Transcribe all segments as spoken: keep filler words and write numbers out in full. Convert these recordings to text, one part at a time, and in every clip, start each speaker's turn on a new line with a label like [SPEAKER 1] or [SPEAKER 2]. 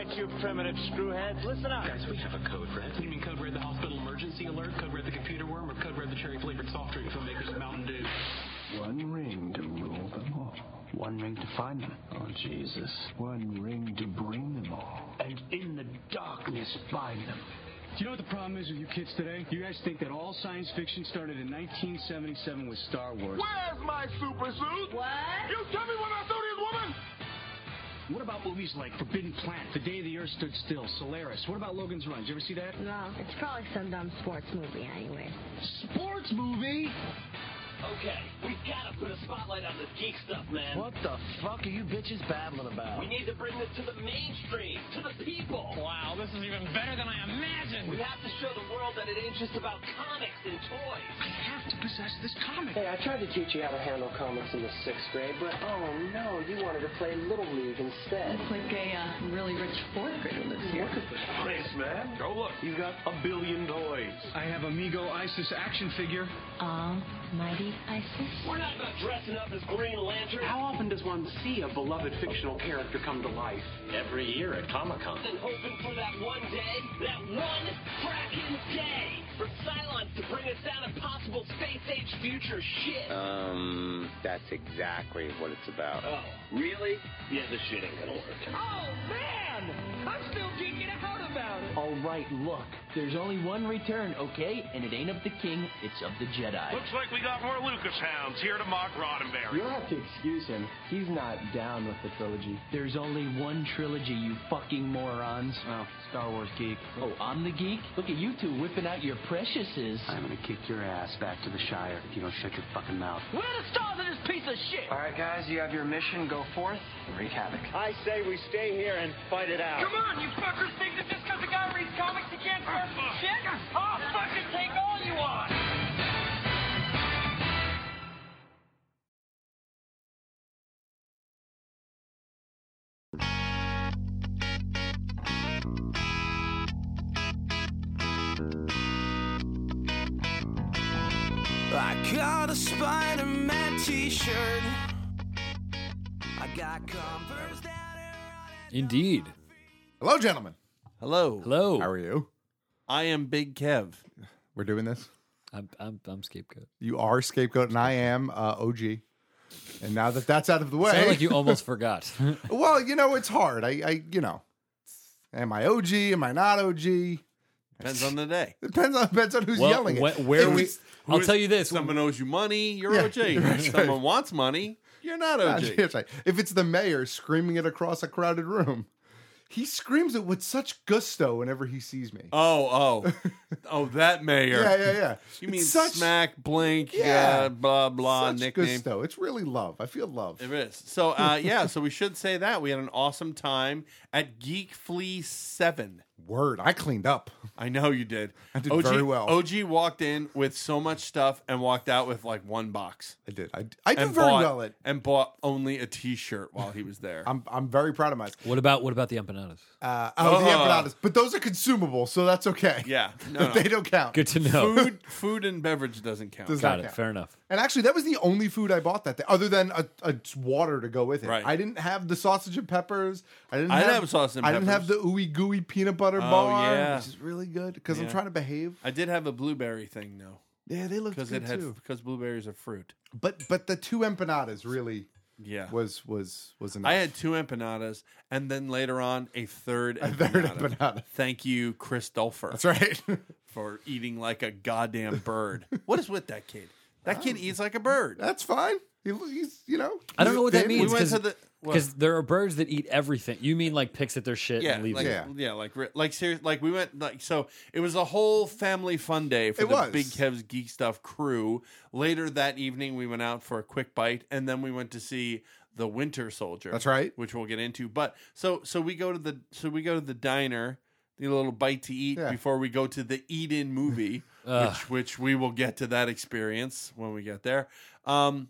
[SPEAKER 1] right, you primitive screwheads. Listen up.
[SPEAKER 2] Guys, we have a code red. You mean code red the hospital emergency alert, code red the computer worm, or code red the cherry-flavored soft drink from makers of Mountain Dew?
[SPEAKER 3] One ring to rule them all.
[SPEAKER 4] One ring to find them.
[SPEAKER 3] Oh, Jesus. One ring to bring them all.
[SPEAKER 4] And in the darkness find them.
[SPEAKER 5] Do you know what the problem is with you kids today? You guys think that all science fiction started in nineteen seventy-seven with Star Wars.
[SPEAKER 6] Where's my super suit?
[SPEAKER 7] What?
[SPEAKER 6] You tell me when I saw this woman!
[SPEAKER 5] What about movies like Forbidden Planet, The Day the Earth Stood Still, Solaris? What about Logan's Run? Did you ever see that?
[SPEAKER 7] No, it's probably some dumb sports movie anyway.
[SPEAKER 5] Sports movie?
[SPEAKER 8] Okay, we've got to put a spotlight on this geek stuff, man.
[SPEAKER 4] What the fuck are you bitches babbling about?
[SPEAKER 8] We need to bring this to the mainstream, to the people.
[SPEAKER 9] Wow, this is even better than I imagined.
[SPEAKER 8] We have to show the world that it ain't just about comics and toys.
[SPEAKER 5] I have to possess this comic.
[SPEAKER 10] Hey, I tried to teach you how to handle comics in the sixth grade, but oh no, you wanted to play Little League instead.
[SPEAKER 11] Looks like a uh, really rich fourth grader lives here.
[SPEAKER 6] Thanks, man. Go look. You've got a billion toys.
[SPEAKER 5] I have Amigo Isis action figure.
[SPEAKER 7] Almighty Isis.
[SPEAKER 8] We're not about dressing up as Green Lantern.
[SPEAKER 10] How often does one see a beloved fictional character come to life?
[SPEAKER 8] Every year at Comic-Con. And hoping for that one day, that one fracking day, for Cylons to bring us down impossible space-age future shit.
[SPEAKER 12] Um, that's exactly what it's about.
[SPEAKER 8] Oh, really? Yeah, this shit ain't gonna work.
[SPEAKER 9] Oh, man! I'm still geeking out about it.
[SPEAKER 4] All right, look. There's only one return, okay? And it ain't of the king, it's of the Jedi.
[SPEAKER 6] Looks like we got more Lucas hounds here to mock Roddenberry.
[SPEAKER 10] You'll have to excuse him. He's not down with the trilogy.
[SPEAKER 4] There's only one trilogy, you fucking morons.
[SPEAKER 10] Oh, Star Wars geek.
[SPEAKER 4] Oh, I'm the geek? Look at you two whipping out your preciouses.
[SPEAKER 10] I'm gonna kick your ass back to the Shire if you don't shut your fucking mouth.
[SPEAKER 9] Where are the stars in this piece of shit?
[SPEAKER 10] All right, guys, you have your mission. Go forth and wreak havoc.
[SPEAKER 1] I say we stay here and fight it out.
[SPEAKER 9] Come on, you fuckers think that just because a guy reads comics he can't start some shit? I'll fucking take all you want!
[SPEAKER 13] I got a Spider-Man t-shirt. I got Converse down here.
[SPEAKER 14] Indeed.
[SPEAKER 15] Hello, gentlemen.
[SPEAKER 14] Hello. Hello.
[SPEAKER 15] How are you?
[SPEAKER 14] I am Big Kev.
[SPEAKER 15] We're doing this?
[SPEAKER 14] I'm I'm, I'm Scapegoat.
[SPEAKER 15] You are Scapegoat, and I am uh, O G. And now that that's out of the way...
[SPEAKER 14] Sound like you almost forgot.
[SPEAKER 15] Well, you know, it's hard. I, I, you know, am I O G? Am I not O G?
[SPEAKER 14] Depends on the day.
[SPEAKER 15] Depends on depends on who's
[SPEAKER 14] well,
[SPEAKER 15] yelling
[SPEAKER 14] wh-
[SPEAKER 15] it.
[SPEAKER 14] Where
[SPEAKER 15] If
[SPEAKER 14] we,
[SPEAKER 15] it's-
[SPEAKER 14] I'll tell you this.
[SPEAKER 16] Someone owes you money, you're
[SPEAKER 15] Yeah,
[SPEAKER 16] O G.
[SPEAKER 15] right,
[SPEAKER 16] If
[SPEAKER 15] right.
[SPEAKER 16] someone wants money, you're not O G.
[SPEAKER 15] That's right. If it's the mayor screaming it across a crowded room, he screams it with such gusto whenever he sees me.
[SPEAKER 16] Oh, oh. Oh, that mayor.
[SPEAKER 15] Yeah, yeah, yeah.
[SPEAKER 16] You mean
[SPEAKER 15] It's such-
[SPEAKER 16] smack, blink,
[SPEAKER 15] Yeah.
[SPEAKER 16] yeah, blah, blah,
[SPEAKER 15] Such
[SPEAKER 16] nickname.
[SPEAKER 15] gusto. It's really love. I feel love.
[SPEAKER 16] It is. So, uh, yeah, so we should say that. We had an awesome time at Geek Flea seven.
[SPEAKER 15] Word. I cleaned up.
[SPEAKER 16] I know you did.
[SPEAKER 15] I did
[SPEAKER 16] O G,
[SPEAKER 15] very well.
[SPEAKER 16] O G walked in with so much stuff and walked out with like one box.
[SPEAKER 15] I did. I, I do
[SPEAKER 16] and
[SPEAKER 15] very
[SPEAKER 16] bought,
[SPEAKER 15] well at.
[SPEAKER 16] And bought only a T-shirt while he was there.
[SPEAKER 15] I'm I'm very proud of myself.
[SPEAKER 14] What about what about the empanadas?
[SPEAKER 15] Uh, oh, the
[SPEAKER 16] Oh.
[SPEAKER 15] empanadas, but those are consumable, so that's okay.
[SPEAKER 16] Yeah, no, no.
[SPEAKER 15] They don't count.
[SPEAKER 14] Good to know.
[SPEAKER 16] Food, food and beverage doesn't count.
[SPEAKER 15] Does
[SPEAKER 14] Got
[SPEAKER 15] not
[SPEAKER 14] it.
[SPEAKER 15] count.
[SPEAKER 14] Fair enough.
[SPEAKER 15] And actually, that was the only food I bought that day, other than a, a water to go with it.
[SPEAKER 16] Right.
[SPEAKER 15] I didn't have the sausage and peppers. I didn't.
[SPEAKER 16] I
[SPEAKER 15] have,
[SPEAKER 16] didn't have sausage and
[SPEAKER 15] I didn't have the
[SPEAKER 16] peppers.
[SPEAKER 15] ooey gooey peanut butter
[SPEAKER 16] Oh,
[SPEAKER 15] bar,
[SPEAKER 16] yeah.
[SPEAKER 15] which is really good because I'm
[SPEAKER 16] Yeah.
[SPEAKER 15] trying to behave.
[SPEAKER 16] I did have a blueberry thing though,
[SPEAKER 15] Yeah, they look
[SPEAKER 16] because
[SPEAKER 15] good
[SPEAKER 16] it had
[SPEAKER 15] too.
[SPEAKER 16] because blueberries are fruit.
[SPEAKER 15] But but the two empanadas really
[SPEAKER 16] Yeah.
[SPEAKER 15] was was was enough.
[SPEAKER 16] I had two empanadas, and then later on a third
[SPEAKER 15] A
[SPEAKER 16] empanada.
[SPEAKER 15] third empanada.
[SPEAKER 16] Thank you, Chris Dulfer.
[SPEAKER 15] That's right.
[SPEAKER 16] For eating like a goddamn bird. What is with that kid? That kid eats like a bird.
[SPEAKER 15] That's fine. He, he's you know.
[SPEAKER 14] I don't know what that
[SPEAKER 15] thin.
[SPEAKER 14] means
[SPEAKER 16] We went to the- what?
[SPEAKER 14] because there are birds that eat everything. You mean like picks at their shit
[SPEAKER 16] Yeah,
[SPEAKER 14] and leaves
[SPEAKER 16] like,
[SPEAKER 14] it?
[SPEAKER 15] Yeah.
[SPEAKER 16] yeah, like re- like serious, like we went like so. It was a whole family fun day for
[SPEAKER 15] It
[SPEAKER 16] the
[SPEAKER 15] was.
[SPEAKER 16] Big Kev's Geek Stuff crew. Later that evening, we went out for a quick bite, and then we went to see The Winter Soldier.
[SPEAKER 15] That's right.
[SPEAKER 16] which we'll get into. But so so we go to the so we go to the diner, the little bite to eat
[SPEAKER 15] Yeah.
[SPEAKER 16] before we go to the eat-in movie,
[SPEAKER 14] Ugh.
[SPEAKER 16] which which we will get to that experience when we get there. Um,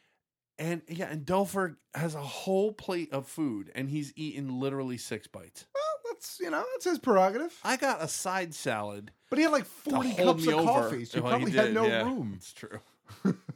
[SPEAKER 16] and yeah, and Dulfer has a whole plate of food, and he's eaten literally six bites.
[SPEAKER 15] Well, that's you know that's his prerogative.
[SPEAKER 16] I got a side salad.
[SPEAKER 15] But he had like
[SPEAKER 16] to
[SPEAKER 15] forty
[SPEAKER 16] hold
[SPEAKER 15] cups
[SPEAKER 16] me
[SPEAKER 15] of
[SPEAKER 16] over.
[SPEAKER 15] coffee, so he
[SPEAKER 16] Well, he
[SPEAKER 15] probably had
[SPEAKER 16] did,
[SPEAKER 15] no
[SPEAKER 16] yeah.
[SPEAKER 15] room.
[SPEAKER 16] It's true. That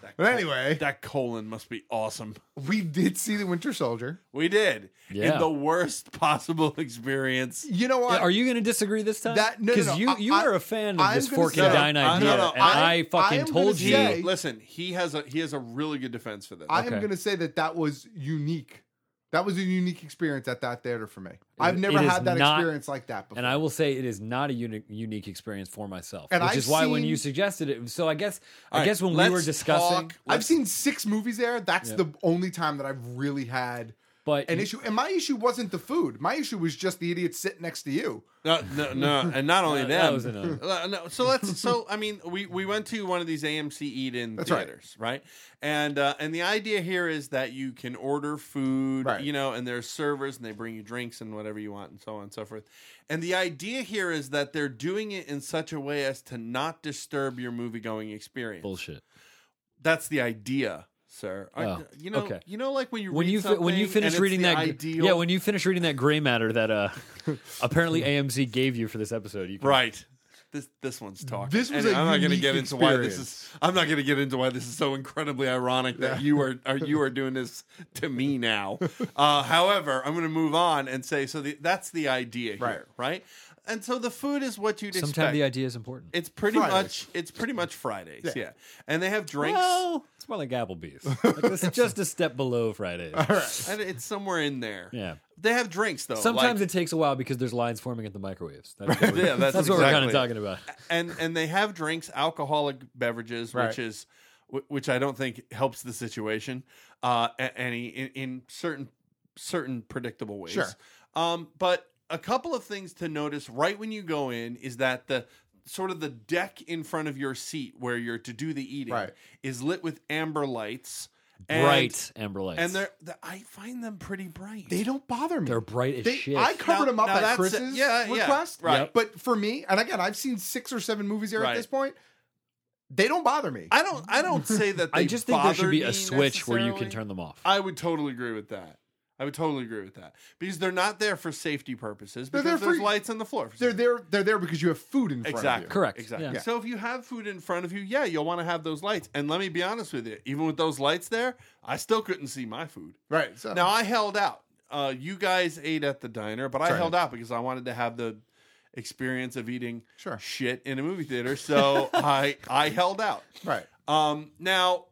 [SPEAKER 15] But anyway,
[SPEAKER 16] that colon must be awesome.
[SPEAKER 15] We did see The Winter Soldier.
[SPEAKER 16] We did.
[SPEAKER 14] Yeah.
[SPEAKER 16] In the worst possible experience.
[SPEAKER 15] You know what?
[SPEAKER 14] Are you going to disagree this time?
[SPEAKER 15] That- no, no,
[SPEAKER 14] Because
[SPEAKER 15] no.
[SPEAKER 14] you,
[SPEAKER 15] I-
[SPEAKER 14] you
[SPEAKER 15] I-
[SPEAKER 14] are a fan of
[SPEAKER 15] I'm
[SPEAKER 14] this
[SPEAKER 15] gonna
[SPEAKER 14] fork
[SPEAKER 15] say-
[SPEAKER 14] and dine
[SPEAKER 15] I-
[SPEAKER 14] idea,
[SPEAKER 15] no, no,
[SPEAKER 14] and
[SPEAKER 15] I-
[SPEAKER 14] I, fucking
[SPEAKER 15] I am gonna
[SPEAKER 14] told you.
[SPEAKER 15] say-
[SPEAKER 16] Listen, he has a he has a really good defense for this.
[SPEAKER 15] I am
[SPEAKER 14] Okay.
[SPEAKER 15] going to say that that was unique. That was a unique experience at that theater for me. I've
[SPEAKER 14] It-
[SPEAKER 15] never
[SPEAKER 14] it is
[SPEAKER 15] had that
[SPEAKER 14] not-
[SPEAKER 15] experience like that before.
[SPEAKER 14] And I will say it is not a unique unique experience for myself,
[SPEAKER 15] And
[SPEAKER 14] which
[SPEAKER 15] I've
[SPEAKER 14] is why when
[SPEAKER 15] seen-
[SPEAKER 14] you suggested it. So I guess I
[SPEAKER 16] All right,
[SPEAKER 14] guess when we
[SPEAKER 16] let's
[SPEAKER 14] were discussing,
[SPEAKER 16] talk-
[SPEAKER 15] I've seen six movies there. That's
[SPEAKER 14] Yeah.
[SPEAKER 15] the only time that I've really had
[SPEAKER 14] but
[SPEAKER 15] an issue. And my issue wasn't the food. My issue was just the idiot sitting next to you.
[SPEAKER 16] No, no, no, and not only
[SPEAKER 14] That-
[SPEAKER 16] them.
[SPEAKER 14] that was another.
[SPEAKER 16] Uh, no, so let's. So I mean, we we went to one of these A M C eat-in
[SPEAKER 15] That's right.
[SPEAKER 16] theaters, right? And uh, and the idea here is that you can order food,
[SPEAKER 15] Right.
[SPEAKER 16] you know, and there's servers and they bring you drinks and whatever you want and so on and so forth. And the idea here is that they're doing it in such a way as to not disturb your movie-going experience.
[SPEAKER 14] bullshit.
[SPEAKER 16] That's the idea. Sir, I-
[SPEAKER 14] Oh,
[SPEAKER 16] you know,
[SPEAKER 14] okay.
[SPEAKER 16] you know, like when you
[SPEAKER 14] When
[SPEAKER 16] read
[SPEAKER 14] you fi- when you
[SPEAKER 16] something
[SPEAKER 14] finish
[SPEAKER 16] and it's
[SPEAKER 14] reading
[SPEAKER 16] the
[SPEAKER 14] that,
[SPEAKER 16] ideal,
[SPEAKER 14] yeah, when you finish reading that gray matter that uh, apparently A M C gave you for this episode, you can,
[SPEAKER 16] right. This this one's talking.
[SPEAKER 15] This was
[SPEAKER 16] And
[SPEAKER 15] a
[SPEAKER 16] I'm not going to
[SPEAKER 15] unique
[SPEAKER 16] get into why this is.
[SPEAKER 15] experience.
[SPEAKER 16] I'm not going to get into why this is so incredibly ironic that
[SPEAKER 15] Yeah.
[SPEAKER 16] you are, are you are doing this to me now. Uh, however, I'm going to move on and say so. The, that's the idea here,
[SPEAKER 15] Right.
[SPEAKER 16] right? And so the food is what you'd
[SPEAKER 14] Sometimes
[SPEAKER 16] expect.
[SPEAKER 14] the idea is important.
[SPEAKER 16] It's pretty
[SPEAKER 15] Fridays.
[SPEAKER 16] much. It's pretty much Fridays, yeah.
[SPEAKER 15] Yeah.
[SPEAKER 16] And they have drinks.
[SPEAKER 14] Well, it's more like Applebee's. Like, this is just a step below Fridays.
[SPEAKER 16] And it's somewhere in there.
[SPEAKER 14] Yeah.
[SPEAKER 16] They have drinks though.
[SPEAKER 14] Sometimes
[SPEAKER 16] like-
[SPEAKER 14] it takes a while because there's lines forming at the microwaves. That's what we're,
[SPEAKER 16] Yeah, that's
[SPEAKER 14] that's what we're kind of
[SPEAKER 16] exactly-
[SPEAKER 14] talking about.
[SPEAKER 16] and and they have drinks, alcoholic beverages,
[SPEAKER 15] Right.
[SPEAKER 16] which is wh- which I don't think helps the situation uh, a- any in, in certain certain predictable ways.
[SPEAKER 15] Sure.
[SPEAKER 16] Um, but a couple of things to notice right when you go in is that the sort of the deck in front of your seat where you're to do the eating
[SPEAKER 15] Right.
[SPEAKER 16] is lit with amber lights. And,
[SPEAKER 14] Bright amber lights.
[SPEAKER 16] and they're, they're I find them pretty bright.
[SPEAKER 15] They don't bother me.
[SPEAKER 14] They're bright as
[SPEAKER 15] They-
[SPEAKER 14] shit.
[SPEAKER 15] I covered
[SPEAKER 16] Now-
[SPEAKER 15] them up
[SPEAKER 16] now
[SPEAKER 15] at
[SPEAKER 16] that's-
[SPEAKER 15] Chris's
[SPEAKER 16] yeah, yeah,
[SPEAKER 15] request.
[SPEAKER 16] right.
[SPEAKER 15] But for me, and again, I've seen six or seven movies there
[SPEAKER 16] Right.
[SPEAKER 15] at this point. They don't bother me.
[SPEAKER 16] I don't I don't say that they
[SPEAKER 14] I just think there should be
[SPEAKER 16] bothered
[SPEAKER 14] a
[SPEAKER 16] me
[SPEAKER 14] switch where you can
[SPEAKER 16] necessarily.
[SPEAKER 14] turn them off.
[SPEAKER 16] I would totally agree with that. I would totally agree with that because they're not there for safety purposes.
[SPEAKER 15] They're
[SPEAKER 16] Because
[SPEAKER 15] there for-
[SPEAKER 16] there's lights on the floor.
[SPEAKER 15] They're there. They're there because you have food in front
[SPEAKER 16] exactly
[SPEAKER 15] of you.
[SPEAKER 14] Correct.
[SPEAKER 16] Exactly.
[SPEAKER 14] Yeah.
[SPEAKER 16] So if you have food in front of you, yeah, you'll want to have those lights. And let me be honest with you, even with those lights there, I still couldn't see my food.
[SPEAKER 15] Right. So
[SPEAKER 16] Now I held out. Uh, you guys ate at the diner, but I
[SPEAKER 15] Sorry.
[SPEAKER 16] held out because I wanted to have the experience of eating
[SPEAKER 15] Sure.
[SPEAKER 16] shit in a movie theater. So I I held out.
[SPEAKER 15] right.
[SPEAKER 16] Um, now,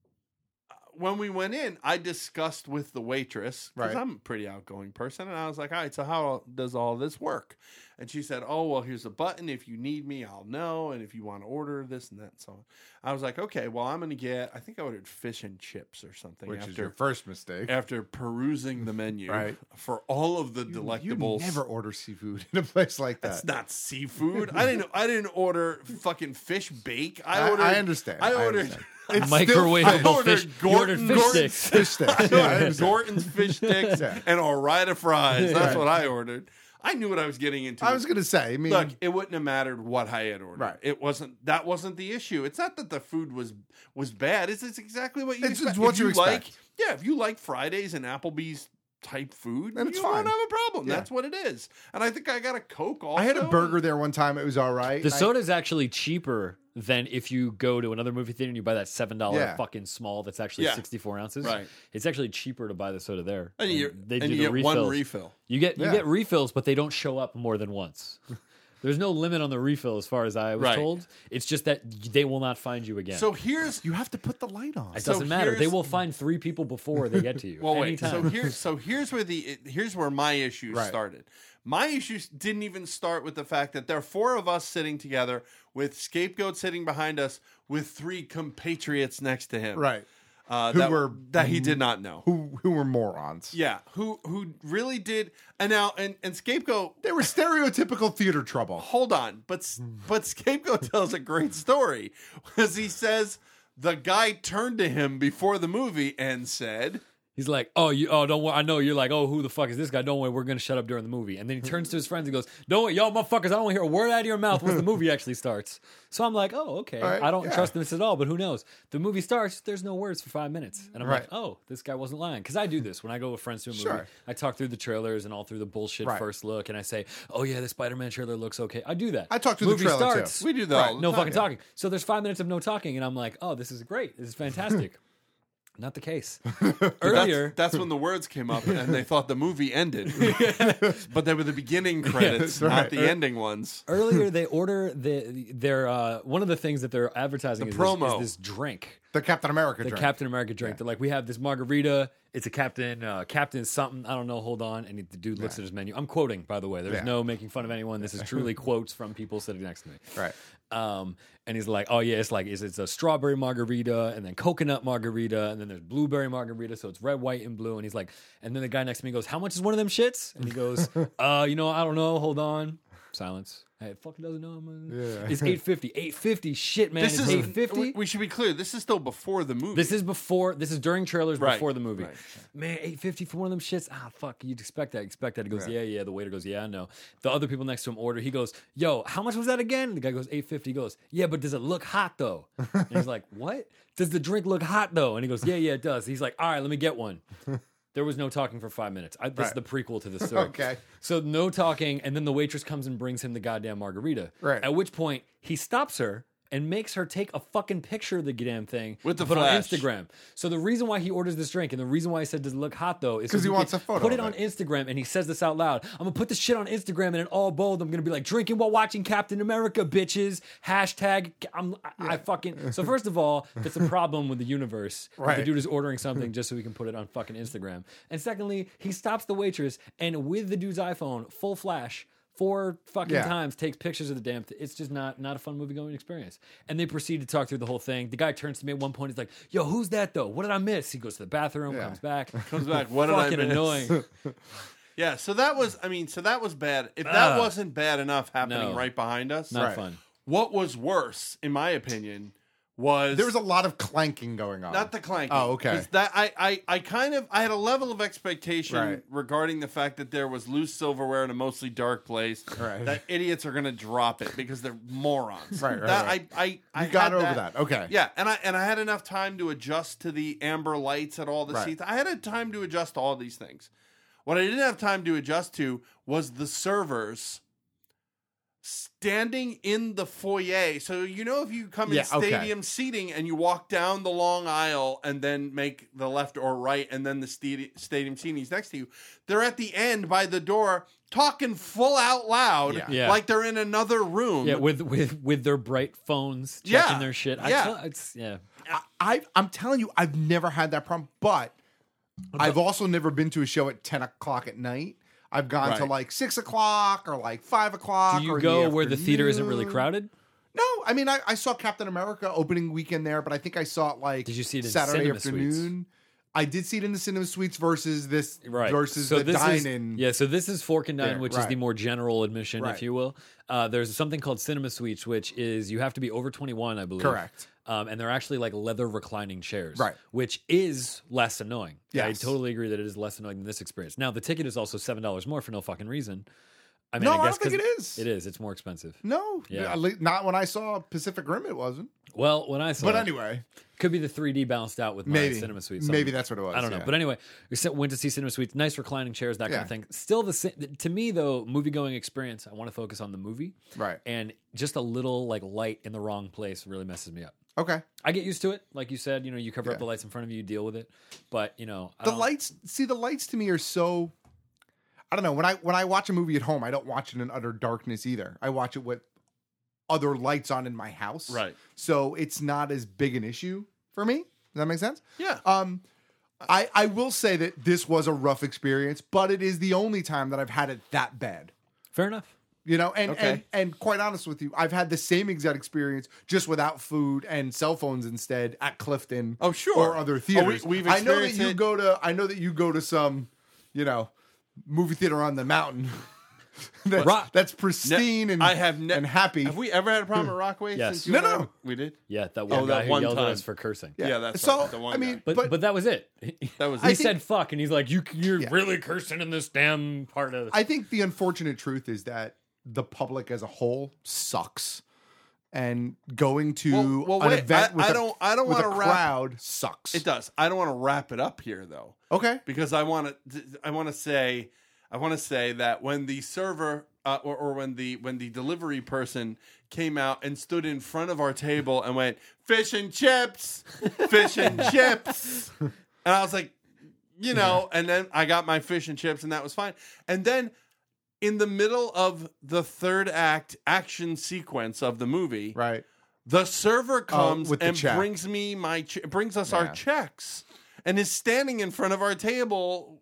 [SPEAKER 16] when we went in, I discussed with the waitress because
[SPEAKER 15] Right.
[SPEAKER 16] I'm a pretty outgoing person, and I was like, "All right, so how does all this work?" And she said, "Oh, well, here's a button. If you need me, I'll know, and if you want to order this and that and so on." I was like, "Okay, well, I'm going to get. I think I ordered fish and chips or something."
[SPEAKER 15] Which
[SPEAKER 16] after,
[SPEAKER 15] is your first mistake.
[SPEAKER 16] after perusing the menu
[SPEAKER 15] Right.
[SPEAKER 16] for all of the
[SPEAKER 15] You
[SPEAKER 16] delectables.
[SPEAKER 15] never order seafood in a place like that.
[SPEAKER 16] That's not seafood. I didn't. I didn't order fucking fish bake. I
[SPEAKER 15] I-
[SPEAKER 16] ordered.
[SPEAKER 15] I understand.
[SPEAKER 16] I
[SPEAKER 15] I
[SPEAKER 16] ordered.
[SPEAKER 15] understand. It's
[SPEAKER 14] Microwavable
[SPEAKER 15] still
[SPEAKER 16] ordered
[SPEAKER 14] fish. You ordered
[SPEAKER 16] Gorton-
[SPEAKER 14] fish
[SPEAKER 16] Gorton's
[SPEAKER 14] sticks.
[SPEAKER 15] fish sticks.
[SPEAKER 16] I
[SPEAKER 15] Yeah, I
[SPEAKER 16] ordered
[SPEAKER 15] understand.
[SPEAKER 16] Gorton's fish sticks
[SPEAKER 15] Yeah.
[SPEAKER 16] and a ride of fries. That's
[SPEAKER 15] Right.
[SPEAKER 16] what I ordered. I knew what I was getting into.
[SPEAKER 15] I was gonna say. I mean,
[SPEAKER 16] Look, it wouldn't have mattered what I had ordered.
[SPEAKER 15] Right.
[SPEAKER 16] It wasn't. That wasn't the issue. It's not that the food was was bad. It's, it's exactly what you
[SPEAKER 15] It's-
[SPEAKER 16] expect.
[SPEAKER 15] it's what
[SPEAKER 16] If
[SPEAKER 15] you
[SPEAKER 16] like.
[SPEAKER 15] expect.
[SPEAKER 16] Yeah, if you like Fridays and Applebee's type food,
[SPEAKER 15] Then
[SPEAKER 16] you
[SPEAKER 15] it's
[SPEAKER 16] won't
[SPEAKER 15] fine.
[SPEAKER 16] have a problem.
[SPEAKER 15] Yeah.
[SPEAKER 16] That's what it is. And I think I got a Coke also.
[SPEAKER 15] I had a burger there one time. It was all right.
[SPEAKER 14] The
[SPEAKER 15] And I-
[SPEAKER 14] soda is actually cheaper than if you go to another movie theater and you buy that seven dollar
[SPEAKER 15] Yeah.
[SPEAKER 14] fucking small that's actually
[SPEAKER 16] Yeah.
[SPEAKER 14] sixty four ounces.
[SPEAKER 16] Right.
[SPEAKER 14] It's actually cheaper to buy the soda there.
[SPEAKER 16] And you-
[SPEAKER 14] they
[SPEAKER 16] and
[SPEAKER 14] do
[SPEAKER 16] you
[SPEAKER 14] the
[SPEAKER 16] get one
[SPEAKER 14] refills.
[SPEAKER 16] refill.
[SPEAKER 14] You get you
[SPEAKER 15] Yeah.
[SPEAKER 14] get refills, but they don't show up more than once. There's no limit on the refill as far as I was
[SPEAKER 16] Right.
[SPEAKER 14] told. It's just that they will not find you again.
[SPEAKER 16] So here's
[SPEAKER 15] you have to put the light on.
[SPEAKER 14] it
[SPEAKER 16] so
[SPEAKER 14] doesn't matter. They
[SPEAKER 16] here's-
[SPEAKER 14] will find three people before they get to you.
[SPEAKER 16] Well, wait.
[SPEAKER 14] Anytime.
[SPEAKER 16] So here's so here's where the here's where my issues
[SPEAKER 15] Right.
[SPEAKER 16] started. My issues didn't even start with the fact that there are four of us sitting together with Scapegoat sitting behind us with three compatriots next to him.
[SPEAKER 15] Right.
[SPEAKER 16] Uh,
[SPEAKER 15] Who
[SPEAKER 16] that,
[SPEAKER 15] were-
[SPEAKER 16] that he did not know.
[SPEAKER 15] Who who were morons?
[SPEAKER 16] Yeah, who who really did and now and, and Scapegoat
[SPEAKER 15] They were stereotypical theater trouble.
[SPEAKER 16] hold on, but but Scapegoat tells a great story because he says the guy turned to him before the movie and said,
[SPEAKER 14] He's like, oh, you, oh, don't worry. I know you're like, oh, who the fuck is this guy? Don't worry, we're gonna shut up during the movie. And then he turns to his friends and goes, don't worry, y'all motherfuckers, I don't want to hear a word out of your mouth once the movie actually starts. So I'm like, oh, okay.
[SPEAKER 15] Right,
[SPEAKER 14] I don't
[SPEAKER 15] yeah.
[SPEAKER 14] trust this at all, but who knows? The movie starts, there's no words for five minutes, and I'm
[SPEAKER 15] Right.
[SPEAKER 14] like, oh, this guy wasn't lying. Because I do this when I go with friends to a movie.
[SPEAKER 15] Sure.
[SPEAKER 14] I talk through the trailers and all through the bullshit
[SPEAKER 15] Right.
[SPEAKER 14] first look, and I say, oh yeah, the Spider-Man trailer looks okay. I do that.
[SPEAKER 15] I talk through the
[SPEAKER 14] movie
[SPEAKER 15] trailer, too.
[SPEAKER 14] starts,
[SPEAKER 16] We do that
[SPEAKER 15] Right.
[SPEAKER 16] all the
[SPEAKER 14] no
[SPEAKER 16] time,
[SPEAKER 14] fucking
[SPEAKER 16] yeah.
[SPEAKER 14] talking. So there's five minutes of no talking, and I'm like, oh, this is great. This is fantastic. Not the case. Earlier,
[SPEAKER 16] That's, that's when the words came up and they thought the movie ended. But they were the beginning credits,
[SPEAKER 15] that's
[SPEAKER 16] not
[SPEAKER 15] right.
[SPEAKER 16] the ending ones.
[SPEAKER 14] earlier they order the their uh, one of the things that they're advertising
[SPEAKER 16] The
[SPEAKER 14] is,
[SPEAKER 16] promo.
[SPEAKER 14] This, is this drink,
[SPEAKER 15] The Captain America
[SPEAKER 14] the
[SPEAKER 15] drink.
[SPEAKER 14] Captain America drink. They're like, we have this margarita. It's a Captain uh, Captain something. I don't know. Hold on. And the dude looks
[SPEAKER 15] Yeah.
[SPEAKER 14] at his menu. I'm quoting, by the way. There's
[SPEAKER 15] Yeah.
[SPEAKER 14] no making fun of anyone. This is truly quotes from people sitting next to me.
[SPEAKER 15] Right.
[SPEAKER 14] Um, and he's like, oh yeah, it's like it's, it's a strawberry margarita, and then coconut margarita, and then there's blueberry margarita, so it's red, white, and blue. And he's like, and then the guy next to me goes, how much is one of them shits? And he goes, uh, you know, I don't know. Hold on. Silence. Hey, fucking doesn't know. I'm
[SPEAKER 15] Yeah.
[SPEAKER 14] It's eight fifty. eight fifty. Shit, man.
[SPEAKER 16] This
[SPEAKER 14] it's
[SPEAKER 16] is
[SPEAKER 14] eight fifty.
[SPEAKER 16] we, we should be clear. This is still before the movie.
[SPEAKER 14] This is before. This is during trailers
[SPEAKER 16] Right.
[SPEAKER 14] before the movie.
[SPEAKER 16] Right.
[SPEAKER 14] Man, eight fifty for one of them shits. Ah, fuck. You'd expect that. Expect that. He goes,
[SPEAKER 15] Yeah.
[SPEAKER 14] yeah, yeah. The waiter goes, yeah, I know. The other people next to him order. He goes, yo, how much was that again? The guy goes, eight fifty. He goes, yeah, but does it look hot though? And he's like, what? Does the drink look hot though? And he goes, yeah, yeah, it does. He's like, all right, let me get one. There was no talking for five minutes. I, this
[SPEAKER 15] Right.
[SPEAKER 14] is the prequel to the story.
[SPEAKER 15] Okay.
[SPEAKER 14] So no talking, and then the waitress comes and brings him the goddamn margarita.
[SPEAKER 15] Right.
[SPEAKER 14] At which point he stops her and makes her take a fucking picture of the damn thing
[SPEAKER 16] With
[SPEAKER 14] to
[SPEAKER 16] the
[SPEAKER 14] put
[SPEAKER 16] flash.
[SPEAKER 14] on Instagram. So the reason why he orders this drink and the reason why he said, does it look hot though, is
[SPEAKER 15] 'Cause he
[SPEAKER 14] can
[SPEAKER 15] wants a photo
[SPEAKER 14] Put it
[SPEAKER 15] of
[SPEAKER 14] on
[SPEAKER 15] it.
[SPEAKER 14] Instagram, and he says this out loud. I'm gonna put this shit on Instagram, and in all bold, I'm gonna be like, drinking while watching Captain America, bitches. Hashtag. I'm, I, I fucking. So first of all, that's a problem with the universe.
[SPEAKER 15] Right.
[SPEAKER 14] The dude is ordering something just so he can put it on fucking Instagram. And secondly, he stops the waitress and with the dude's iPhone, full flash. Four fucking
[SPEAKER 15] Yeah.
[SPEAKER 14] times takes pictures of the damn thing. It's just not not a fun movie going experience. And they proceed to talk through the whole thing. The guy turns to me at one point. He's like, "Yo, who's that though? What did I miss?" He goes to the bathroom,
[SPEAKER 15] Yeah.
[SPEAKER 14] comes back,
[SPEAKER 16] Comes back. What did I
[SPEAKER 14] fucking
[SPEAKER 16] miss?
[SPEAKER 14] annoying.
[SPEAKER 16] Yeah, so that was, I mean, so that was bad. If that
[SPEAKER 14] Ah.
[SPEAKER 16] wasn't bad enough happening
[SPEAKER 14] No.
[SPEAKER 16] right behind us,
[SPEAKER 14] Not
[SPEAKER 15] Right.
[SPEAKER 14] fun.
[SPEAKER 16] what was worse, in my opinion, was
[SPEAKER 15] There was a lot of clanking going on.
[SPEAKER 16] not the clanking.
[SPEAKER 15] Oh, okay.
[SPEAKER 16] 'Cause That I, I, I kind of I had a level of expectation
[SPEAKER 15] Right.
[SPEAKER 16] regarding the fact that there was loose silverware in a mostly dark place.
[SPEAKER 15] Right.
[SPEAKER 16] That idiots are going to drop it because they're morons.
[SPEAKER 15] Right, right,
[SPEAKER 16] That,
[SPEAKER 15] right.
[SPEAKER 16] I, I, I
[SPEAKER 15] You got
[SPEAKER 16] had
[SPEAKER 15] over that. Okay.
[SPEAKER 16] Yeah, and I and I had enough time to adjust to the amber lights at all the
[SPEAKER 15] Right.
[SPEAKER 16] seats. I had a time to adjust to all these things. What I didn't have time to adjust to was the servers standing in the foyer. So you know if you come
[SPEAKER 15] Yeah,
[SPEAKER 16] in
[SPEAKER 15] okay.
[SPEAKER 16] stadium seating and you walk down the long aisle and then make the left or right and then the sta- stadium seating is next to you, they're at the end by the door talking full out loud
[SPEAKER 15] Yeah.
[SPEAKER 14] Yeah.
[SPEAKER 16] like they're in another room.
[SPEAKER 14] Yeah, with with with their bright phones checking
[SPEAKER 16] Yeah.
[SPEAKER 14] their shit. I
[SPEAKER 16] Yeah.
[SPEAKER 14] tell- it's yeah.
[SPEAKER 15] I, I, I'm telling you, I've never had that problem, but I've also never been to a show at ten o'clock at night. I've gone to
[SPEAKER 16] Right.
[SPEAKER 15] like six o'clock or like five o'clock.
[SPEAKER 14] Do you
[SPEAKER 15] or in
[SPEAKER 14] go where the theater isn't really
[SPEAKER 15] afternoon.
[SPEAKER 14] crowded?
[SPEAKER 15] No, I mean I, I saw Captain America opening weekend there, but I think I saw it like
[SPEAKER 14] Did you see it in
[SPEAKER 15] Saturday
[SPEAKER 14] Cinema
[SPEAKER 15] afternoon.
[SPEAKER 14] Suites?
[SPEAKER 15] I did see it in the cinema suites versus this
[SPEAKER 14] Right.
[SPEAKER 15] versus
[SPEAKER 14] so
[SPEAKER 15] the
[SPEAKER 14] this is,
[SPEAKER 15] dine-in.
[SPEAKER 14] Yeah, so this is Fork and Dine,
[SPEAKER 15] there,
[SPEAKER 14] which is
[SPEAKER 15] right.
[SPEAKER 14] the more general admission,
[SPEAKER 15] Right.
[SPEAKER 14] if you will. Uh, there's something called Cinema Suites, which is you have to be over twenty-one, I believe.
[SPEAKER 15] Correct.
[SPEAKER 14] Um, and they're actually like leather reclining chairs,
[SPEAKER 15] Right.
[SPEAKER 14] which is less annoying. I
[SPEAKER 15] Yes.
[SPEAKER 14] totally agree that it is less annoying than this experience. Now, the ticket is also seven dollars more for no fucking reason. I mean,
[SPEAKER 15] No,
[SPEAKER 14] I
[SPEAKER 15] I
[SPEAKER 14] guess
[SPEAKER 15] don't think
[SPEAKER 14] 'cause
[SPEAKER 15] it is.
[SPEAKER 14] It is. It's more expensive.
[SPEAKER 15] No,
[SPEAKER 14] Yeah.
[SPEAKER 15] at least not when I saw Pacific Rim. It wasn't.
[SPEAKER 14] Well, when I saw
[SPEAKER 15] But
[SPEAKER 14] it,
[SPEAKER 15] anyway,
[SPEAKER 14] could be the three D balanced out with my
[SPEAKER 15] Maybe.
[SPEAKER 14] Cinema Suites.
[SPEAKER 15] Maybe that's what it was,
[SPEAKER 14] I don't know.
[SPEAKER 15] yeah.
[SPEAKER 14] But anyway, we sent- went to see Cinema Suites. Nice reclining chairs, that kind
[SPEAKER 15] Yeah.
[SPEAKER 14] of thing. Still the sa- to me though, movie going experience. I want to focus on the movie,
[SPEAKER 15] right?
[SPEAKER 14] And just a little like light in the wrong place really messes me up.
[SPEAKER 15] Okay.
[SPEAKER 14] I get used to it, like you said. You know, you cover
[SPEAKER 15] Yeah.
[SPEAKER 14] up the lights in front of you, you deal with it. But you know, I
[SPEAKER 15] The
[SPEAKER 14] don't-
[SPEAKER 15] lights. See, the lights to me are so. I don't know. When I when I watch a movie at home, I don't watch it in utter darkness either. I watch it with other lights on in my house.
[SPEAKER 16] Right.
[SPEAKER 15] So it's not as big an issue for me. Does that make sense?
[SPEAKER 16] Yeah.
[SPEAKER 15] Um, I I will say that this was a rough experience, but it is the only time that I've had it that bad.
[SPEAKER 14] Fair enough.
[SPEAKER 15] You know, and,
[SPEAKER 16] Okay.
[SPEAKER 15] and and quite honest with you, I've had the same exact experience just without food and cell phones instead at Clifton.
[SPEAKER 16] Oh, sure.
[SPEAKER 15] Or other theaters.
[SPEAKER 16] Oh, we- we've
[SPEAKER 15] I know that
[SPEAKER 16] experienced
[SPEAKER 15] you
[SPEAKER 16] it.
[SPEAKER 15] go to I know that you go to some, you know, movie theater on the mountain. that's,
[SPEAKER 14] Rock-
[SPEAKER 15] that's pristine
[SPEAKER 16] Ne-
[SPEAKER 15] and
[SPEAKER 16] I have ne-
[SPEAKER 15] and happy.
[SPEAKER 16] Have we ever had a problem at Rockway?
[SPEAKER 14] Yes.
[SPEAKER 16] Since you
[SPEAKER 15] No,
[SPEAKER 16] and I-
[SPEAKER 15] no.
[SPEAKER 16] we did.
[SPEAKER 14] Yeah, that one
[SPEAKER 16] Oh,
[SPEAKER 14] guy
[SPEAKER 16] that
[SPEAKER 14] who
[SPEAKER 16] one
[SPEAKER 14] yelled at
[SPEAKER 16] time.
[SPEAKER 14] us for cursing.
[SPEAKER 16] Yeah, that's
[SPEAKER 15] so
[SPEAKER 16] right. The one
[SPEAKER 15] I mean,
[SPEAKER 16] guy.
[SPEAKER 14] But,
[SPEAKER 15] but,
[SPEAKER 14] but that was it.
[SPEAKER 16] That was
[SPEAKER 14] he
[SPEAKER 16] it.
[SPEAKER 14] said fuck, and he's like, "You you're
[SPEAKER 15] Yeah.
[SPEAKER 14] really cursing in this damn part of."
[SPEAKER 15] I think the unfortunate truth is that the public as a whole sucks, and going to
[SPEAKER 16] Well- well,
[SPEAKER 15] an
[SPEAKER 16] wait,
[SPEAKER 15] event
[SPEAKER 16] I-
[SPEAKER 15] with
[SPEAKER 16] I
[SPEAKER 15] a-
[SPEAKER 16] don't- I don't
[SPEAKER 15] with a
[SPEAKER 16] wanna wrap-
[SPEAKER 15] crowd sucks.
[SPEAKER 16] It does. I don't want to wrap it up here though.
[SPEAKER 15] Okay.
[SPEAKER 16] Because I want to. I want to say. I want to say that when the server uh, or, or when the when the delivery person came out and stood in front of our table and went fish and chips, fish and chips, and I was like, you know, and then I got my fish and chips and that was fine. And then in the middle of the third act action sequence of the movie,
[SPEAKER 15] right,
[SPEAKER 16] the server comes
[SPEAKER 15] with the
[SPEAKER 16] and
[SPEAKER 15] check.
[SPEAKER 16] brings me my che- brings us our
[SPEAKER 15] Yeah.
[SPEAKER 16] checks and is standing in front of our table.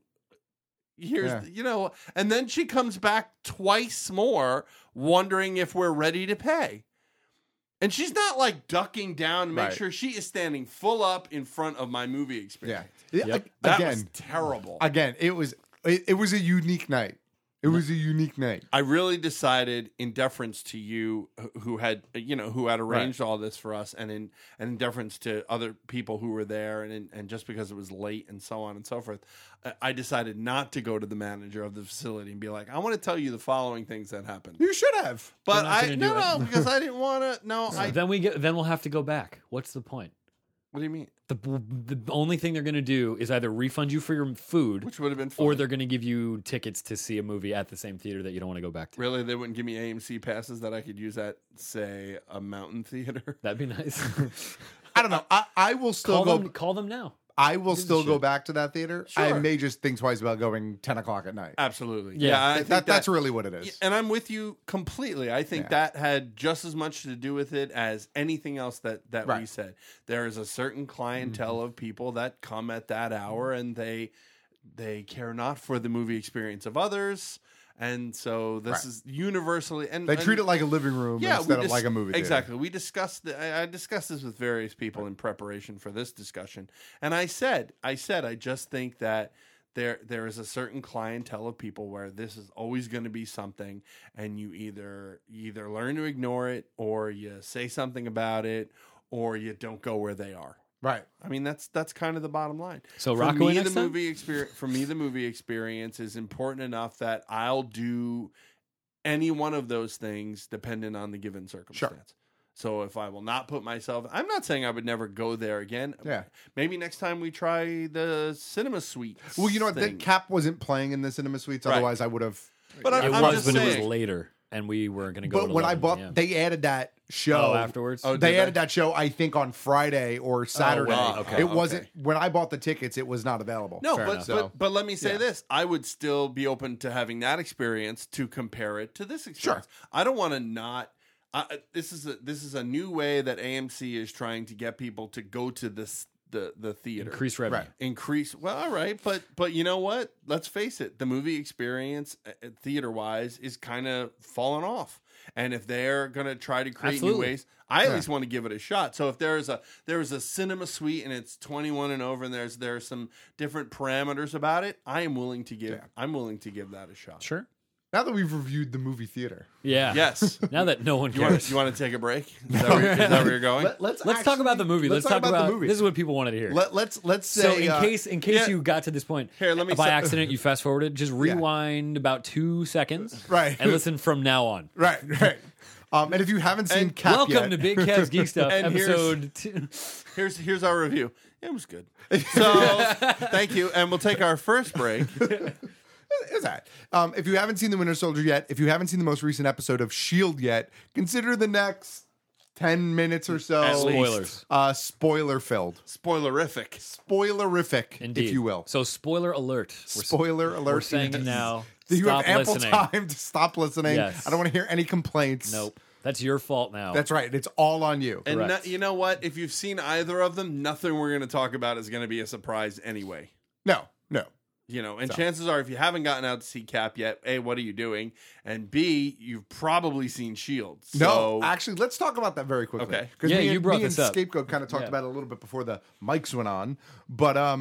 [SPEAKER 16] Here's
[SPEAKER 15] Yeah.
[SPEAKER 16] you know, and then she comes back twice more, wondering if we're ready to pay. And she's not like ducking down to make
[SPEAKER 15] Right.
[SPEAKER 16] sure she is standing full up in front of my movie experience.
[SPEAKER 15] Yeah.
[SPEAKER 14] Yep.
[SPEAKER 16] That
[SPEAKER 15] Again,
[SPEAKER 16] was terrible.
[SPEAKER 15] Again, it was it, it was a unique night. It was a unique night.
[SPEAKER 16] I really decided, in deference to you, who- who had you know who had arranged all this for us, and in and in deference to other people who were there, and in, and just because it was late and so on and so forth, I- I decided not to go to the manager of the facility and be like, "I want to tell you the following things that happened."
[SPEAKER 15] You should have,
[SPEAKER 16] but
[SPEAKER 14] not
[SPEAKER 16] I
[SPEAKER 14] gonna
[SPEAKER 16] no
[SPEAKER 14] do it.
[SPEAKER 16] no because I didn't want to. No,
[SPEAKER 14] So
[SPEAKER 16] I.
[SPEAKER 14] then we get then we'll have to go back. What's the point?
[SPEAKER 16] What do you mean?
[SPEAKER 14] The the only thing they're going to do is either refund you for your food,
[SPEAKER 16] Which would have been
[SPEAKER 14] or
[SPEAKER 16] fine.
[SPEAKER 14] they're going to give you tickets to see a movie at the same theater that you don't want to go back to.
[SPEAKER 16] Really, they wouldn't give me A M C passes that I could use at, say, a mountain theater.
[SPEAKER 14] That'd be nice.
[SPEAKER 15] I don't know. I, I will still
[SPEAKER 14] call
[SPEAKER 15] go.
[SPEAKER 14] them. Call them now.
[SPEAKER 15] I will
[SPEAKER 14] Gives a
[SPEAKER 15] still go
[SPEAKER 14] shit.
[SPEAKER 15] back to that theater. I
[SPEAKER 16] Sure.
[SPEAKER 15] may just think twice about going ten o'clock at night.
[SPEAKER 16] Absolutely.
[SPEAKER 14] Yeah.
[SPEAKER 16] Yeah, I
[SPEAKER 15] That-
[SPEAKER 16] think
[SPEAKER 15] that- that's
[SPEAKER 16] that-
[SPEAKER 15] really what it is.
[SPEAKER 16] And I'm with you completely. I think
[SPEAKER 15] Yeah.
[SPEAKER 16] that had just as much to do with it as anything else that, that we
[SPEAKER 15] Right.
[SPEAKER 16] said. There is a certain clientele
[SPEAKER 15] Mm-hmm.
[SPEAKER 16] of people that come at that hour and they they care not for the movie experience of others. And so this
[SPEAKER 15] Right.
[SPEAKER 16] is universally and
[SPEAKER 15] They
[SPEAKER 16] and-
[SPEAKER 15] treat it like a living room
[SPEAKER 16] yeah,
[SPEAKER 15] instead
[SPEAKER 16] we
[SPEAKER 15] of
[SPEAKER 16] dis-
[SPEAKER 15] like a movie theater.
[SPEAKER 16] Exactly. We discussed. The, I, I discussed this with various people in preparation for this discussion, and I said, I said, I just think that there there is a certain clientele of people where this is always going to be something, and you either you either learn to ignore it, or you say something about it, or you don't go where they are.
[SPEAKER 15] Right.
[SPEAKER 16] I mean, that's that's kind of the bottom line.
[SPEAKER 14] So
[SPEAKER 16] for
[SPEAKER 14] Rockaway
[SPEAKER 16] me,
[SPEAKER 14] next
[SPEAKER 16] the
[SPEAKER 14] time?
[SPEAKER 16] movie experience for me, the movie experience is important enough that I'll do any one of those things depending on the given circumstance. So if I will not put myself, I'm not saying I would never go there again.
[SPEAKER 15] Yeah.
[SPEAKER 16] Maybe next time we try the cinema suite.
[SPEAKER 15] Well, you know what? The
[SPEAKER 16] thing.
[SPEAKER 15] Cap wasn't playing in the cinema suites.
[SPEAKER 16] Right.
[SPEAKER 15] Otherwise, I would have.
[SPEAKER 16] But I-
[SPEAKER 14] It
[SPEAKER 16] I'm
[SPEAKER 14] was,
[SPEAKER 16] just
[SPEAKER 14] but it
[SPEAKER 16] saying.
[SPEAKER 14] was later, and we were going to go.
[SPEAKER 15] But
[SPEAKER 14] at
[SPEAKER 15] when I
[SPEAKER 14] eleven
[SPEAKER 15] bought,
[SPEAKER 14] p m.
[SPEAKER 15] they added that show
[SPEAKER 14] Oh, afterwards?
[SPEAKER 16] Oh,
[SPEAKER 15] they
[SPEAKER 16] did
[SPEAKER 15] added
[SPEAKER 16] they?
[SPEAKER 15] that show. I think on Friday or Saturday.
[SPEAKER 16] wow. Okay,
[SPEAKER 15] It wasn't
[SPEAKER 16] okay.
[SPEAKER 15] when I bought the tickets. It was not available.
[SPEAKER 16] No,
[SPEAKER 14] Fair
[SPEAKER 16] but,
[SPEAKER 14] enough.
[SPEAKER 16] but
[SPEAKER 15] So-
[SPEAKER 16] but let me say
[SPEAKER 15] yeah.
[SPEAKER 16] this: I would still be open to having that experience to compare it to this experience. I don't want to not. I, this is a this is a new way that A M C is trying to get people to go to this the the theater.
[SPEAKER 14] Increase revenue.
[SPEAKER 15] Right.
[SPEAKER 16] Increase. Well, all right, but but you know what? Let's face it: the movie experience, theater wise, is kind of falling off. And if they're going to try to create
[SPEAKER 14] Absolutely.
[SPEAKER 16] new ways, I at
[SPEAKER 15] Yeah.
[SPEAKER 16] least want to give it a shot. So if there's a there's a cinema suite and it's twenty-one and over, and there's there's some different parameters about it, I am willing to give
[SPEAKER 15] Yeah.
[SPEAKER 16] I'm willing to give that a shot.
[SPEAKER 14] Sure.
[SPEAKER 15] Now that we've reviewed the movie theater,
[SPEAKER 14] Yeah.
[SPEAKER 16] Yes.
[SPEAKER 14] Now that no one
[SPEAKER 16] You want
[SPEAKER 14] cares.
[SPEAKER 16] to, you want to take a break? Is that where, is that where you're going?
[SPEAKER 15] let, let's
[SPEAKER 14] Let's talk about the movie. Let's, talk, about,
[SPEAKER 15] the movie.
[SPEAKER 14] This is what people wanted to hear.
[SPEAKER 15] Let, let's let's say
[SPEAKER 14] so in
[SPEAKER 15] uh,
[SPEAKER 14] case in case
[SPEAKER 16] yeah.
[SPEAKER 14] you got to this point,
[SPEAKER 16] Here, let me
[SPEAKER 14] by
[SPEAKER 16] say-
[SPEAKER 14] accident you fast forwarded, just rewind about two seconds,
[SPEAKER 15] Right.
[SPEAKER 14] and listen from now on.
[SPEAKER 15] right, right. Um, and if you haven't seen
[SPEAKER 16] And
[SPEAKER 15] Cap
[SPEAKER 14] Welcome
[SPEAKER 15] yet,
[SPEAKER 14] to Big Cavs Geek Stuff,
[SPEAKER 16] And here's-
[SPEAKER 14] episode two.
[SPEAKER 16] Here's here's our review. It was good. So thank you, and we'll take our first break.
[SPEAKER 15] is that? Um, if you haven't seen The Winter Soldier yet, if you haven't seen the most recent episode of S H I E L D yet, consider the next ten minutes or so
[SPEAKER 16] At least.
[SPEAKER 14] Spoilers.
[SPEAKER 15] uh, spoiler filled,
[SPEAKER 16] Spoilerific.
[SPEAKER 15] spoilerific,
[SPEAKER 14] Indeed.
[SPEAKER 15] if you will.
[SPEAKER 14] So spoiler alert. We're s-
[SPEAKER 15] Spoiler alert.
[SPEAKER 14] We're saying it
[SPEAKER 15] Yes.
[SPEAKER 14] now.
[SPEAKER 15] You
[SPEAKER 14] Stop
[SPEAKER 15] have ample
[SPEAKER 14] listening.
[SPEAKER 15] time to stop listening.
[SPEAKER 14] Yes.
[SPEAKER 15] I don't want to hear any complaints.
[SPEAKER 14] Nope. That's your fault now.
[SPEAKER 15] That's right. It's all on you.
[SPEAKER 16] And no,
[SPEAKER 14] Correct.
[SPEAKER 16] you know what? If you've seen either of them, nothing we're going to talk about is going to be a surprise anyway.
[SPEAKER 15] No, no.
[SPEAKER 16] You know, and
[SPEAKER 15] So.
[SPEAKER 16] chances are, if you haven't gotten out to see Cap yet, A, what are you doing? And B, you've probably seen S H I E L D.
[SPEAKER 15] No,
[SPEAKER 16] So,
[SPEAKER 15] actually, let's talk about that very quickly.
[SPEAKER 16] Okay.
[SPEAKER 15] Because
[SPEAKER 14] Yeah,
[SPEAKER 15] me,
[SPEAKER 14] you
[SPEAKER 15] and,
[SPEAKER 14] brought
[SPEAKER 15] me
[SPEAKER 14] this
[SPEAKER 15] and
[SPEAKER 14] up.
[SPEAKER 15] Scapegoat kind of talked
[SPEAKER 14] Yeah.
[SPEAKER 15] about it a little bit before the mics went on. But um,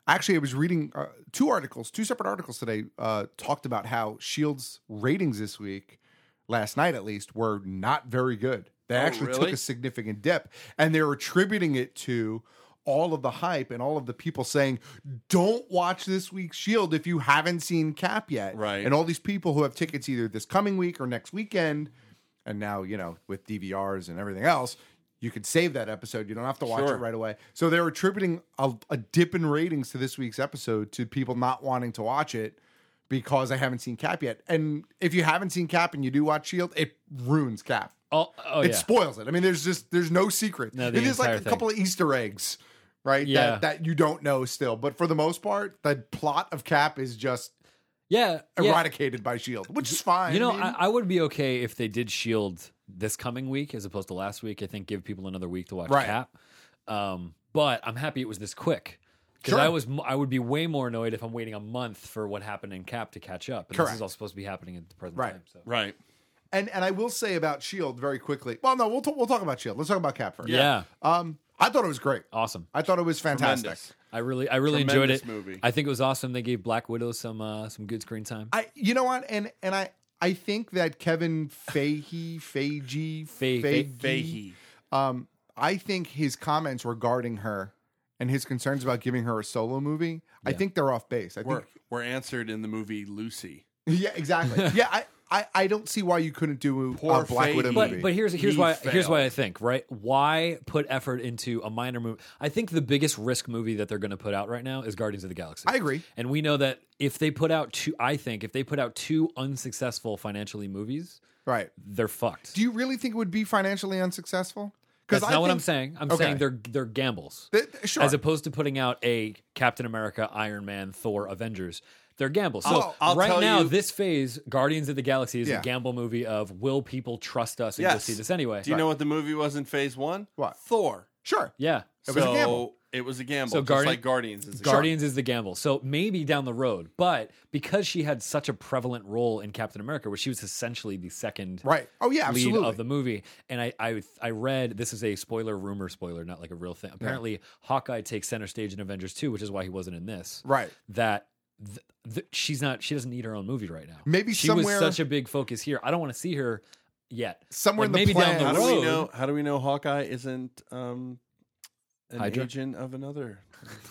[SPEAKER 15] Actually, I was reading uh, two articles, two separate articles today, uh, talked about how S H I E L D's ratings this week, last night at least, were not very good. They
[SPEAKER 16] Oh,
[SPEAKER 15] actually
[SPEAKER 16] really?
[SPEAKER 15] took a significant dip, and they're attributing it to all of the hype and all of the people saying, don't watch this week's S H I E L D if you haven't seen Cap yet.
[SPEAKER 16] Right.
[SPEAKER 15] And all these people who have tickets either this coming week or next weekend, and now, you know, with D V Rs and everything else, you could save that episode. You don't have to watch
[SPEAKER 16] Sure.
[SPEAKER 15] it right away. So they're attributing a, a dip in ratings to this week's episode to people not wanting to watch it because I haven't seen Cap yet. And if you haven't seen Cap and you do watch S H I E L D, it ruins Cap.
[SPEAKER 14] Oh, oh
[SPEAKER 15] it
[SPEAKER 14] yeah.
[SPEAKER 15] spoils it. I mean, there's just there's no secret.
[SPEAKER 14] No, the
[SPEAKER 15] it is like
[SPEAKER 14] entire
[SPEAKER 15] a
[SPEAKER 14] thing.
[SPEAKER 15] couple of Easter eggs, right?
[SPEAKER 14] Yeah.
[SPEAKER 15] That, that you don't know still. But for the most part, the plot of Cap is just
[SPEAKER 14] Yeah, yeah.
[SPEAKER 15] eradicated by S H I E L D, which is fine.
[SPEAKER 14] You know,
[SPEAKER 15] I mean,
[SPEAKER 14] I, I would be okay if they did Shield this coming week as opposed to last week. I think give people another week to watch
[SPEAKER 15] Right.
[SPEAKER 14] Cap. Um, but I'm happy it was this quick because
[SPEAKER 15] Sure.
[SPEAKER 14] I was m- I would be way more annoyed if I'm waiting a month for what happened in Cap to catch up. And
[SPEAKER 15] Correct.
[SPEAKER 14] This is all supposed to be happening at the present
[SPEAKER 15] Right.
[SPEAKER 14] time. So.
[SPEAKER 16] Right.
[SPEAKER 15] and and I will say about S H I E L D very quickly. Well, no, we'll t- we'll talk about S H I E L D. Let's talk about Cap first.
[SPEAKER 14] Yeah.
[SPEAKER 15] Um, I thought it was great.
[SPEAKER 14] Awesome.
[SPEAKER 15] I thought it was fantastic.
[SPEAKER 16] Tremendous.
[SPEAKER 14] I really I really enjoyed
[SPEAKER 16] Tremendous
[SPEAKER 14] it.
[SPEAKER 16] movie.
[SPEAKER 14] I think it was awesome. They gave Black Widow some uh, some good screen time.
[SPEAKER 15] I, you know what, and and I, I think that Kevin Feige, Feige,
[SPEAKER 14] Fe-
[SPEAKER 15] Feige,
[SPEAKER 16] Feige.
[SPEAKER 15] um, I think his comments regarding her and his concerns about giving her a solo movie, I
[SPEAKER 14] Yeah.
[SPEAKER 15] think they're off base. I
[SPEAKER 16] Were,
[SPEAKER 15] think,
[SPEAKER 16] were answered in the movie Lucy.
[SPEAKER 15] yeah, exactly. yeah, I, I, I don't see why you couldn't do
[SPEAKER 16] Poor
[SPEAKER 15] a Black Widow
[SPEAKER 16] Feige.
[SPEAKER 14] But
[SPEAKER 15] movie.
[SPEAKER 14] but here's here's
[SPEAKER 16] He
[SPEAKER 14] why here's
[SPEAKER 16] failed.
[SPEAKER 14] why I think, right? Why put effort into a minor movie? I think the biggest risk movie that they're going to put out right now is Guardians of the Galaxy.
[SPEAKER 15] I agree.
[SPEAKER 14] And we know that if they put out two, I think if they put out two unsuccessful financially movies,
[SPEAKER 15] Right.
[SPEAKER 14] they're fucked.
[SPEAKER 15] Do you really think it would be financially unsuccessful?
[SPEAKER 14] That's
[SPEAKER 15] I
[SPEAKER 14] not what
[SPEAKER 15] think-
[SPEAKER 14] I'm saying. I'm
[SPEAKER 15] Okay.
[SPEAKER 14] saying they're they're gambles.
[SPEAKER 15] Th- th- sure.
[SPEAKER 14] As opposed to putting out a Captain America, Iron Man, Thor, Avengers. They're gambles. So
[SPEAKER 16] I'll- I'll
[SPEAKER 14] right
[SPEAKER 16] tell
[SPEAKER 14] now,
[SPEAKER 16] you-
[SPEAKER 14] this phase, Guardians of the Galaxy is
[SPEAKER 15] Yeah.
[SPEAKER 14] a gamble movie of will people trust us and go
[SPEAKER 16] Yes.
[SPEAKER 14] see this anyway?
[SPEAKER 16] Do you know what the movie was in phase one?
[SPEAKER 15] What?
[SPEAKER 16] Thor.
[SPEAKER 15] Sure.
[SPEAKER 14] Yeah.
[SPEAKER 15] It was a
[SPEAKER 16] So,
[SPEAKER 15] gamble.
[SPEAKER 16] It was a gamble.
[SPEAKER 14] So
[SPEAKER 16] just
[SPEAKER 14] Guardian-
[SPEAKER 16] like Guardians is a
[SPEAKER 14] Guardians is the gamble. So maybe down the road, but because she had such a prevalent role in Captain America, where she was essentially the second
[SPEAKER 15] Right. Oh, yeah,
[SPEAKER 14] lead
[SPEAKER 15] absolutely.
[SPEAKER 14] of the movie, and I, I I read this is a spoiler rumor spoiler, not like a real thing. Apparently, Hawkeye takes center stage in Avengers two, which is why he wasn't in this.
[SPEAKER 15] Right.
[SPEAKER 14] That. Th- th- she's not. She doesn't need her own movie right now.
[SPEAKER 15] Maybe
[SPEAKER 14] she
[SPEAKER 15] somewhere-
[SPEAKER 14] was such a big focus here. I don't want to see her yet.
[SPEAKER 15] Somewhere
[SPEAKER 14] Like,
[SPEAKER 15] in the
[SPEAKER 14] maybe
[SPEAKER 15] plan-
[SPEAKER 14] down
[SPEAKER 16] How
[SPEAKER 14] the
[SPEAKER 16] do
[SPEAKER 14] road.
[SPEAKER 16] we know? How do we know Hawkeye isn't um, an
[SPEAKER 14] Hydra?
[SPEAKER 16] agent of another?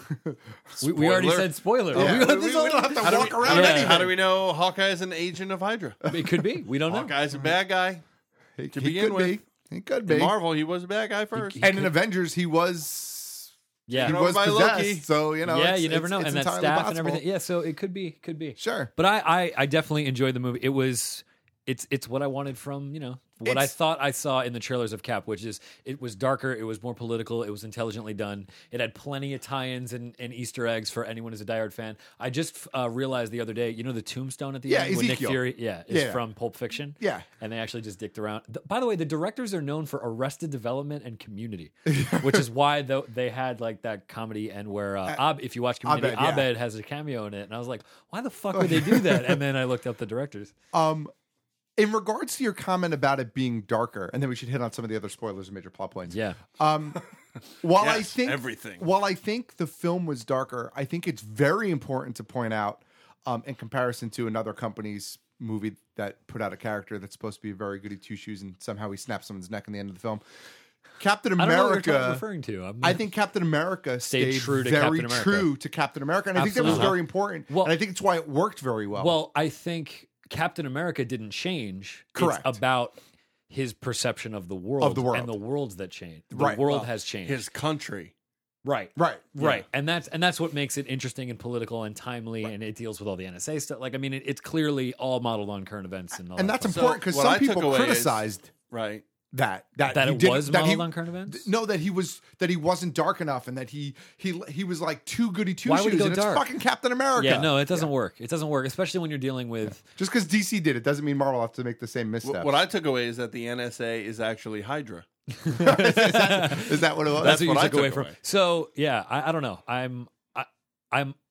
[SPEAKER 14] We, we already
[SPEAKER 16] Spoiler.
[SPEAKER 14] said spoiler.
[SPEAKER 15] Yeah,
[SPEAKER 14] We-
[SPEAKER 15] we,
[SPEAKER 14] this
[SPEAKER 15] we
[SPEAKER 14] is
[SPEAKER 15] don't
[SPEAKER 14] all-
[SPEAKER 15] have to
[SPEAKER 16] How do
[SPEAKER 15] walk
[SPEAKER 16] we-
[SPEAKER 15] around
[SPEAKER 14] Yeah.
[SPEAKER 15] anything.
[SPEAKER 16] How do we know Hawkeye is an agent of Hydra?
[SPEAKER 14] It could be. We don't know.
[SPEAKER 16] Hawkeye's a bad guy.
[SPEAKER 15] He,
[SPEAKER 16] To
[SPEAKER 15] he
[SPEAKER 16] begin
[SPEAKER 15] could
[SPEAKER 16] with.
[SPEAKER 15] be. He could be.
[SPEAKER 16] In Marvel, he was a bad guy first.
[SPEAKER 15] and in Avengers, he was
[SPEAKER 14] Yeah.
[SPEAKER 15] he
[SPEAKER 16] Taken
[SPEAKER 15] was
[SPEAKER 16] over by
[SPEAKER 15] possessed.
[SPEAKER 16] Loki.
[SPEAKER 15] So you know,
[SPEAKER 14] yeah,
[SPEAKER 15] it's-
[SPEAKER 14] you never
[SPEAKER 15] it's-
[SPEAKER 14] know,
[SPEAKER 15] it's
[SPEAKER 14] and that
[SPEAKER 15] entirely
[SPEAKER 14] staff and
[SPEAKER 15] possible.
[SPEAKER 14] everything. Yeah, so it could be, could be.
[SPEAKER 15] Sure.
[SPEAKER 14] But I, I, I definitely enjoyed the movie. It was, it's, it's what I wanted from you know what I
[SPEAKER 15] It's-
[SPEAKER 14] thought I saw in the trailers of Cap, which is it was darker, it was more political, it was intelligently done. It had plenty of tie-ins and, and Easter eggs for anyone who's a diehard fan. I just uh, realized the other day, you know, the tombstone at the
[SPEAKER 15] Yeah,
[SPEAKER 14] end when Nick
[SPEAKER 15] Ezekiel.
[SPEAKER 14] Fury, yeah, is
[SPEAKER 15] Yeah.
[SPEAKER 14] from Pulp Fiction.
[SPEAKER 15] Yeah.
[SPEAKER 14] and they actually just dicked around. Th- By the way, the directors are known for Arrested Development and Community, which is why though they had like that comedy and where uh, Ab, if you watch Community,
[SPEAKER 15] Abed, yeah.
[SPEAKER 14] Abed has a cameo in it, and I was like, why the fuck would they do that? And then I looked up the directors.
[SPEAKER 15] Um, in regards to your comment about it being darker, and then we should hit on some of the other spoilers and major plot points.
[SPEAKER 14] Yeah.
[SPEAKER 15] Um, while I
[SPEAKER 16] Yes,
[SPEAKER 15] think
[SPEAKER 16] everything.
[SPEAKER 15] while I think the film was darker, I think it's very important to point out, um, in comparison to another company's movie that put out a character that's supposed to be a very goody two shoes, and somehow he snaps someone's neck in the end of the film. Captain
[SPEAKER 14] I don't know what
[SPEAKER 15] America.
[SPEAKER 14] you're talking- referring to. I'm-
[SPEAKER 15] I think Captain America
[SPEAKER 14] Stayed
[SPEAKER 15] stayed,
[SPEAKER 14] true to
[SPEAKER 15] very
[SPEAKER 14] Captain America.
[SPEAKER 15] true to Captain America, and I think that was
[SPEAKER 14] Absolutely.
[SPEAKER 15] very important.
[SPEAKER 14] Well-
[SPEAKER 15] and I think it's why it worked very well.
[SPEAKER 14] Well, I think Captain America didn't change.
[SPEAKER 15] Correct.
[SPEAKER 14] It's about his perception of the world,
[SPEAKER 15] Of the world.
[SPEAKER 14] and the worlds that change. The
[SPEAKER 15] Right.
[SPEAKER 14] world
[SPEAKER 16] Well,
[SPEAKER 14] has changed.
[SPEAKER 16] His country.
[SPEAKER 14] right.
[SPEAKER 15] right,
[SPEAKER 14] Right, and that's and that's what makes it interesting and political and timely, and it deals with all the N S A stuff. Like, I mean, it, it's clearly all modeled on current events, and all
[SPEAKER 15] and
[SPEAKER 14] that
[SPEAKER 15] that's
[SPEAKER 14] stuff.
[SPEAKER 15] important because
[SPEAKER 16] what
[SPEAKER 15] some
[SPEAKER 16] I took
[SPEAKER 15] people
[SPEAKER 16] away is-
[SPEAKER 15] criticized
[SPEAKER 16] Right.
[SPEAKER 15] that that
[SPEAKER 14] That
[SPEAKER 15] he
[SPEAKER 14] it
[SPEAKER 15] didn't-
[SPEAKER 14] was
[SPEAKER 15] that he-
[SPEAKER 14] modeled on current events?
[SPEAKER 15] No, that he was that he wasn't dark enough, and that he he he was like too goody two
[SPEAKER 14] Why would he
[SPEAKER 15] shoes.
[SPEAKER 14] go
[SPEAKER 15] And
[SPEAKER 14] dark?
[SPEAKER 15] it's fucking Captain America.
[SPEAKER 14] Yeah, no, it doesn't work. It doesn't work, especially when you're dealing with.
[SPEAKER 15] Just because D C did it doesn't mean Marvel have to make the same misstep.
[SPEAKER 16] What I took away is that the N S A is actually Hydra.
[SPEAKER 15] is, that, is that what it was?
[SPEAKER 14] That's, what you
[SPEAKER 16] what I
[SPEAKER 14] took away
[SPEAKER 16] took
[SPEAKER 14] from.
[SPEAKER 16] away.
[SPEAKER 14] So yeah, I, I don't know. I'm I, I'm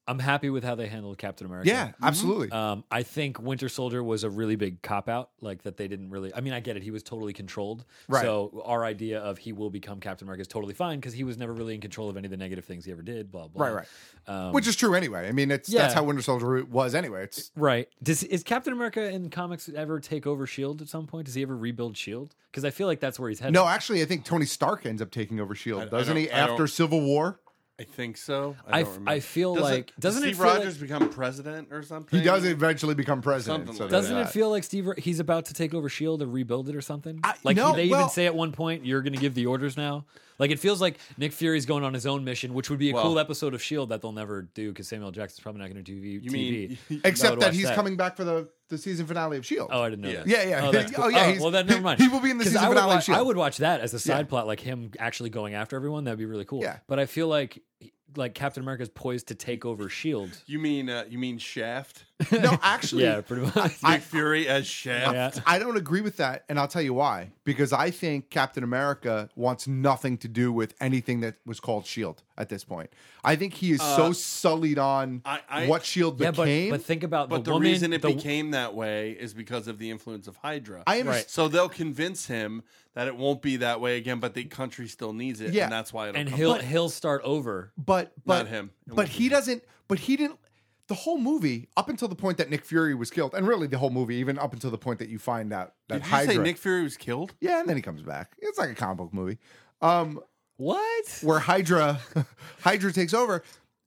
[SPEAKER 14] I'm happy with how they handled Captain America.
[SPEAKER 15] Yeah, absolutely.
[SPEAKER 14] Um, I think Winter Soldier was a really big cop out, like that they didn't really. I mean, I get it; he was totally controlled.
[SPEAKER 15] Right.
[SPEAKER 14] So our idea of he will become Captain America is totally fine because he was never really in control of any of the negative things he ever did. Blah blah.
[SPEAKER 15] Right, right.
[SPEAKER 14] Um,
[SPEAKER 15] Which is true anyway. I mean, it's
[SPEAKER 14] yeah.
[SPEAKER 15] that's how Winter Soldier was anyway. It's
[SPEAKER 14] right. Does is Captain America in comics ever take over Shield at some point? Does he ever rebuild Shield? Because I feel like that's where he's headed.
[SPEAKER 15] no, actually, I think Tony Stark ends up taking over Shield,
[SPEAKER 16] I- I
[SPEAKER 15] doesn't
[SPEAKER 16] don't-
[SPEAKER 15] he?
[SPEAKER 16] I don't-
[SPEAKER 15] After Civil War,
[SPEAKER 16] I think so.
[SPEAKER 14] I
[SPEAKER 16] I,
[SPEAKER 14] f-
[SPEAKER 16] don't remember.
[SPEAKER 14] I feel
[SPEAKER 16] Doesn't-
[SPEAKER 14] like- doesn't
[SPEAKER 16] does
[SPEAKER 14] it
[SPEAKER 16] Steve
[SPEAKER 14] feel like-
[SPEAKER 16] Rogers become president or something?
[SPEAKER 15] he does eventually become president.
[SPEAKER 16] Something
[SPEAKER 15] so
[SPEAKER 16] like
[SPEAKER 15] there's
[SPEAKER 14] Doesn't it
[SPEAKER 15] that.
[SPEAKER 14] feel like Steve? He's about to take over Shield and rebuild it or something?
[SPEAKER 15] I-
[SPEAKER 14] like
[SPEAKER 15] no,
[SPEAKER 14] they
[SPEAKER 15] well-
[SPEAKER 14] even say at one point, "You're going to give the orders now." Like it feels like Nick Fury's going on his own mission, which would be a
[SPEAKER 16] Well-
[SPEAKER 14] cool episode of Shield that they'll never do because Samuel Jackson's probably not going to do T V.
[SPEAKER 16] You mean-
[SPEAKER 14] T V.
[SPEAKER 15] Except
[SPEAKER 14] I would
[SPEAKER 15] that
[SPEAKER 14] watch
[SPEAKER 15] he's
[SPEAKER 14] that.
[SPEAKER 15] coming back for the, the season finale of Shield.
[SPEAKER 14] Oh, I didn't know
[SPEAKER 16] Yeah.
[SPEAKER 14] that.
[SPEAKER 15] Yeah, yeah.
[SPEAKER 14] Oh, that's cool.
[SPEAKER 15] Oh, yeah, he's-
[SPEAKER 14] well, then never mind.
[SPEAKER 15] he will be in the
[SPEAKER 14] 'Cause
[SPEAKER 15] season
[SPEAKER 14] I would
[SPEAKER 15] finale of
[SPEAKER 14] watch,
[SPEAKER 15] Shield.
[SPEAKER 14] I would watch that as a side
[SPEAKER 15] Yeah.
[SPEAKER 14] plot, like him actually going after everyone. That'd be really cool.
[SPEAKER 15] Yeah.
[SPEAKER 14] But I feel like like Captain America is poised to take over Shield.
[SPEAKER 16] You mean uh, you mean Shaft?
[SPEAKER 15] No, actually,
[SPEAKER 14] Yeah, pretty much.
[SPEAKER 16] Nick Fury as Shaft.
[SPEAKER 14] Yeah.
[SPEAKER 15] I don't agree with that, and I'll tell you why. Because I think Captain America wants nothing to do with anything that was called Shield at this point. I think he is so
[SPEAKER 16] Uh,
[SPEAKER 15] sullied on
[SPEAKER 16] I- I-
[SPEAKER 15] what Shield
[SPEAKER 14] Yeah, but,
[SPEAKER 15] became.
[SPEAKER 14] but think about
[SPEAKER 16] But
[SPEAKER 14] the,
[SPEAKER 16] the,
[SPEAKER 14] woman,
[SPEAKER 16] reason it
[SPEAKER 14] the-
[SPEAKER 16] became that way is because of the influence of Hydra.
[SPEAKER 15] I understand.
[SPEAKER 14] Right.
[SPEAKER 16] So they'll convince him that it won't be that way again, but the country still needs it,
[SPEAKER 15] Yeah.
[SPEAKER 16] and that's why it'll
[SPEAKER 14] and
[SPEAKER 16] come
[SPEAKER 14] he'll
[SPEAKER 16] back.
[SPEAKER 14] he'll start over.
[SPEAKER 15] but but
[SPEAKER 16] Not him. It
[SPEAKER 15] But
[SPEAKER 16] won't
[SPEAKER 15] he
[SPEAKER 16] be.
[SPEAKER 15] doesn't. But he didn't. The whole movie, up until the point that Nick Fury was killed, and really the whole movie, even up until the point that you find out that
[SPEAKER 16] Did you
[SPEAKER 15] Hydra.
[SPEAKER 16] say Nick Fury was killed?
[SPEAKER 15] Yeah, and then he comes back. It's like a comic book movie. Um,
[SPEAKER 14] What?
[SPEAKER 15] where Hydra Hydra takes over.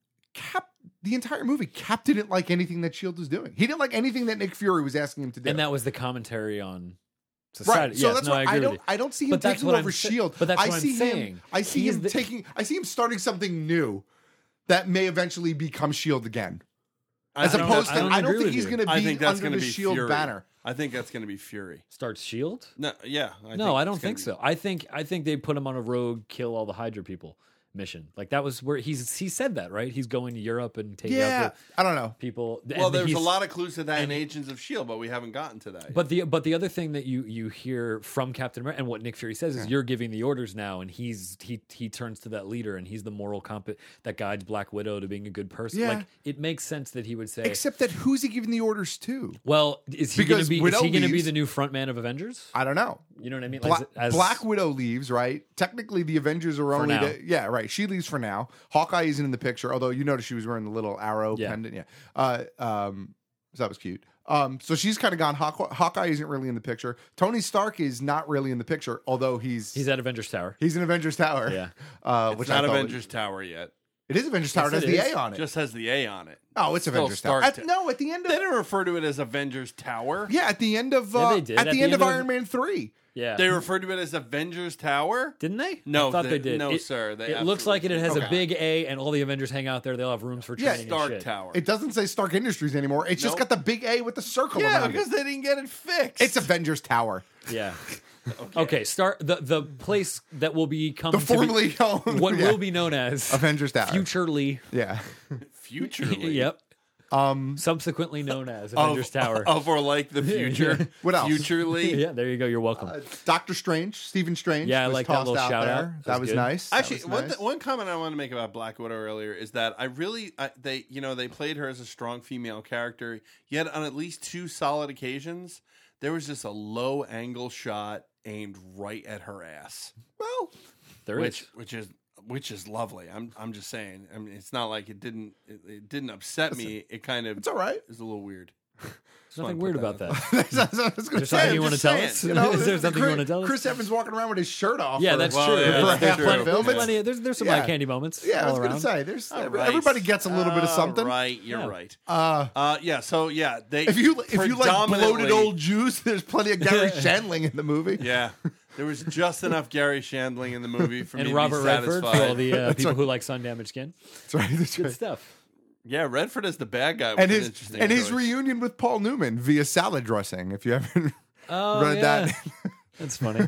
[SPEAKER 15] Cap the entire movie, Cap didn't like anything that Shield was doing. He didn't like anything that Nick Fury was asking him to do.
[SPEAKER 14] And that was the commentary on society.
[SPEAKER 15] Right, so
[SPEAKER 14] Yes,
[SPEAKER 15] that's
[SPEAKER 14] no,
[SPEAKER 15] why
[SPEAKER 14] I,
[SPEAKER 15] I,
[SPEAKER 14] agree with
[SPEAKER 15] don't.
[SPEAKER 14] you.
[SPEAKER 15] I don't see him
[SPEAKER 14] But that's
[SPEAKER 15] taking
[SPEAKER 14] what
[SPEAKER 15] over
[SPEAKER 14] I'm sa-
[SPEAKER 15] Shield.
[SPEAKER 14] but that's
[SPEAKER 15] I
[SPEAKER 14] what I'm
[SPEAKER 15] see
[SPEAKER 14] saying.
[SPEAKER 15] him. I see
[SPEAKER 14] He's
[SPEAKER 15] him
[SPEAKER 14] the-
[SPEAKER 15] taking. I see him starting something new that may eventually become Shield again.
[SPEAKER 16] I
[SPEAKER 15] As
[SPEAKER 16] don't-
[SPEAKER 15] opposed
[SPEAKER 14] I
[SPEAKER 15] to,
[SPEAKER 14] don't
[SPEAKER 15] I don't,
[SPEAKER 14] agree
[SPEAKER 15] think
[SPEAKER 14] with
[SPEAKER 15] he's
[SPEAKER 14] you.
[SPEAKER 15] going to
[SPEAKER 16] I
[SPEAKER 15] be
[SPEAKER 16] think that's
[SPEAKER 15] under
[SPEAKER 16] going to
[SPEAKER 15] the
[SPEAKER 16] be
[SPEAKER 15] Shield
[SPEAKER 16] Fury.
[SPEAKER 15] banner.
[SPEAKER 16] I think that's going to be Fury.
[SPEAKER 14] Starts Shield?
[SPEAKER 16] No, yeah. I
[SPEAKER 14] No, I don't
[SPEAKER 16] it's gonna
[SPEAKER 14] think
[SPEAKER 16] be-
[SPEAKER 14] so. I think I think they put him on a rogue, kill all the Hydra people mission. Like that was where he's he said that, right? He's going to Europe and taking
[SPEAKER 15] Yeah,
[SPEAKER 14] out
[SPEAKER 15] I don't know.
[SPEAKER 14] the people.
[SPEAKER 16] Well,
[SPEAKER 14] and
[SPEAKER 16] there's a
[SPEAKER 14] he's-
[SPEAKER 16] lot of clues to that in Agents of S H I E L D, but we haven't gotten to that yet.
[SPEAKER 14] But the but the other thing that you you hear from Captain America and what Nick Fury says is
[SPEAKER 15] Yeah.
[SPEAKER 14] you're giving the orders now, and he's he he turns to that leader, and he's the moral comp that guides Black Widow to being a good person.
[SPEAKER 15] Yeah.
[SPEAKER 14] Like it makes sense that he would say.
[SPEAKER 15] Except that who's he giving the orders to?
[SPEAKER 14] Well, is he going
[SPEAKER 15] Because
[SPEAKER 14] to be is
[SPEAKER 15] Widow
[SPEAKER 14] he going to be
[SPEAKER 15] leaves.
[SPEAKER 14] the new front man of Avengers?
[SPEAKER 15] I don't know.
[SPEAKER 14] You know what I mean?
[SPEAKER 15] Bla-
[SPEAKER 14] Like, as-
[SPEAKER 15] Black Widow leaves, right? Technically, the Avengers are only
[SPEAKER 14] now.
[SPEAKER 15] the, yeah, right. She leaves for now. Hawkeye isn't in the picture, although you notice she was wearing the little arrow
[SPEAKER 14] Yeah.
[SPEAKER 15] pendant. Yeah, uh, um, so that was cute. Um, so she's kind of gone. Hawk- Hawkeye isn't really in the picture. Tony Stark is not really in the picture, although he's
[SPEAKER 14] He's at Avengers Tower.
[SPEAKER 15] he's in Avengers Tower.
[SPEAKER 14] Yeah.
[SPEAKER 15] uh,
[SPEAKER 16] it's
[SPEAKER 15] which
[SPEAKER 16] not
[SPEAKER 15] I thought
[SPEAKER 16] Avengers Tower yet.
[SPEAKER 15] It is Avengers Tower.
[SPEAKER 14] Yes,
[SPEAKER 15] it has
[SPEAKER 14] it
[SPEAKER 15] the
[SPEAKER 14] is.
[SPEAKER 15] A on it.
[SPEAKER 16] Just has the A on it.
[SPEAKER 15] oh, it's
[SPEAKER 16] Still
[SPEAKER 15] Avengers Tower.
[SPEAKER 16] Stark
[SPEAKER 15] At,
[SPEAKER 16] Tower.
[SPEAKER 15] no, at the end of
[SPEAKER 16] They didn't refer to it as Avengers Tower.
[SPEAKER 15] yeah, at the end of
[SPEAKER 14] Yeah,
[SPEAKER 15] uh,
[SPEAKER 14] they did.
[SPEAKER 15] at, the, end, of Iron Man three.
[SPEAKER 14] Yeah.
[SPEAKER 16] They referred to it as Avengers Tower.
[SPEAKER 14] Didn't they?
[SPEAKER 16] No,
[SPEAKER 14] I thought
[SPEAKER 16] they-
[SPEAKER 14] they did.
[SPEAKER 16] no,
[SPEAKER 14] It-
[SPEAKER 16] sir, they
[SPEAKER 14] it looks like it, it has
[SPEAKER 15] Okay.
[SPEAKER 14] a big A, and all the Avengers hang out there. They'll have rooms for
[SPEAKER 15] Yeah,
[SPEAKER 14] training.
[SPEAKER 16] Stark
[SPEAKER 14] and shit.
[SPEAKER 16] Tower.
[SPEAKER 15] It doesn't say Stark Industries anymore. It's just
[SPEAKER 16] Nope.
[SPEAKER 15] got the big A with the circle
[SPEAKER 16] yeah,
[SPEAKER 15] around
[SPEAKER 16] because
[SPEAKER 15] it.
[SPEAKER 16] they didn't get it fixed.
[SPEAKER 15] It's Avengers Tower.
[SPEAKER 14] Yeah. Okay. Start the the place that will become
[SPEAKER 15] The
[SPEAKER 14] to be-
[SPEAKER 15] formerly owned-
[SPEAKER 14] what
[SPEAKER 15] yeah.
[SPEAKER 14] will be known as
[SPEAKER 15] Avengers Tower.
[SPEAKER 14] Futurely.
[SPEAKER 15] Yeah.
[SPEAKER 16] Futurely.
[SPEAKER 14] Yep.
[SPEAKER 15] Um,
[SPEAKER 14] Subsequently known as
[SPEAKER 16] Of,
[SPEAKER 14] Avengers Tower.
[SPEAKER 16] of or like the future.
[SPEAKER 15] What else?
[SPEAKER 16] Futurely.
[SPEAKER 14] yeah. There you go. You're welcome.
[SPEAKER 15] Uh, Doctor Strange, Stephen Strange.
[SPEAKER 14] Yeah, I
[SPEAKER 15] was
[SPEAKER 14] like that
[SPEAKER 15] tossed
[SPEAKER 14] little
[SPEAKER 15] out
[SPEAKER 14] shout
[SPEAKER 15] there.
[SPEAKER 14] out.
[SPEAKER 15] That,
[SPEAKER 14] That was
[SPEAKER 15] was
[SPEAKER 14] good.
[SPEAKER 15] nice. That
[SPEAKER 16] Actually,
[SPEAKER 15] was
[SPEAKER 16] one,
[SPEAKER 15] nice.
[SPEAKER 16] th- one comment I want to make about Black Widow earlier is that I really, I, they, you know, they played her as a strong female character. Yet on at least two solid occasions, there was just a low angle shot aimed right at her ass.
[SPEAKER 15] Well,
[SPEAKER 14] there
[SPEAKER 16] which,
[SPEAKER 14] is.
[SPEAKER 16] which is which is lovely. I'm I'm just saying. I mean, it's not like it didn't it, it didn't upset me. It kind of
[SPEAKER 15] it's all right.
[SPEAKER 16] is a little weird.
[SPEAKER 14] There's nothing
[SPEAKER 16] put
[SPEAKER 14] weird
[SPEAKER 16] that
[SPEAKER 14] about
[SPEAKER 16] out
[SPEAKER 14] that.
[SPEAKER 15] That's what I was gonna
[SPEAKER 14] There's
[SPEAKER 15] say.
[SPEAKER 14] something
[SPEAKER 15] I'm
[SPEAKER 14] you want to
[SPEAKER 15] just
[SPEAKER 14] tell
[SPEAKER 15] saying,
[SPEAKER 14] us?
[SPEAKER 15] you know,
[SPEAKER 14] Is there something
[SPEAKER 15] Chris,
[SPEAKER 14] you want to tell us?
[SPEAKER 15] Chris Evans walking around with his shirt off.
[SPEAKER 14] Yeah,
[SPEAKER 15] for-
[SPEAKER 14] that's
[SPEAKER 16] Well,
[SPEAKER 14] true.
[SPEAKER 16] yeah,
[SPEAKER 14] There's-
[SPEAKER 16] that's
[SPEAKER 14] there's
[SPEAKER 16] true.
[SPEAKER 14] plenty- there's
[SPEAKER 15] But-
[SPEAKER 14] plenty- There's there's some
[SPEAKER 15] Yeah.
[SPEAKER 14] eye candy moments.
[SPEAKER 15] Yeah, I
[SPEAKER 14] all
[SPEAKER 15] was gonna
[SPEAKER 14] around.
[SPEAKER 15] say there's
[SPEAKER 16] All
[SPEAKER 15] every-
[SPEAKER 16] right.
[SPEAKER 15] everybody gets a little bit of
[SPEAKER 16] All
[SPEAKER 15] something.
[SPEAKER 16] Right, you're
[SPEAKER 14] Yeah.
[SPEAKER 16] right.
[SPEAKER 15] Uh,
[SPEAKER 16] Uh, yeah. So yeah, they
[SPEAKER 15] if you if you like bloated
[SPEAKER 16] predominantly-
[SPEAKER 15] old Jews, there's plenty of Gary Shandling in the movie.
[SPEAKER 16] Yeah, there was just enough Gary Shandling in the movie for
[SPEAKER 14] And
[SPEAKER 16] me
[SPEAKER 14] Robert
[SPEAKER 16] to be
[SPEAKER 14] Redford
[SPEAKER 16] satisfied.
[SPEAKER 14] for all the uh,
[SPEAKER 15] That's
[SPEAKER 14] people
[SPEAKER 15] right.
[SPEAKER 14] who like sun damaged skin.
[SPEAKER 15] That's right. That's
[SPEAKER 14] Good
[SPEAKER 15] right.
[SPEAKER 14] stuff.
[SPEAKER 16] Yeah, Redford as the bad guy was
[SPEAKER 15] And
[SPEAKER 16] an
[SPEAKER 15] his
[SPEAKER 16] interesting
[SPEAKER 15] and his
[SPEAKER 16] choice.
[SPEAKER 15] reunion with Paul Newman via salad dressing. If you haven't
[SPEAKER 14] Oh,
[SPEAKER 15] read
[SPEAKER 14] yeah.
[SPEAKER 15] that,
[SPEAKER 14] That's funny.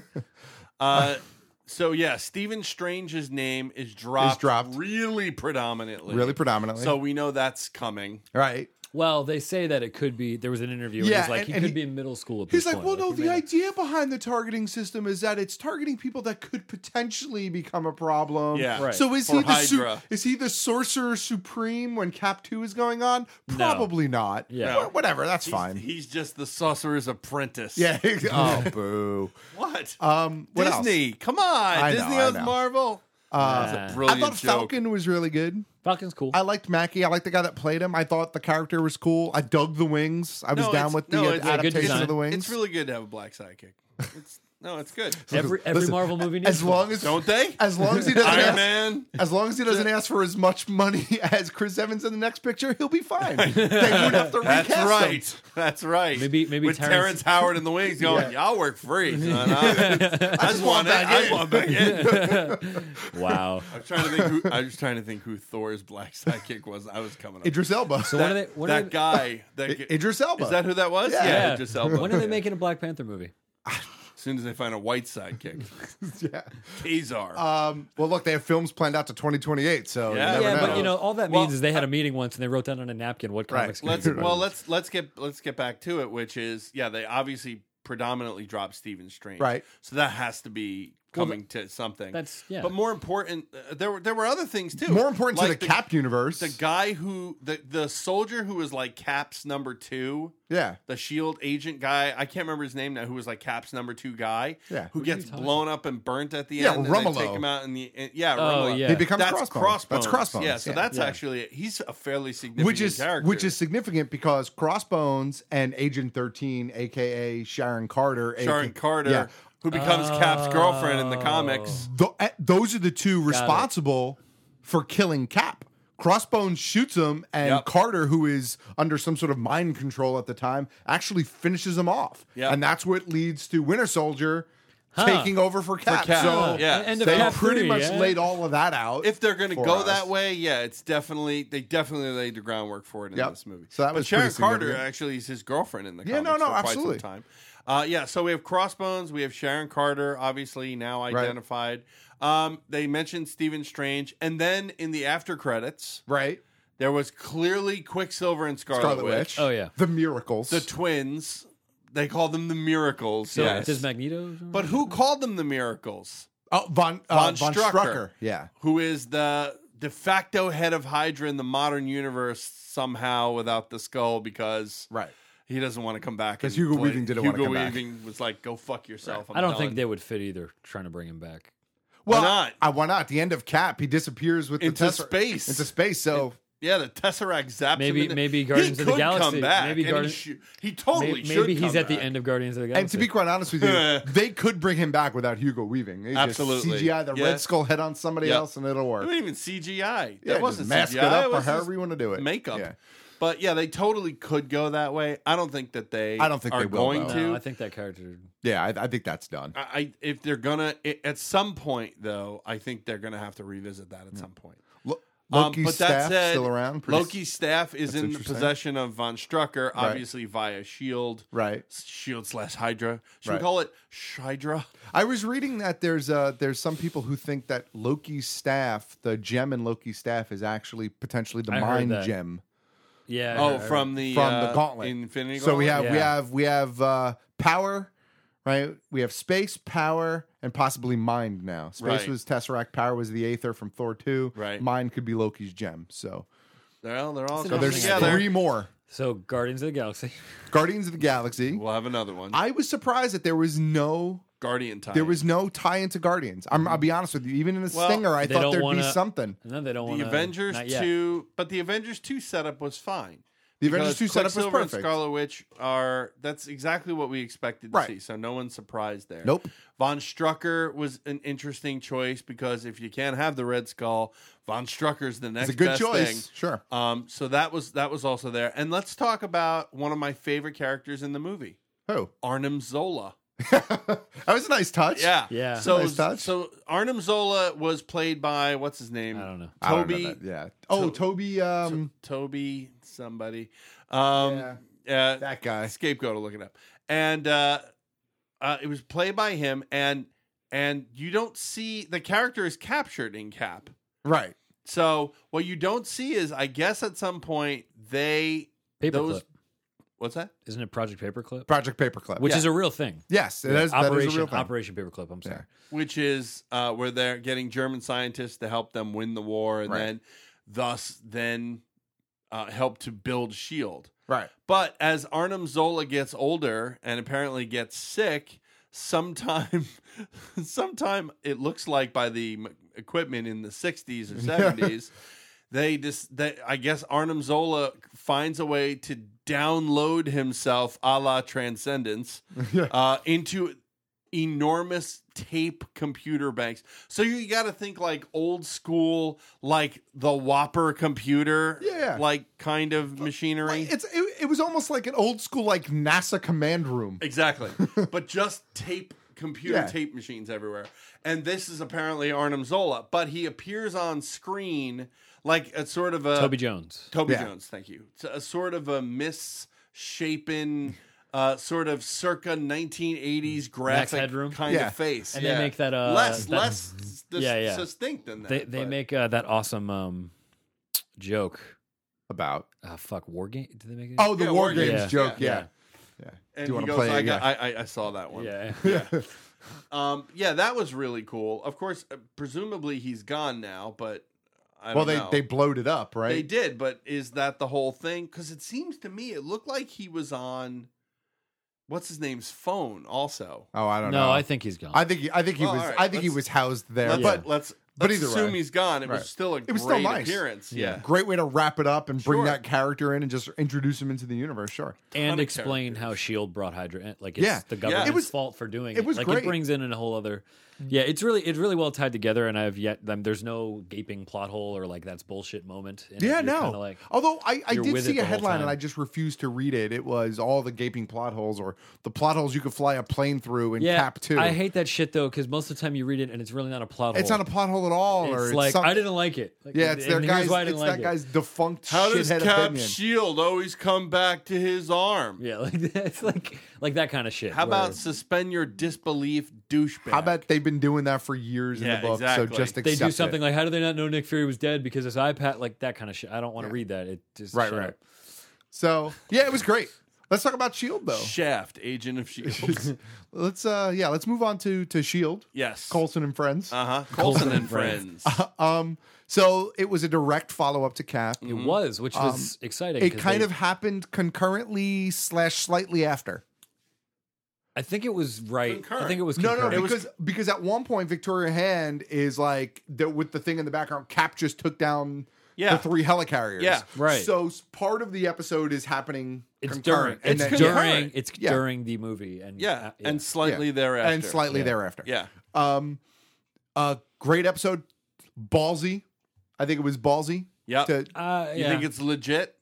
[SPEAKER 16] Uh, so yeah, Stephen Strange's name is dropped,
[SPEAKER 15] dropped.
[SPEAKER 16] really predominantly.
[SPEAKER 15] really predominantly.
[SPEAKER 16] So we know that's coming.
[SPEAKER 15] right.
[SPEAKER 14] Well, they say that it could be. There was an interview.
[SPEAKER 15] Yeah,
[SPEAKER 14] Yeah, he's like
[SPEAKER 15] and-
[SPEAKER 14] he
[SPEAKER 15] and
[SPEAKER 14] could
[SPEAKER 15] he-
[SPEAKER 14] be in middle school. At
[SPEAKER 15] He's
[SPEAKER 14] this
[SPEAKER 15] like,
[SPEAKER 14] point.
[SPEAKER 15] well, no,
[SPEAKER 14] he
[SPEAKER 15] the
[SPEAKER 14] may-
[SPEAKER 15] idea behind the targeting system is that it's targeting people that could potentially become a problem.
[SPEAKER 16] Yeah.
[SPEAKER 14] Right.
[SPEAKER 15] So is
[SPEAKER 16] For
[SPEAKER 15] he the su-
[SPEAKER 16] Hydra.
[SPEAKER 15] is he the Sorcerer Supreme when Cap two is going on? Probably not.
[SPEAKER 14] Yeah.
[SPEAKER 15] Wha- whatever. That's
[SPEAKER 16] He's,
[SPEAKER 15] fine.
[SPEAKER 16] he's just the sorcerer's apprentice.
[SPEAKER 15] Yeah. Oh, boo.
[SPEAKER 16] What?
[SPEAKER 15] Um, what else?
[SPEAKER 16] Disney. Come on.
[SPEAKER 15] I know,
[SPEAKER 16] Disney
[SPEAKER 15] I
[SPEAKER 16] owns
[SPEAKER 15] know.
[SPEAKER 16] Marvel.
[SPEAKER 15] Uh,
[SPEAKER 16] That's a
[SPEAKER 15] I
[SPEAKER 16] brilliant
[SPEAKER 15] thought
[SPEAKER 16] joke.
[SPEAKER 15] Falcon was really good.
[SPEAKER 14] Falcon's cool.
[SPEAKER 15] I liked Mackie. I liked the guy that played him. I thought the character was cool. I dug the wings. I was
[SPEAKER 16] No,
[SPEAKER 15] down
[SPEAKER 16] it's-
[SPEAKER 15] with the
[SPEAKER 16] no,
[SPEAKER 15] uh,
[SPEAKER 16] it's a good
[SPEAKER 15] adaptation
[SPEAKER 14] design.
[SPEAKER 15] of the wings.
[SPEAKER 16] It's really good to have a black sidekick. It's no, it's good.
[SPEAKER 14] every every
[SPEAKER 15] Listen,
[SPEAKER 14] Marvel movie needs
[SPEAKER 15] as long as
[SPEAKER 16] Don't they?
[SPEAKER 15] as long as he doesn't
[SPEAKER 16] Iron
[SPEAKER 15] ask,
[SPEAKER 16] Man.
[SPEAKER 15] as long as he doesn't ask for as much money as Chris Evans in the next picture, he'll be fine. They won't have to recast
[SPEAKER 16] That's
[SPEAKER 15] him.
[SPEAKER 16] right. That's right.
[SPEAKER 14] Maybe- maybe
[SPEAKER 16] with
[SPEAKER 14] Terrence-
[SPEAKER 16] Terrence Howard in the wings going, "Y'all work free." son. I, I just want it. I want back in.
[SPEAKER 14] Wow.
[SPEAKER 16] I was trying to think. Who, I was trying to think who Thor's black sidekick was. I was coming up.
[SPEAKER 15] Idris Elba.
[SPEAKER 14] So
[SPEAKER 16] that,
[SPEAKER 14] when are they? When
[SPEAKER 16] that
[SPEAKER 14] are they,
[SPEAKER 16] guy. That
[SPEAKER 15] I- Idris Elba.
[SPEAKER 16] Is that who that was?
[SPEAKER 15] Yeah.
[SPEAKER 14] yeah.
[SPEAKER 16] Idris Elba.
[SPEAKER 14] When are they making a Black Panther movie?
[SPEAKER 16] As soon as they find a white sidekick,
[SPEAKER 15] yeah.
[SPEAKER 16] Kazar.
[SPEAKER 15] Um, well, look, they have films planned out to twenty twenty-eight, so
[SPEAKER 16] Yeah.
[SPEAKER 15] you never
[SPEAKER 14] Yeah,
[SPEAKER 15] know.
[SPEAKER 14] but you know, all that
[SPEAKER 16] Well,
[SPEAKER 14] means is they had a meeting once and they wrote down on a napkin what
[SPEAKER 15] Right.
[SPEAKER 14] comics. can
[SPEAKER 16] let's
[SPEAKER 14] be.
[SPEAKER 16] well let's let's get let's get back to it, which is yeah, they obviously predominantly dropped Stephen Strange,
[SPEAKER 15] Right.
[SPEAKER 16] So that has to be
[SPEAKER 14] Well,
[SPEAKER 16] coming to something.
[SPEAKER 14] that's- yeah.
[SPEAKER 16] But more important, uh, there were there were other things too.
[SPEAKER 15] More important
[SPEAKER 16] Like
[SPEAKER 15] to the, Cap universe.
[SPEAKER 16] The guy who the the soldier who was like Cap's number two.
[SPEAKER 15] yeah.
[SPEAKER 16] The Shield agent guy, I can't remember his name now, who was like Cap's number two guy,
[SPEAKER 15] Yeah.
[SPEAKER 16] who
[SPEAKER 15] Who
[SPEAKER 16] gets
[SPEAKER 14] talking
[SPEAKER 16] blown up and burnt at the
[SPEAKER 15] Yeah,
[SPEAKER 16] end, and they
[SPEAKER 15] Rumolo.
[SPEAKER 16] take him out in the in, yeah,
[SPEAKER 14] Oh,
[SPEAKER 16] Rumolo.
[SPEAKER 14] yeah.
[SPEAKER 15] He becomes
[SPEAKER 16] That's
[SPEAKER 15] Crossbones.
[SPEAKER 16] Crossbones.
[SPEAKER 15] That's Crossbones.
[SPEAKER 16] Yeah, so
[SPEAKER 15] yeah.
[SPEAKER 16] that's
[SPEAKER 14] Yeah.
[SPEAKER 16] actually he's a fairly significant
[SPEAKER 15] which is
[SPEAKER 16] character.
[SPEAKER 15] which is significant because Crossbones and Agent thirteen, aka Sharon Carter,
[SPEAKER 16] Sharon
[SPEAKER 15] aka
[SPEAKER 16] Carter,
[SPEAKER 15] yeah,
[SPEAKER 16] who becomes Cap's girlfriend in the comics.
[SPEAKER 15] Th- eh, those are the two
[SPEAKER 14] it.
[SPEAKER 15] responsible for killing Cap. Crossbones shoots him, and
[SPEAKER 16] Yep.
[SPEAKER 15] Carter, who is under some sort of mind control at the time, actually finishes him off.
[SPEAKER 16] Yep.
[SPEAKER 15] And that's what leads to Winter Soldier
[SPEAKER 14] Huh.
[SPEAKER 15] taking over for Cap.
[SPEAKER 16] Cap.
[SPEAKER 15] So
[SPEAKER 16] Yeah.
[SPEAKER 14] End of
[SPEAKER 15] they
[SPEAKER 14] Cap
[SPEAKER 15] pretty
[SPEAKER 14] three,
[SPEAKER 15] much
[SPEAKER 14] yeah?
[SPEAKER 15] laid all of that out.
[SPEAKER 16] If they're going to
[SPEAKER 15] for
[SPEAKER 16] go
[SPEAKER 15] us.
[SPEAKER 16] that way, yeah, it's definitely they definitely laid the groundwork for it in
[SPEAKER 15] Yep.
[SPEAKER 16] this movie.
[SPEAKER 15] So that
[SPEAKER 16] but
[SPEAKER 15] was
[SPEAKER 16] Sharon
[SPEAKER 15] pretty
[SPEAKER 16] Carter
[SPEAKER 15] significant.
[SPEAKER 16] actually is his girlfriend in the
[SPEAKER 15] Yeah,
[SPEAKER 16] comics
[SPEAKER 15] no, no,
[SPEAKER 16] for
[SPEAKER 15] absolutely.
[SPEAKER 16] quite some time. Uh, yeah, so we have Crossbones, we have Sharon Carter, obviously now identified. Um, they mentioned Stephen Strange, and then in the after credits,
[SPEAKER 15] right?
[SPEAKER 16] there was clearly Quicksilver and Scarlet,
[SPEAKER 15] Scarlet
[SPEAKER 16] Witch,
[SPEAKER 15] Witch.
[SPEAKER 14] Oh yeah.
[SPEAKER 15] The Miracles.
[SPEAKER 16] the twins. They called them the Miracles.
[SPEAKER 14] So
[SPEAKER 16] yes.
[SPEAKER 14] does Magneto?
[SPEAKER 16] But who called them the Miracles?
[SPEAKER 15] oh, Von, uh,
[SPEAKER 16] Von
[SPEAKER 15] Von,
[SPEAKER 16] Strucker.
[SPEAKER 15] Strucker. Yeah.
[SPEAKER 16] Who is the de facto head of Hydra in the modern universe somehow without the skull because
[SPEAKER 15] Right.
[SPEAKER 16] he doesn't want to come back.
[SPEAKER 15] 'Cause
[SPEAKER 16] and
[SPEAKER 15] Hugo
[SPEAKER 16] play-
[SPEAKER 15] Weaving didn't
[SPEAKER 16] Hugo
[SPEAKER 15] wanna come back.
[SPEAKER 16] Weaving was like, "Go fuck yourself." I'm
[SPEAKER 14] I don't
[SPEAKER 16] done.
[SPEAKER 14] think they would fit either. Trying to bring him back.
[SPEAKER 15] Well,
[SPEAKER 16] Why not?
[SPEAKER 15] I, why not? The end of Cap, he disappears with
[SPEAKER 16] Into
[SPEAKER 15] the Tesser-
[SPEAKER 16] space.
[SPEAKER 15] Into space. So
[SPEAKER 16] Yeah, the Tesseract zaps
[SPEAKER 14] Maybe-
[SPEAKER 16] him. in
[SPEAKER 14] maybe
[SPEAKER 16] he
[SPEAKER 14] Guardians of the
[SPEAKER 16] could
[SPEAKER 14] Galaxy.
[SPEAKER 16] Come back,
[SPEAKER 14] Maybe
[SPEAKER 16] and he,
[SPEAKER 14] Guardians-
[SPEAKER 16] sh- he totally
[SPEAKER 14] maybe
[SPEAKER 16] should.
[SPEAKER 14] maybe he's
[SPEAKER 16] come
[SPEAKER 14] at the
[SPEAKER 16] back.
[SPEAKER 14] end of Guardians of the Galaxy.
[SPEAKER 15] and to be quite honest with you, they could bring him back without Hugo Weaving. They
[SPEAKER 16] Absolutely.
[SPEAKER 15] just C G I the
[SPEAKER 16] Yeah.
[SPEAKER 15] Red Skull head on somebody
[SPEAKER 16] Yep.
[SPEAKER 15] else, and it'll
[SPEAKER 16] It
[SPEAKER 15] work.
[SPEAKER 16] wasn't even C G I.
[SPEAKER 15] Yeah,
[SPEAKER 16] That
[SPEAKER 15] just
[SPEAKER 16] wasn't
[SPEAKER 15] mask
[SPEAKER 16] C G I.
[SPEAKER 15] it up or
[SPEAKER 16] was
[SPEAKER 15] however
[SPEAKER 16] just
[SPEAKER 15] you want to do it.
[SPEAKER 16] Makeup.
[SPEAKER 15] Yeah.
[SPEAKER 16] But yeah, they totally could go that way. I don't think that they.
[SPEAKER 15] I don't think
[SPEAKER 16] are
[SPEAKER 15] they will,
[SPEAKER 16] going
[SPEAKER 15] though.
[SPEAKER 16] to.
[SPEAKER 14] No, I think that character.
[SPEAKER 15] Yeah, I, I think that's done.
[SPEAKER 16] I, I if they're gonna i- at some point though, I think they're gonna have to revisit that at some point.
[SPEAKER 15] Lo-
[SPEAKER 16] Um,
[SPEAKER 15] Loki's
[SPEAKER 16] but that
[SPEAKER 15] staff
[SPEAKER 16] said,
[SPEAKER 15] still around. Pretty-
[SPEAKER 16] Loki's staff is
[SPEAKER 15] That's
[SPEAKER 16] in the
[SPEAKER 15] interesting.
[SPEAKER 16] possession of Von Strucker,
[SPEAKER 15] Right.
[SPEAKER 16] obviously via Shield,
[SPEAKER 15] Right.
[SPEAKER 16] Shield slash Hydra. Should
[SPEAKER 15] Right.
[SPEAKER 16] we call it Shydra?
[SPEAKER 15] I was reading that there's uh there's some people who think that Loki's staff, the gem in Loki's staff, is actually potentially the
[SPEAKER 14] I heard
[SPEAKER 15] mind
[SPEAKER 14] that.
[SPEAKER 15] gem
[SPEAKER 14] Yeah.
[SPEAKER 16] Oh,
[SPEAKER 14] I- I-
[SPEAKER 16] from the
[SPEAKER 15] from
[SPEAKER 16] uh,
[SPEAKER 15] the Gauntlet.
[SPEAKER 16] Infinity.
[SPEAKER 15] So we have
[SPEAKER 16] Gauntlet?
[SPEAKER 15] we
[SPEAKER 14] Yeah.
[SPEAKER 15] have we have uh, power, right? We have space, power, and possibly mind now. Space
[SPEAKER 16] Right.
[SPEAKER 15] was Tesseract, power was the Aether from Thor two.
[SPEAKER 16] Right.
[SPEAKER 15] Mind could be Loki's gem. So
[SPEAKER 16] Well, they're all
[SPEAKER 15] so
[SPEAKER 16] coming
[SPEAKER 15] there's
[SPEAKER 16] together.
[SPEAKER 15] three more.
[SPEAKER 14] So Guardians of the Galaxy.
[SPEAKER 15] Guardians of the Galaxy.
[SPEAKER 16] We'll have another one.
[SPEAKER 15] I was surprised that there was no
[SPEAKER 16] Guardian time.
[SPEAKER 15] there was no tie into Guardians. I'm, I'll be honest with you. Even in the
[SPEAKER 16] Well,
[SPEAKER 15] Stinger, I
[SPEAKER 14] They
[SPEAKER 15] thought
[SPEAKER 14] don't
[SPEAKER 15] there'd
[SPEAKER 14] wanna,
[SPEAKER 15] be something.
[SPEAKER 14] No, they don't want
[SPEAKER 16] the Avengers
[SPEAKER 14] not yet.
[SPEAKER 16] two, but the Avengers two setup was fine.
[SPEAKER 15] The Avengers
[SPEAKER 16] Because
[SPEAKER 15] two setup was
[SPEAKER 16] Quicksilver and
[SPEAKER 15] perfect.
[SPEAKER 16] Scarlet Witch are that's exactly what we expected to
[SPEAKER 15] Right.
[SPEAKER 16] see. So no one's surprised there.
[SPEAKER 15] Nope.
[SPEAKER 16] Von Strucker was an interesting choice because if you can't have the Red Skull, Von Strucker's the next
[SPEAKER 15] It's a good
[SPEAKER 16] best
[SPEAKER 15] choice.
[SPEAKER 16] thing.
[SPEAKER 15] Sure.
[SPEAKER 16] Um, so that was that was also there. And let's talk about one of my favorite characters in the movie,
[SPEAKER 15] Who?
[SPEAKER 16] Arnim Zola.
[SPEAKER 15] That was a nice touch.
[SPEAKER 16] Yeah,
[SPEAKER 14] Yeah.
[SPEAKER 16] So
[SPEAKER 15] Nice touch.
[SPEAKER 16] so Arnim Zola was played by what's his name?
[SPEAKER 14] I don't know.
[SPEAKER 15] I don't know
[SPEAKER 16] Toby.
[SPEAKER 15] that. Yeah. Oh,
[SPEAKER 16] To-
[SPEAKER 15] Toby. Um,
[SPEAKER 16] Toby somebody. Um,
[SPEAKER 15] Yeah.
[SPEAKER 16] uh,
[SPEAKER 15] that guy.
[SPEAKER 16] Scapegoat. I'll look it up. And uh, uh, it was played by him, and and you don't see the character is captured in Cap.
[SPEAKER 15] Right.
[SPEAKER 16] So what you don't see is, I guess, at some point they
[SPEAKER 14] Paperclip.
[SPEAKER 16] those. What's that?
[SPEAKER 14] Isn't it Project Paperclip?
[SPEAKER 15] Project Paperclip,
[SPEAKER 14] which
[SPEAKER 15] yeah.
[SPEAKER 14] is a real thing.
[SPEAKER 15] Yes, it
[SPEAKER 14] yeah.
[SPEAKER 15] is, that
[SPEAKER 14] Operation,
[SPEAKER 15] is a real thing.
[SPEAKER 14] Operation Paperclip. I'm sorry.
[SPEAKER 15] Yeah.
[SPEAKER 16] Which is uh, where they're getting German scientists to help them win the war, and
[SPEAKER 15] Right.
[SPEAKER 16] then, thus, then uh, help to build SHIELD.
[SPEAKER 15] Right.
[SPEAKER 16] But as Arnim Zola gets older and apparently gets sick, sometime, sometime it looks like by the m- equipment in the sixties or seventies, they just, they, I guess Arnim Zola finds a way to download himself, a la Transcendence, uh, into enormous tape computer banks. So you got to think like old school, like the Whopper computer,
[SPEAKER 15] Yeah.
[SPEAKER 16] like kind of machinery.
[SPEAKER 15] It's it, it was almost like an old school like NASA command room.
[SPEAKER 16] Exactly. But just tape computer
[SPEAKER 15] Yeah.
[SPEAKER 16] tape machines everywhere. And this is apparently Arnim Zola, but he appears on screen like a sort of a
[SPEAKER 14] Toby Jones.
[SPEAKER 16] Toby
[SPEAKER 15] Yeah.
[SPEAKER 16] Jones, thank you. It's a sort of a misshapen uh, sort of circa nineteen eighties graphic
[SPEAKER 14] Headroom?
[SPEAKER 16] kind
[SPEAKER 15] Yeah.
[SPEAKER 16] of face.
[SPEAKER 14] And
[SPEAKER 16] yeah.
[SPEAKER 14] they make that uh,
[SPEAKER 16] less
[SPEAKER 14] that-
[SPEAKER 16] less dis-
[SPEAKER 14] yeah, yeah.
[SPEAKER 16] distinct than that.
[SPEAKER 14] They they
[SPEAKER 16] but-
[SPEAKER 14] make uh, that awesome um, joke
[SPEAKER 15] About
[SPEAKER 14] uh, fuck war game. Did they make it?
[SPEAKER 15] oh the
[SPEAKER 16] Yeah,
[SPEAKER 15] war
[SPEAKER 16] War
[SPEAKER 15] games
[SPEAKER 16] Games,
[SPEAKER 15] joke,
[SPEAKER 14] yeah.
[SPEAKER 15] yeah, yeah.
[SPEAKER 16] and
[SPEAKER 15] Do you
[SPEAKER 16] he
[SPEAKER 15] want to
[SPEAKER 16] goes,
[SPEAKER 15] play?
[SPEAKER 16] I,
[SPEAKER 15] it?
[SPEAKER 16] got,
[SPEAKER 15] Yeah.
[SPEAKER 16] I, I I saw that one.
[SPEAKER 14] yeah.
[SPEAKER 15] yeah.
[SPEAKER 16] Um, yeah, that was really cool. Of course, uh, presumably he's gone now, but I
[SPEAKER 15] Well,
[SPEAKER 16] don't
[SPEAKER 15] they
[SPEAKER 16] know.
[SPEAKER 15] they blowed it up, right?
[SPEAKER 16] They did, but is that the whole thing? Because it seems to me it looked like he was on what's his name's phone also.
[SPEAKER 15] Oh, I don't
[SPEAKER 14] No,
[SPEAKER 15] know.
[SPEAKER 14] I think he's gone.
[SPEAKER 15] I think he, I think he
[SPEAKER 16] Well,
[SPEAKER 15] was
[SPEAKER 16] all right,
[SPEAKER 15] I think he
[SPEAKER 16] let's-
[SPEAKER 15] was housed there.
[SPEAKER 16] Let's,
[SPEAKER 15] But
[SPEAKER 16] let's
[SPEAKER 15] but
[SPEAKER 16] let's
[SPEAKER 15] either
[SPEAKER 16] assume
[SPEAKER 15] way.
[SPEAKER 16] he's gone. It
[SPEAKER 15] Right.
[SPEAKER 16] was still a
[SPEAKER 15] It was
[SPEAKER 16] great
[SPEAKER 15] still nice.
[SPEAKER 16] appearance.
[SPEAKER 14] Yeah.
[SPEAKER 16] Yeah.
[SPEAKER 15] great way to wrap it up and bring
[SPEAKER 16] Sure.
[SPEAKER 15] that character in and just introduce him into the universe. Sure.
[SPEAKER 14] and
[SPEAKER 16] of
[SPEAKER 14] explain how SHIELD brought Hydra in. Like it's
[SPEAKER 15] Yeah.
[SPEAKER 14] the
[SPEAKER 15] Yeah.
[SPEAKER 14] government's
[SPEAKER 15] It was-
[SPEAKER 14] fault for doing it.
[SPEAKER 15] it was
[SPEAKER 14] like
[SPEAKER 15] great.
[SPEAKER 14] it brings in a whole other. Yeah, it's really it's really well tied together, and I've yet um, there's no gaping plot hole or like that's bullshit moment. in it.
[SPEAKER 15] Yeah,
[SPEAKER 14] You're
[SPEAKER 15] no.
[SPEAKER 14] kinda Like,
[SPEAKER 15] Although I, I
[SPEAKER 14] you're
[SPEAKER 15] did
[SPEAKER 14] with
[SPEAKER 15] see
[SPEAKER 14] it
[SPEAKER 15] a
[SPEAKER 14] the whole
[SPEAKER 15] headline and
[SPEAKER 14] time.
[SPEAKER 15] I just refused to read it. It was all the gaping plot holes or the plot holes you could fly a plane through in
[SPEAKER 14] yeah,
[SPEAKER 15] Cap two.
[SPEAKER 14] I hate that shit though because most of the time you read it and it's really not a plot hole.
[SPEAKER 15] It's not a plot hole at all.
[SPEAKER 14] It's
[SPEAKER 15] or it's
[SPEAKER 14] like
[SPEAKER 15] some-
[SPEAKER 14] I didn't like it. Like,
[SPEAKER 15] Yeah, it's
[SPEAKER 14] and
[SPEAKER 15] their
[SPEAKER 14] here's
[SPEAKER 15] guy's.
[SPEAKER 14] why I
[SPEAKER 15] It's
[SPEAKER 14] didn't
[SPEAKER 15] that
[SPEAKER 14] like it.
[SPEAKER 15] guy's defunct
[SPEAKER 16] How does
[SPEAKER 15] shithead
[SPEAKER 16] Cap
[SPEAKER 15] opinion.
[SPEAKER 16] Shield always come back to his arm?
[SPEAKER 14] Yeah, like it's like like that kind of shit.
[SPEAKER 16] How
[SPEAKER 14] where-
[SPEAKER 16] about suspend your disbelief, douchebag?
[SPEAKER 15] How about they've been doing that for years in
[SPEAKER 16] Yeah,
[SPEAKER 15] the book?
[SPEAKER 16] exactly.
[SPEAKER 15] So just
[SPEAKER 14] they
[SPEAKER 15] accept
[SPEAKER 14] do something
[SPEAKER 15] it.
[SPEAKER 14] like how do they not know Nick Fury was dead because his iPad like that kind of shit. I don't want to
[SPEAKER 15] Yeah.
[SPEAKER 14] read that. It just
[SPEAKER 15] Right,
[SPEAKER 14] shut
[SPEAKER 15] right.
[SPEAKER 14] up.
[SPEAKER 15] So yeah, it was great. Let's talk about Shield though.
[SPEAKER 16] Shaft, Agent of Shield?
[SPEAKER 15] let's uh yeah, let's move on to to Shield.
[SPEAKER 16] Yes.
[SPEAKER 15] Colson and Friends.
[SPEAKER 16] Uh huh. Colson and Friends.
[SPEAKER 15] um so it was a direct follow up to Cap.
[SPEAKER 14] It was, which was exciting.
[SPEAKER 15] It
[SPEAKER 14] 'cause
[SPEAKER 15] kind
[SPEAKER 14] they-
[SPEAKER 15] of happened concurrently slash slightly after.
[SPEAKER 14] I think it was right. I
[SPEAKER 16] Concurrent.
[SPEAKER 14] think it was
[SPEAKER 15] No, no,
[SPEAKER 14] concurrent.
[SPEAKER 15] because because at one point Victoria Hand is like the, with the thing in the background. Cap just took down
[SPEAKER 16] Yeah.
[SPEAKER 15] the three helicarriers.
[SPEAKER 16] Yeah.
[SPEAKER 14] Right.
[SPEAKER 15] So s- part of the episode is happening.
[SPEAKER 14] it's
[SPEAKER 15] concurrent,
[SPEAKER 14] during.
[SPEAKER 15] and
[SPEAKER 14] It's
[SPEAKER 15] then-
[SPEAKER 14] during.
[SPEAKER 15] Yeah.
[SPEAKER 14] It's
[SPEAKER 15] Yeah.
[SPEAKER 14] during the movie, and
[SPEAKER 16] Yeah.
[SPEAKER 14] uh,
[SPEAKER 16] And slightly
[SPEAKER 15] Yeah.
[SPEAKER 16] thereafter.
[SPEAKER 15] and slightly
[SPEAKER 14] Yeah.
[SPEAKER 15] thereafter.
[SPEAKER 16] Yeah.
[SPEAKER 15] Um, uh, great episode. Ballsy. I think it was ballsy.
[SPEAKER 16] Yep.
[SPEAKER 15] To,
[SPEAKER 14] uh,
[SPEAKER 16] You
[SPEAKER 14] yeah.
[SPEAKER 16] think it's legit?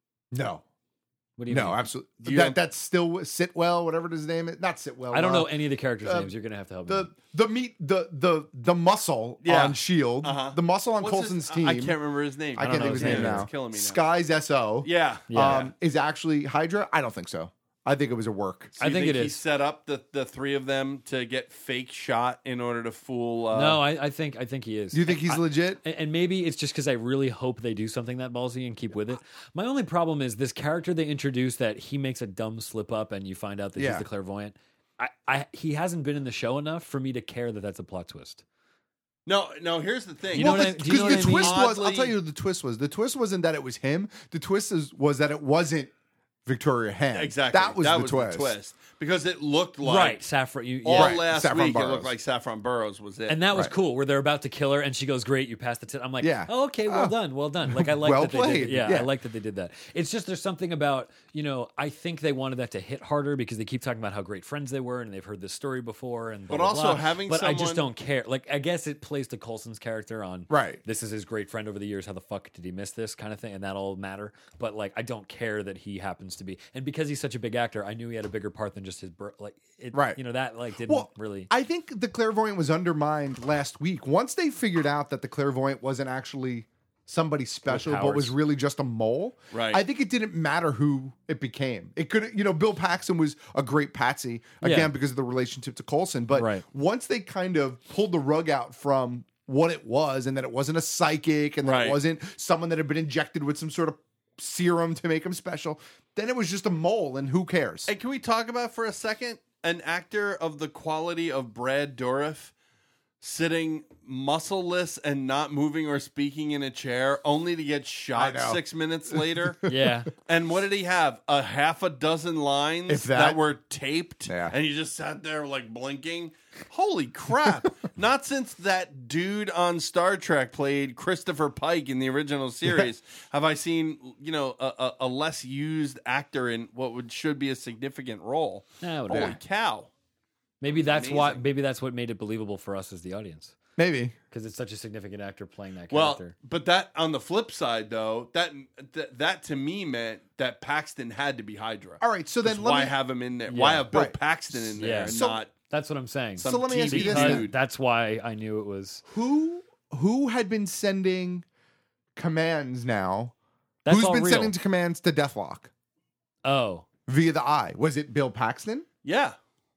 [SPEAKER 15] no.
[SPEAKER 14] What do you
[SPEAKER 15] No,
[SPEAKER 14] mean?
[SPEAKER 15] absolutely.
[SPEAKER 16] Do you
[SPEAKER 15] That,
[SPEAKER 16] have-
[SPEAKER 15] that's still Sitwell, whatever his name is. Not Sitwell.
[SPEAKER 14] I don't
[SPEAKER 15] uh,
[SPEAKER 14] know any of the characters'
[SPEAKER 15] uh,
[SPEAKER 14] names. You're gonna have to help
[SPEAKER 15] The
[SPEAKER 14] me.
[SPEAKER 15] the meat the the the muscle
[SPEAKER 16] Yeah.
[SPEAKER 15] on Shield.
[SPEAKER 16] Uh-huh.
[SPEAKER 15] The muscle on
[SPEAKER 16] What's
[SPEAKER 15] Colson's
[SPEAKER 16] his-
[SPEAKER 15] team.
[SPEAKER 16] I can't remember his name.
[SPEAKER 15] I
[SPEAKER 14] don't
[SPEAKER 15] can't
[SPEAKER 14] know
[SPEAKER 15] think of his
[SPEAKER 14] his
[SPEAKER 15] name
[SPEAKER 14] name.
[SPEAKER 15] now.
[SPEAKER 16] It's killing me now.
[SPEAKER 15] Skies S O.
[SPEAKER 16] Yeah.
[SPEAKER 14] Yeah.
[SPEAKER 15] Um, is actually Hydra? I don't think so. I think it was a work.
[SPEAKER 16] So
[SPEAKER 14] I
[SPEAKER 16] you
[SPEAKER 14] think it
[SPEAKER 16] he
[SPEAKER 14] is.
[SPEAKER 16] set up the, the three of them to get fake shot in order to fool. Uh,
[SPEAKER 14] no, I, I think I think he is.
[SPEAKER 15] Do you think he's
[SPEAKER 14] I-
[SPEAKER 15] legit?
[SPEAKER 14] And, and maybe it's just because I really hope they do something that ballsy and keep with it. My only problem is this character they introduced that he makes a dumb slip up and you find out that
[SPEAKER 15] Yeah.
[SPEAKER 14] he's the clairvoyant. I, I he hasn't been in the show enough for me to care that that's a plot twist.
[SPEAKER 16] no, no. Here's the thing.
[SPEAKER 14] You know
[SPEAKER 15] Well,
[SPEAKER 14] what I-
[SPEAKER 15] the-
[SPEAKER 14] do you know what
[SPEAKER 15] the
[SPEAKER 14] I mean?
[SPEAKER 15] twist was. I'll
[SPEAKER 16] Oddly-
[SPEAKER 15] tell you, the twist was. The twist wasn't that it was him. The twist is, was that it wasn't Victoria Hand.
[SPEAKER 16] Exactly.
[SPEAKER 15] That was,
[SPEAKER 16] that
[SPEAKER 15] the,
[SPEAKER 16] was
[SPEAKER 15] twist.
[SPEAKER 16] the twist because it looked like
[SPEAKER 14] right, Saffron. You,
[SPEAKER 16] all
[SPEAKER 14] yeah.
[SPEAKER 15] Right,
[SPEAKER 16] last
[SPEAKER 15] Saffron
[SPEAKER 16] week. It
[SPEAKER 15] Burrows.
[SPEAKER 16] looked like Saffron Burrows was it.
[SPEAKER 14] And that was
[SPEAKER 15] Right.
[SPEAKER 14] cool. Where they're about to kill her, and she goes, "Great, you passed the test." I'm like,
[SPEAKER 15] Yeah.
[SPEAKER 14] "Oh, okay, well
[SPEAKER 15] Oh.
[SPEAKER 14] done, well done." Like I like
[SPEAKER 15] Well
[SPEAKER 14] that they
[SPEAKER 15] played.
[SPEAKER 14] did. Yeah,
[SPEAKER 15] Yeah.
[SPEAKER 14] I like that they did that. It's just there's something about you know I think they wanted that to hit harder because they keep talking about how great friends they were, and they've heard this story before, and blah,
[SPEAKER 16] But
[SPEAKER 14] blah,
[SPEAKER 16] also
[SPEAKER 14] blah.
[SPEAKER 16] having
[SPEAKER 14] But I just
[SPEAKER 16] someone-
[SPEAKER 14] don't care. Like I guess it plays to Coulson's character on
[SPEAKER 15] Right.
[SPEAKER 14] This is his great friend over the years. How the fuck did he miss this kind of thing? And that'll matter. But like I don't care that he happens to be, and because he's such a big actor, I knew he had a bigger part than just his bro- like it,
[SPEAKER 15] Right.
[SPEAKER 14] You know that like didn't
[SPEAKER 15] Well,
[SPEAKER 14] really.
[SPEAKER 15] I think the clairvoyant was undermined last week. Once they figured out that the clairvoyant wasn't actually somebody special, but
[SPEAKER 14] powers.
[SPEAKER 15] was really just a mole.
[SPEAKER 16] Right.
[SPEAKER 15] I think it didn't matter who it became. It could, you know, Bill Paxton was a great patsy again
[SPEAKER 14] Yeah.
[SPEAKER 15] because of the relationship to Coulson. But
[SPEAKER 14] Right.
[SPEAKER 15] once they kind of pulled the rug out from what it was, and that it wasn't a psychic, and that
[SPEAKER 16] Right.
[SPEAKER 15] it wasn't someone that had been injected with some sort of serum to make him special. Then it was just a mole, and who cares?
[SPEAKER 16] Hey, can we talk about for a second an actor of the quality of Brad Dourif sitting muscleless and not moving or speaking in a chair, only to get shot six minutes later?
[SPEAKER 14] Yeah.
[SPEAKER 16] And what did he have? A half a dozen lines
[SPEAKER 15] If
[SPEAKER 16] that,
[SPEAKER 15] that-
[SPEAKER 16] were taped,
[SPEAKER 15] Yeah.
[SPEAKER 16] and he just sat there like blinking. Holy crap! Not since that dude on Star Trek played Christopher Pike in the original series have I seen, you know, a, a, a less used actor in what would should be a significant role.
[SPEAKER 14] Yeah,
[SPEAKER 16] Holy
[SPEAKER 14] whatever.
[SPEAKER 16] cow!
[SPEAKER 14] Maybe that's
[SPEAKER 16] Amazing.
[SPEAKER 14] why. Maybe that's what made it believable for us as the audience.
[SPEAKER 15] Maybe
[SPEAKER 14] because it's such a significant actor playing that
[SPEAKER 16] Well,
[SPEAKER 14] character.
[SPEAKER 16] but that on the flip side, though, that that, that to me meant that Paxton had to be Hydra.
[SPEAKER 15] All right, so then
[SPEAKER 16] Just
[SPEAKER 15] let
[SPEAKER 16] why
[SPEAKER 15] me-
[SPEAKER 16] have him in there?
[SPEAKER 14] Yeah.
[SPEAKER 16] Why have Bill
[SPEAKER 15] Right.
[SPEAKER 16] Paxton in there
[SPEAKER 14] Yeah.
[SPEAKER 16] and
[SPEAKER 15] So-
[SPEAKER 16] not?
[SPEAKER 14] That's what I'm saying.
[SPEAKER 16] Some
[SPEAKER 15] So let me ask you this
[SPEAKER 14] Because
[SPEAKER 15] then.
[SPEAKER 14] that's why I knew it was.
[SPEAKER 15] Who who had been sending commands now?
[SPEAKER 14] That's
[SPEAKER 15] Who's
[SPEAKER 14] all
[SPEAKER 15] been
[SPEAKER 14] real.
[SPEAKER 15] sending to commands to Deathlock
[SPEAKER 14] Oh,
[SPEAKER 15] via the eye? Was it Bill Paxton?
[SPEAKER 16] Yeah.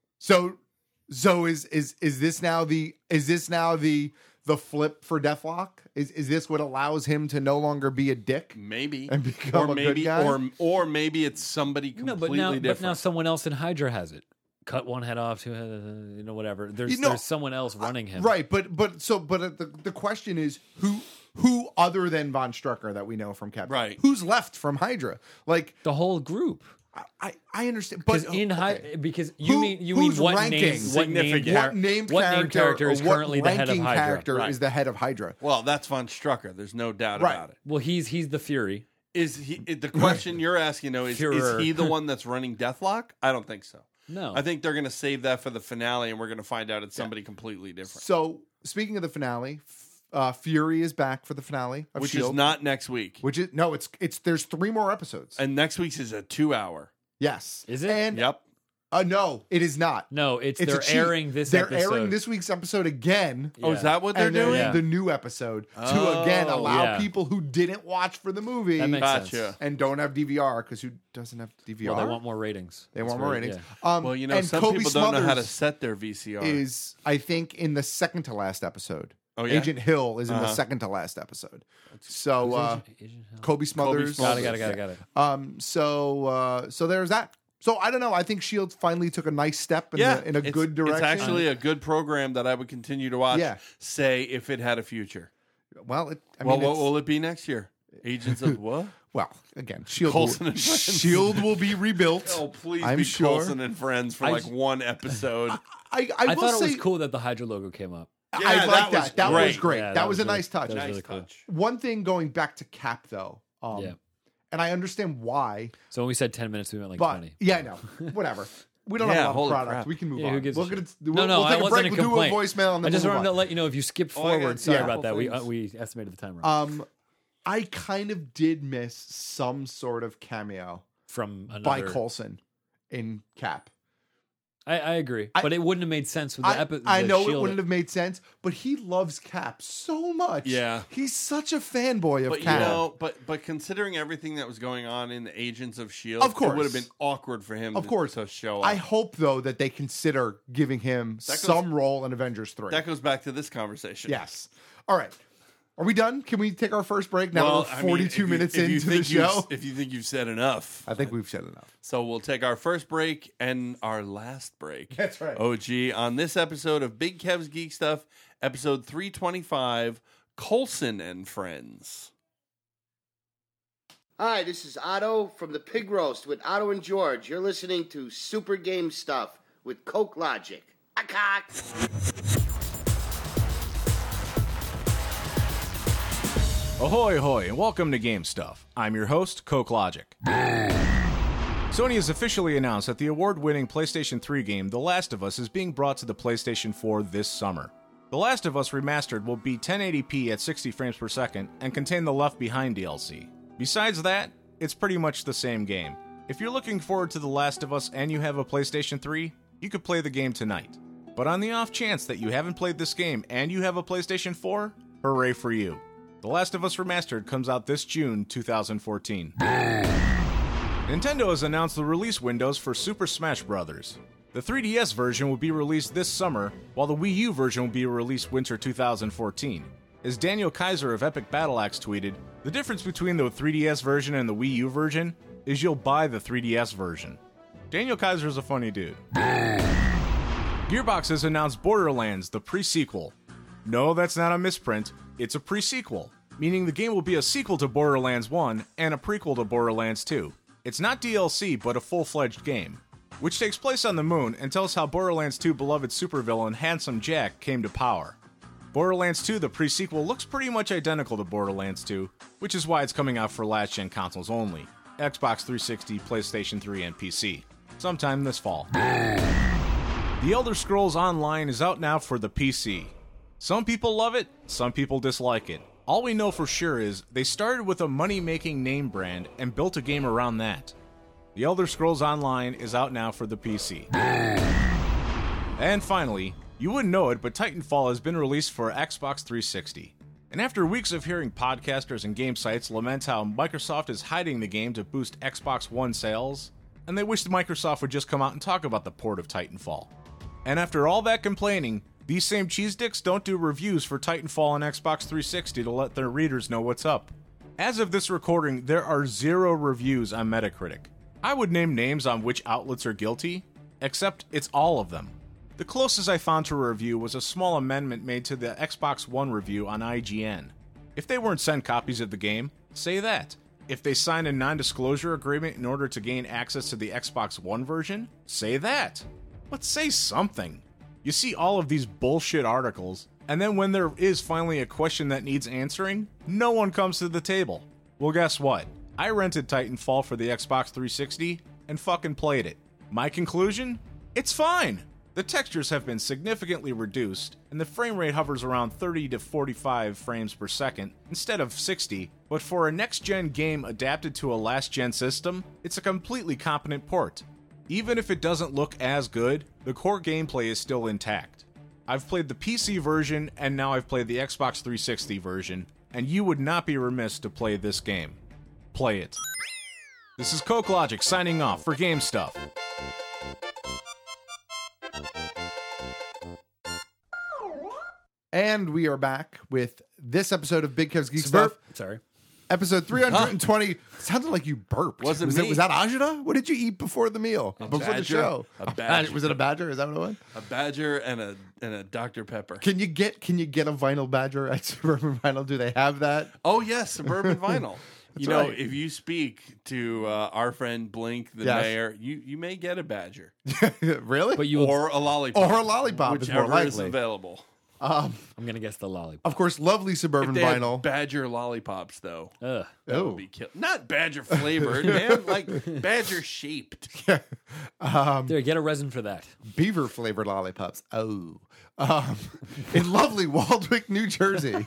[SPEAKER 15] So so is is is this now the is this now the the flip for Deathlock? Is is this what allows him to no longer be a dick
[SPEAKER 16] Maybe
[SPEAKER 15] and become
[SPEAKER 16] or
[SPEAKER 15] a
[SPEAKER 16] maybe
[SPEAKER 15] good guy?
[SPEAKER 16] or or maybe it's somebody
[SPEAKER 14] no,
[SPEAKER 16] completely
[SPEAKER 14] but now,
[SPEAKER 16] different.
[SPEAKER 14] but now someone else in Hydra has it. Cut one head off, two head, uh, you know, whatever. There's
[SPEAKER 15] You know,
[SPEAKER 14] there's someone else running him.
[SPEAKER 15] Right, but but so but uh, the the question is who who other than Von Strucker that we know from Captain?
[SPEAKER 16] Right.
[SPEAKER 15] Who's left from Hydra? Like
[SPEAKER 14] The whole group.
[SPEAKER 15] I I, I understand, but
[SPEAKER 14] Because in
[SPEAKER 15] okay.
[SPEAKER 14] Hy- because you
[SPEAKER 15] Who-
[SPEAKER 14] mean you mean
[SPEAKER 15] who's
[SPEAKER 14] what
[SPEAKER 15] ranking?
[SPEAKER 14] name what name
[SPEAKER 16] Significant.
[SPEAKER 14] char-
[SPEAKER 15] what named
[SPEAKER 14] what
[SPEAKER 15] character,
[SPEAKER 14] name character
[SPEAKER 15] or
[SPEAKER 14] is
[SPEAKER 15] what
[SPEAKER 14] currently the head of
[SPEAKER 15] ranking
[SPEAKER 14] Hydra?
[SPEAKER 15] character
[SPEAKER 16] Right.
[SPEAKER 15] is the head of Hydra?
[SPEAKER 16] well, that's Von Strucker. There's no doubt
[SPEAKER 15] Right.
[SPEAKER 16] about it.
[SPEAKER 14] Well, he's he's the Fury.
[SPEAKER 16] Is he? The question you're asking though is:
[SPEAKER 14] Führer.
[SPEAKER 16] is he the one that's running Deathlock? I don't think so.
[SPEAKER 14] No,
[SPEAKER 16] I think they're going to save that for the finale, and we're going to find out it's somebody completely different,
[SPEAKER 15] So speaking of the finale, f- uh, Fury is back for the finale of
[SPEAKER 16] which
[SPEAKER 15] Shield,
[SPEAKER 16] is not next week.
[SPEAKER 15] which is no, it's it's there's three more episodes.
[SPEAKER 16] And next week's is a two-hour.
[SPEAKER 15] Yes,
[SPEAKER 14] Is it?
[SPEAKER 15] And
[SPEAKER 16] Yep.
[SPEAKER 15] uh, no, it is not.
[SPEAKER 14] no. It's,
[SPEAKER 15] It's a
[SPEAKER 14] they're
[SPEAKER 15] cheat.
[SPEAKER 14] airing this.
[SPEAKER 15] They're
[SPEAKER 14] episode.
[SPEAKER 15] airing this week's episode again.
[SPEAKER 16] Oh, is
[SPEAKER 14] Yeah.
[SPEAKER 16] that what they're
[SPEAKER 15] and then
[SPEAKER 16] doing?
[SPEAKER 14] Yeah.
[SPEAKER 15] the new episode to
[SPEAKER 16] Oh,
[SPEAKER 15] again allow
[SPEAKER 14] yeah.
[SPEAKER 15] people who didn't watch for the movie
[SPEAKER 14] That makes
[SPEAKER 16] Gotcha.
[SPEAKER 14] sense.
[SPEAKER 15] and don't have D V R because who doesn't have D V R?
[SPEAKER 14] Well, they want more ratings.
[SPEAKER 15] They
[SPEAKER 14] That's
[SPEAKER 15] want more
[SPEAKER 14] where-
[SPEAKER 15] ratings.
[SPEAKER 14] yeah.
[SPEAKER 15] Um,
[SPEAKER 16] Well, you know,
[SPEAKER 15] and
[SPEAKER 16] some
[SPEAKER 15] Kobe
[SPEAKER 16] people don't know how to
[SPEAKER 15] Smothers
[SPEAKER 16] set their V C R.
[SPEAKER 15] Is I think in the second to last episode.
[SPEAKER 16] Oh, yeah?
[SPEAKER 15] Agent Hill is in the
[SPEAKER 16] Uh-huh.
[SPEAKER 15] second to last episode. So
[SPEAKER 14] Who's
[SPEAKER 15] uh,
[SPEAKER 14] Agent- Agent Hill?
[SPEAKER 15] Kobe Smothers.
[SPEAKER 14] Got it. Got it. Got it. Got it.
[SPEAKER 15] Um. So uh. So there's that. So I don't know. I think Shield finally took a nice step in,
[SPEAKER 16] yeah,
[SPEAKER 15] the, in a
[SPEAKER 16] it's-
[SPEAKER 15] good direction.
[SPEAKER 16] It's actually a good program that I would continue to watch.
[SPEAKER 15] Yeah.
[SPEAKER 16] Say if it had a future.
[SPEAKER 15] well. It, I
[SPEAKER 16] well,
[SPEAKER 15] mean,
[SPEAKER 16] what
[SPEAKER 15] it's-
[SPEAKER 16] will it be next year? Agents of what?
[SPEAKER 15] well, again, Shield.
[SPEAKER 16] Coulson
[SPEAKER 15] Will,
[SPEAKER 16] and Friends.
[SPEAKER 15] Shield will be rebuilt.
[SPEAKER 16] Oh, please
[SPEAKER 15] I'm
[SPEAKER 16] be
[SPEAKER 15] sure.
[SPEAKER 16] Coulson and Friends for
[SPEAKER 14] I
[SPEAKER 16] like
[SPEAKER 14] just-
[SPEAKER 16] one episode.
[SPEAKER 15] I, I,
[SPEAKER 14] I,
[SPEAKER 15] will
[SPEAKER 14] thought
[SPEAKER 15] say,
[SPEAKER 14] it was cool that the Hydra logo came up.
[SPEAKER 15] I
[SPEAKER 16] Yeah,
[SPEAKER 15] like
[SPEAKER 16] that
[SPEAKER 15] that.
[SPEAKER 16] was
[SPEAKER 15] That
[SPEAKER 16] great.
[SPEAKER 15] was great.
[SPEAKER 14] Yeah,
[SPEAKER 15] that, was, a
[SPEAKER 14] really-
[SPEAKER 15] nice touch.
[SPEAKER 14] that was
[SPEAKER 16] nice
[SPEAKER 14] really cool.
[SPEAKER 16] touch.
[SPEAKER 15] One thing going back to Cap though. Um,
[SPEAKER 14] Yeah.
[SPEAKER 15] And I understand why,
[SPEAKER 14] So when we said ten minutes, we went like
[SPEAKER 15] but
[SPEAKER 14] twenty.
[SPEAKER 15] yeah, no, whatever. We don't
[SPEAKER 16] Yeah,
[SPEAKER 15] have a lot of
[SPEAKER 16] holy
[SPEAKER 15] product.
[SPEAKER 16] crap.
[SPEAKER 15] We can move
[SPEAKER 14] Yeah,
[SPEAKER 15] on.
[SPEAKER 14] who gives a
[SPEAKER 15] we'll,
[SPEAKER 14] shit?
[SPEAKER 15] get it- we'll,
[SPEAKER 14] no, no,
[SPEAKER 15] we'll take
[SPEAKER 14] I
[SPEAKER 15] a
[SPEAKER 14] wasn't
[SPEAKER 15] break.
[SPEAKER 14] a
[SPEAKER 15] We'll
[SPEAKER 14] complaint.
[SPEAKER 15] do a voicemail and
[SPEAKER 14] I
[SPEAKER 15] then
[SPEAKER 14] just
[SPEAKER 15] we'll
[SPEAKER 14] wanted
[SPEAKER 15] move
[SPEAKER 14] to let you know if you skip
[SPEAKER 16] Oh, I got
[SPEAKER 14] forward. Sorry
[SPEAKER 15] yeah.
[SPEAKER 14] about that. We uh,
[SPEAKER 16] things.
[SPEAKER 14] we estimated the time wrong.
[SPEAKER 15] on. Um, I kind of did miss some sort of cameo
[SPEAKER 14] From another.
[SPEAKER 15] by Coulson in Cap.
[SPEAKER 14] I, I agree,
[SPEAKER 15] I-
[SPEAKER 14] but it wouldn't have made sense with the
[SPEAKER 15] I,
[SPEAKER 14] episode.
[SPEAKER 15] I know it wouldn't have made sense, but he loves Cap so much.
[SPEAKER 16] Yeah.
[SPEAKER 15] he's such a fanboy of
[SPEAKER 16] But
[SPEAKER 15] Cap.
[SPEAKER 16] you know, but but considering everything that was going on in the Agents of Shield,
[SPEAKER 15] Of course.
[SPEAKER 16] it would have been awkward for him.
[SPEAKER 15] Of
[SPEAKER 16] to,
[SPEAKER 15] course.
[SPEAKER 16] to show up.
[SPEAKER 15] I hope though that they consider giving him
[SPEAKER 16] That goes-
[SPEAKER 15] some role in Avengers three.
[SPEAKER 16] that goes back to this conversation.
[SPEAKER 15] Yes. All right. Are we done? Can we take our first break? Now
[SPEAKER 16] Well,
[SPEAKER 15] we're
[SPEAKER 16] I mean,
[SPEAKER 15] forty-two
[SPEAKER 16] if you-
[SPEAKER 15] minutes
[SPEAKER 16] if you
[SPEAKER 15] into the
[SPEAKER 16] think you've-
[SPEAKER 15] show.
[SPEAKER 16] If you think you've said enough,
[SPEAKER 15] I think we've said enough.
[SPEAKER 16] so we'll take our first break and our last break.
[SPEAKER 15] That's right.
[SPEAKER 16] O G on this episode of Big Kev's Geek Stuff, episode three twenty-five, Coulson and Friends.
[SPEAKER 17] Hi, this is Otto from the Pig Roast with Otto and George. You're listening to Super Game Stuff with Coke Logic. Cock.
[SPEAKER 18] Ahoy, ahoy, and welcome to Game Stuff. I'm your host, Coke Logic. Sony has officially announced that the award-winning PlayStation three game The Last of Us is being brought to the PlayStation four this summer. The Last of Us Remastered will be ten eighty p at sixty frames per second and contain the Left Behind D L C. Besides that, it's pretty much the same game. If you're looking forward to The Last of Us and you have a PlayStation three, you could play the game tonight. But on the off chance that you haven't played this game and you have a PlayStation four, hooray for you. The Last of Us Remastered comes out this June two thousand fourteen. Nintendo has announced the release windows for Super Smash Bros. The three D S version will be released this summer, while the Wii U version will be released winter two thousand fourteen. As Daniel Kaiser of Epic Battle Axe tweeted, the difference between the three D S version and the Wii U version is you'll buy the three D S version. Daniel Kaiser is a funny dude. Gearbox has announced Borderlands, the pre-sequel. No, that's not a misprint. It's a pre-sequel, meaning the game will be a sequel to Borderlands one and a prequel to Borderlands two. It's not D L C, but a full-fledged game, which takes place on the moon and tells how Borderlands two beloved supervillain Handsome Jack came to power. Borderlands two, the pre-sequel, looks pretty much identical to Borderlands two, which is why it's coming out for last-gen consoles only, Xbox three sixty, PlayStation three, and P C, sometime this fall. The Elder Scrolls Online is out now for the P C. Some people love it, some people dislike it. All we know for sure is they started with a money-making name brand and built a game around that. The Elder Scrolls Online is out now for the P C. And finally, you wouldn't know it, but Titanfall has been released for Xbox three sixty. And after weeks of hearing podcasters and game sites lament how Microsoft is hiding the game to boost Xbox One sales, and they wish Microsoft would just come out and talk about the port of Titanfall. And after all that complaining, these same cheese dicks don't do reviews for Titanfall on Xbox three sixty to let their readers know what's up. As of this recording, there are zero reviews on Metacritic. I would name names on which outlets are guilty, except it's all of them. The closest I found to a review was a small amendment made to the Xbox One review on I G N. If they weren't sent copies of the game, say that. If they signed a non-disclosure agreement in order to gain access to the Xbox One version, say that. But say something. You see all of these bullshit articles, and then when there is finally a question that needs answering, no one comes to the table. Well, guess what? I rented Titanfall for the Xbox three sixty and fucking played it. My conclusion? It's fine. The textures have been significantly reduced, and the frame rate hovers around thirty to forty-five frames per second instead of sixty, but for a next-gen game adapted to a last-gen system, it's a completely competent port. Even if it doesn't look as good, the core gameplay is still intact. I've played the P C version, and now I've played the Xbox three sixty version, and you would not be remiss to play this game. Play it. This is Coke Logic signing off for Game Stuff.
[SPEAKER 15] And we are back with this episode of Big Kev's Geek
[SPEAKER 14] Suburb-
[SPEAKER 15] Stuff.
[SPEAKER 14] Sorry.
[SPEAKER 15] Episode three hundred twenty. Sounded like you burped.
[SPEAKER 16] Wasn't
[SPEAKER 15] was
[SPEAKER 16] me.
[SPEAKER 15] It, was that Ajita? What did you eat before the meal?
[SPEAKER 16] A
[SPEAKER 15] before the
[SPEAKER 16] badger.
[SPEAKER 15] show?
[SPEAKER 16] A badger.
[SPEAKER 15] Was it a badger? Is that what it was?
[SPEAKER 16] A badger and a and a Doctor Pepper.
[SPEAKER 15] Can you get Can you get a vinyl badger at Suburban Vinyl? Do they have that?
[SPEAKER 16] Oh yes, Suburban Vinyl. You know,
[SPEAKER 15] right.
[SPEAKER 16] if you speak to uh, our friend Blink, the
[SPEAKER 15] Yes.
[SPEAKER 16] mayor, you, you may get a badger.
[SPEAKER 15] Really?
[SPEAKER 14] But you,
[SPEAKER 16] or a lollipop.
[SPEAKER 15] Or a lollipop is more
[SPEAKER 16] whichever is
[SPEAKER 15] likely.
[SPEAKER 16] available.
[SPEAKER 15] Um,
[SPEAKER 14] I'm gonna guess the lollipop.
[SPEAKER 15] of course, lovely Suburban
[SPEAKER 16] If they had
[SPEAKER 15] Vinyl.
[SPEAKER 16] badger lollipops, though,
[SPEAKER 14] Ugh.
[SPEAKER 16] that
[SPEAKER 15] Oh.
[SPEAKER 16] would be kill- Not badger flavored, man. Like badger shaped.
[SPEAKER 15] um,
[SPEAKER 14] There, get a resin for that.
[SPEAKER 15] beaver flavored lollipops. Oh, um, in lovely Waldwick, New Jersey.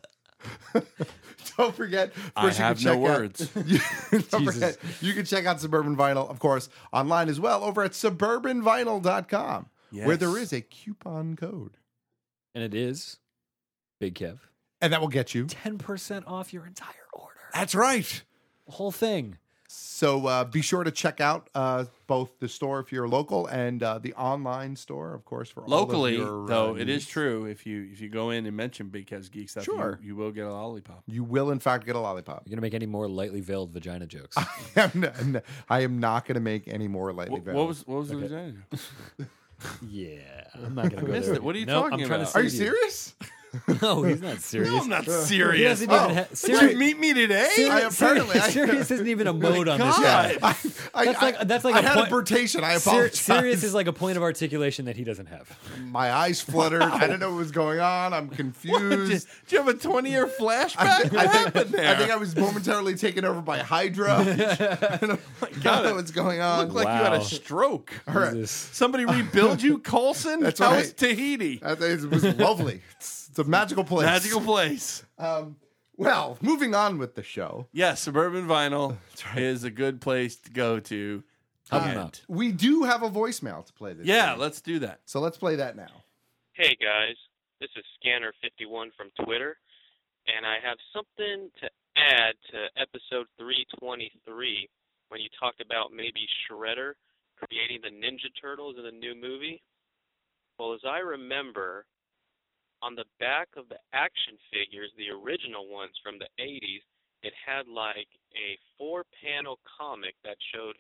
[SPEAKER 15] Don't forget. Of
[SPEAKER 16] I
[SPEAKER 15] course, you
[SPEAKER 16] have
[SPEAKER 15] can
[SPEAKER 16] no
[SPEAKER 15] check out-
[SPEAKER 16] words.
[SPEAKER 15] You, don't
[SPEAKER 14] Jesus.
[SPEAKER 15] forget, you can check out Suburban Vinyl, of course, online as well over at suburban vinyl dot com, where there
[SPEAKER 16] Yes.
[SPEAKER 15] is a coupon code,
[SPEAKER 14] And it is Big Kev.
[SPEAKER 15] and that will get you.
[SPEAKER 14] ten percent off your entire order.
[SPEAKER 15] That's right.
[SPEAKER 14] The whole thing.
[SPEAKER 15] So uh, be sure to check out uh, both the store if you're local and uh, the online store, of course, for
[SPEAKER 16] Locally,
[SPEAKER 15] all of your,
[SPEAKER 16] though,
[SPEAKER 15] uh,
[SPEAKER 16] it is
[SPEAKER 15] needs.
[SPEAKER 16] true. If you if you go in and mention Big Kev's Geek Stuff,
[SPEAKER 15] Sure.
[SPEAKER 16] you, you will get a lollipop.
[SPEAKER 15] You will, in fact, get a lollipop.
[SPEAKER 14] You're gonna make any more lightly veiled vagina jokes?
[SPEAKER 15] I am, n- I am not going to make any more lightly
[SPEAKER 16] What,
[SPEAKER 15] veiled.
[SPEAKER 16] what was what was
[SPEAKER 14] Okay.
[SPEAKER 16] the vagina?
[SPEAKER 14] yeah, I'm not gonna go
[SPEAKER 16] missed
[SPEAKER 14] there.
[SPEAKER 16] it. What are you
[SPEAKER 14] Nope,
[SPEAKER 16] talking
[SPEAKER 14] I'm trying
[SPEAKER 16] about?
[SPEAKER 14] To
[SPEAKER 15] Are you
[SPEAKER 14] save
[SPEAKER 15] serious?
[SPEAKER 14] No, he's not serious.
[SPEAKER 16] No, I'm not
[SPEAKER 14] He
[SPEAKER 16] serious.
[SPEAKER 14] doesn't even
[SPEAKER 16] Oh,
[SPEAKER 14] ha-
[SPEAKER 16] did
[SPEAKER 14] serious-
[SPEAKER 16] you meet me today?
[SPEAKER 14] Serious,
[SPEAKER 15] I apparently-
[SPEAKER 14] serious,
[SPEAKER 15] I-
[SPEAKER 14] serious isn't even a mode on this
[SPEAKER 16] God.
[SPEAKER 14] guy.
[SPEAKER 15] I, I,
[SPEAKER 14] That's like
[SPEAKER 15] I-
[SPEAKER 14] that's like
[SPEAKER 15] I
[SPEAKER 14] a
[SPEAKER 15] had
[SPEAKER 14] point,
[SPEAKER 15] a birtation. I
[SPEAKER 14] Ser-
[SPEAKER 15] apologize.
[SPEAKER 14] serious is like a point of articulation that he doesn't have.
[SPEAKER 15] My eyes fluttered. I didn't know what was going on. I'm
[SPEAKER 16] What,
[SPEAKER 15] confused.
[SPEAKER 16] did, did you have a twenty year flashback?
[SPEAKER 15] I, thi-
[SPEAKER 16] what
[SPEAKER 15] I
[SPEAKER 16] happened
[SPEAKER 15] think,
[SPEAKER 16] there?
[SPEAKER 15] I think I was momentarily taken over by Hydra. I don't know what's going on.
[SPEAKER 16] looked like you had a
[SPEAKER 14] Wow.
[SPEAKER 16] stroke.
[SPEAKER 15] All right.
[SPEAKER 14] Jesus.
[SPEAKER 16] Somebody rebuild you, Colson?
[SPEAKER 15] That's
[SPEAKER 16] How
[SPEAKER 15] right.
[SPEAKER 16] was Tahiti?
[SPEAKER 15] I think It was lovely. It's, it's a magical place.
[SPEAKER 16] Magical place.
[SPEAKER 15] Um, well, moving on with the show.
[SPEAKER 16] Yes, Suburban Vinyl is a good place to go to.
[SPEAKER 14] Help him
[SPEAKER 16] And-
[SPEAKER 14] out.
[SPEAKER 15] We do have a voicemail to play this.
[SPEAKER 16] Yeah,
[SPEAKER 15] week.
[SPEAKER 16] let's do that.
[SPEAKER 15] So let's play that now.
[SPEAKER 19] Hey guys, this is Scanner fifty-one from Twitter, and I have something to add to episode three twenty-three when you talked about maybe Shredder creating the Ninja Turtles in the new movie. Well, as I remember, on the back of the action figures, the original ones from the eighties, it had like a four-panel comic that showed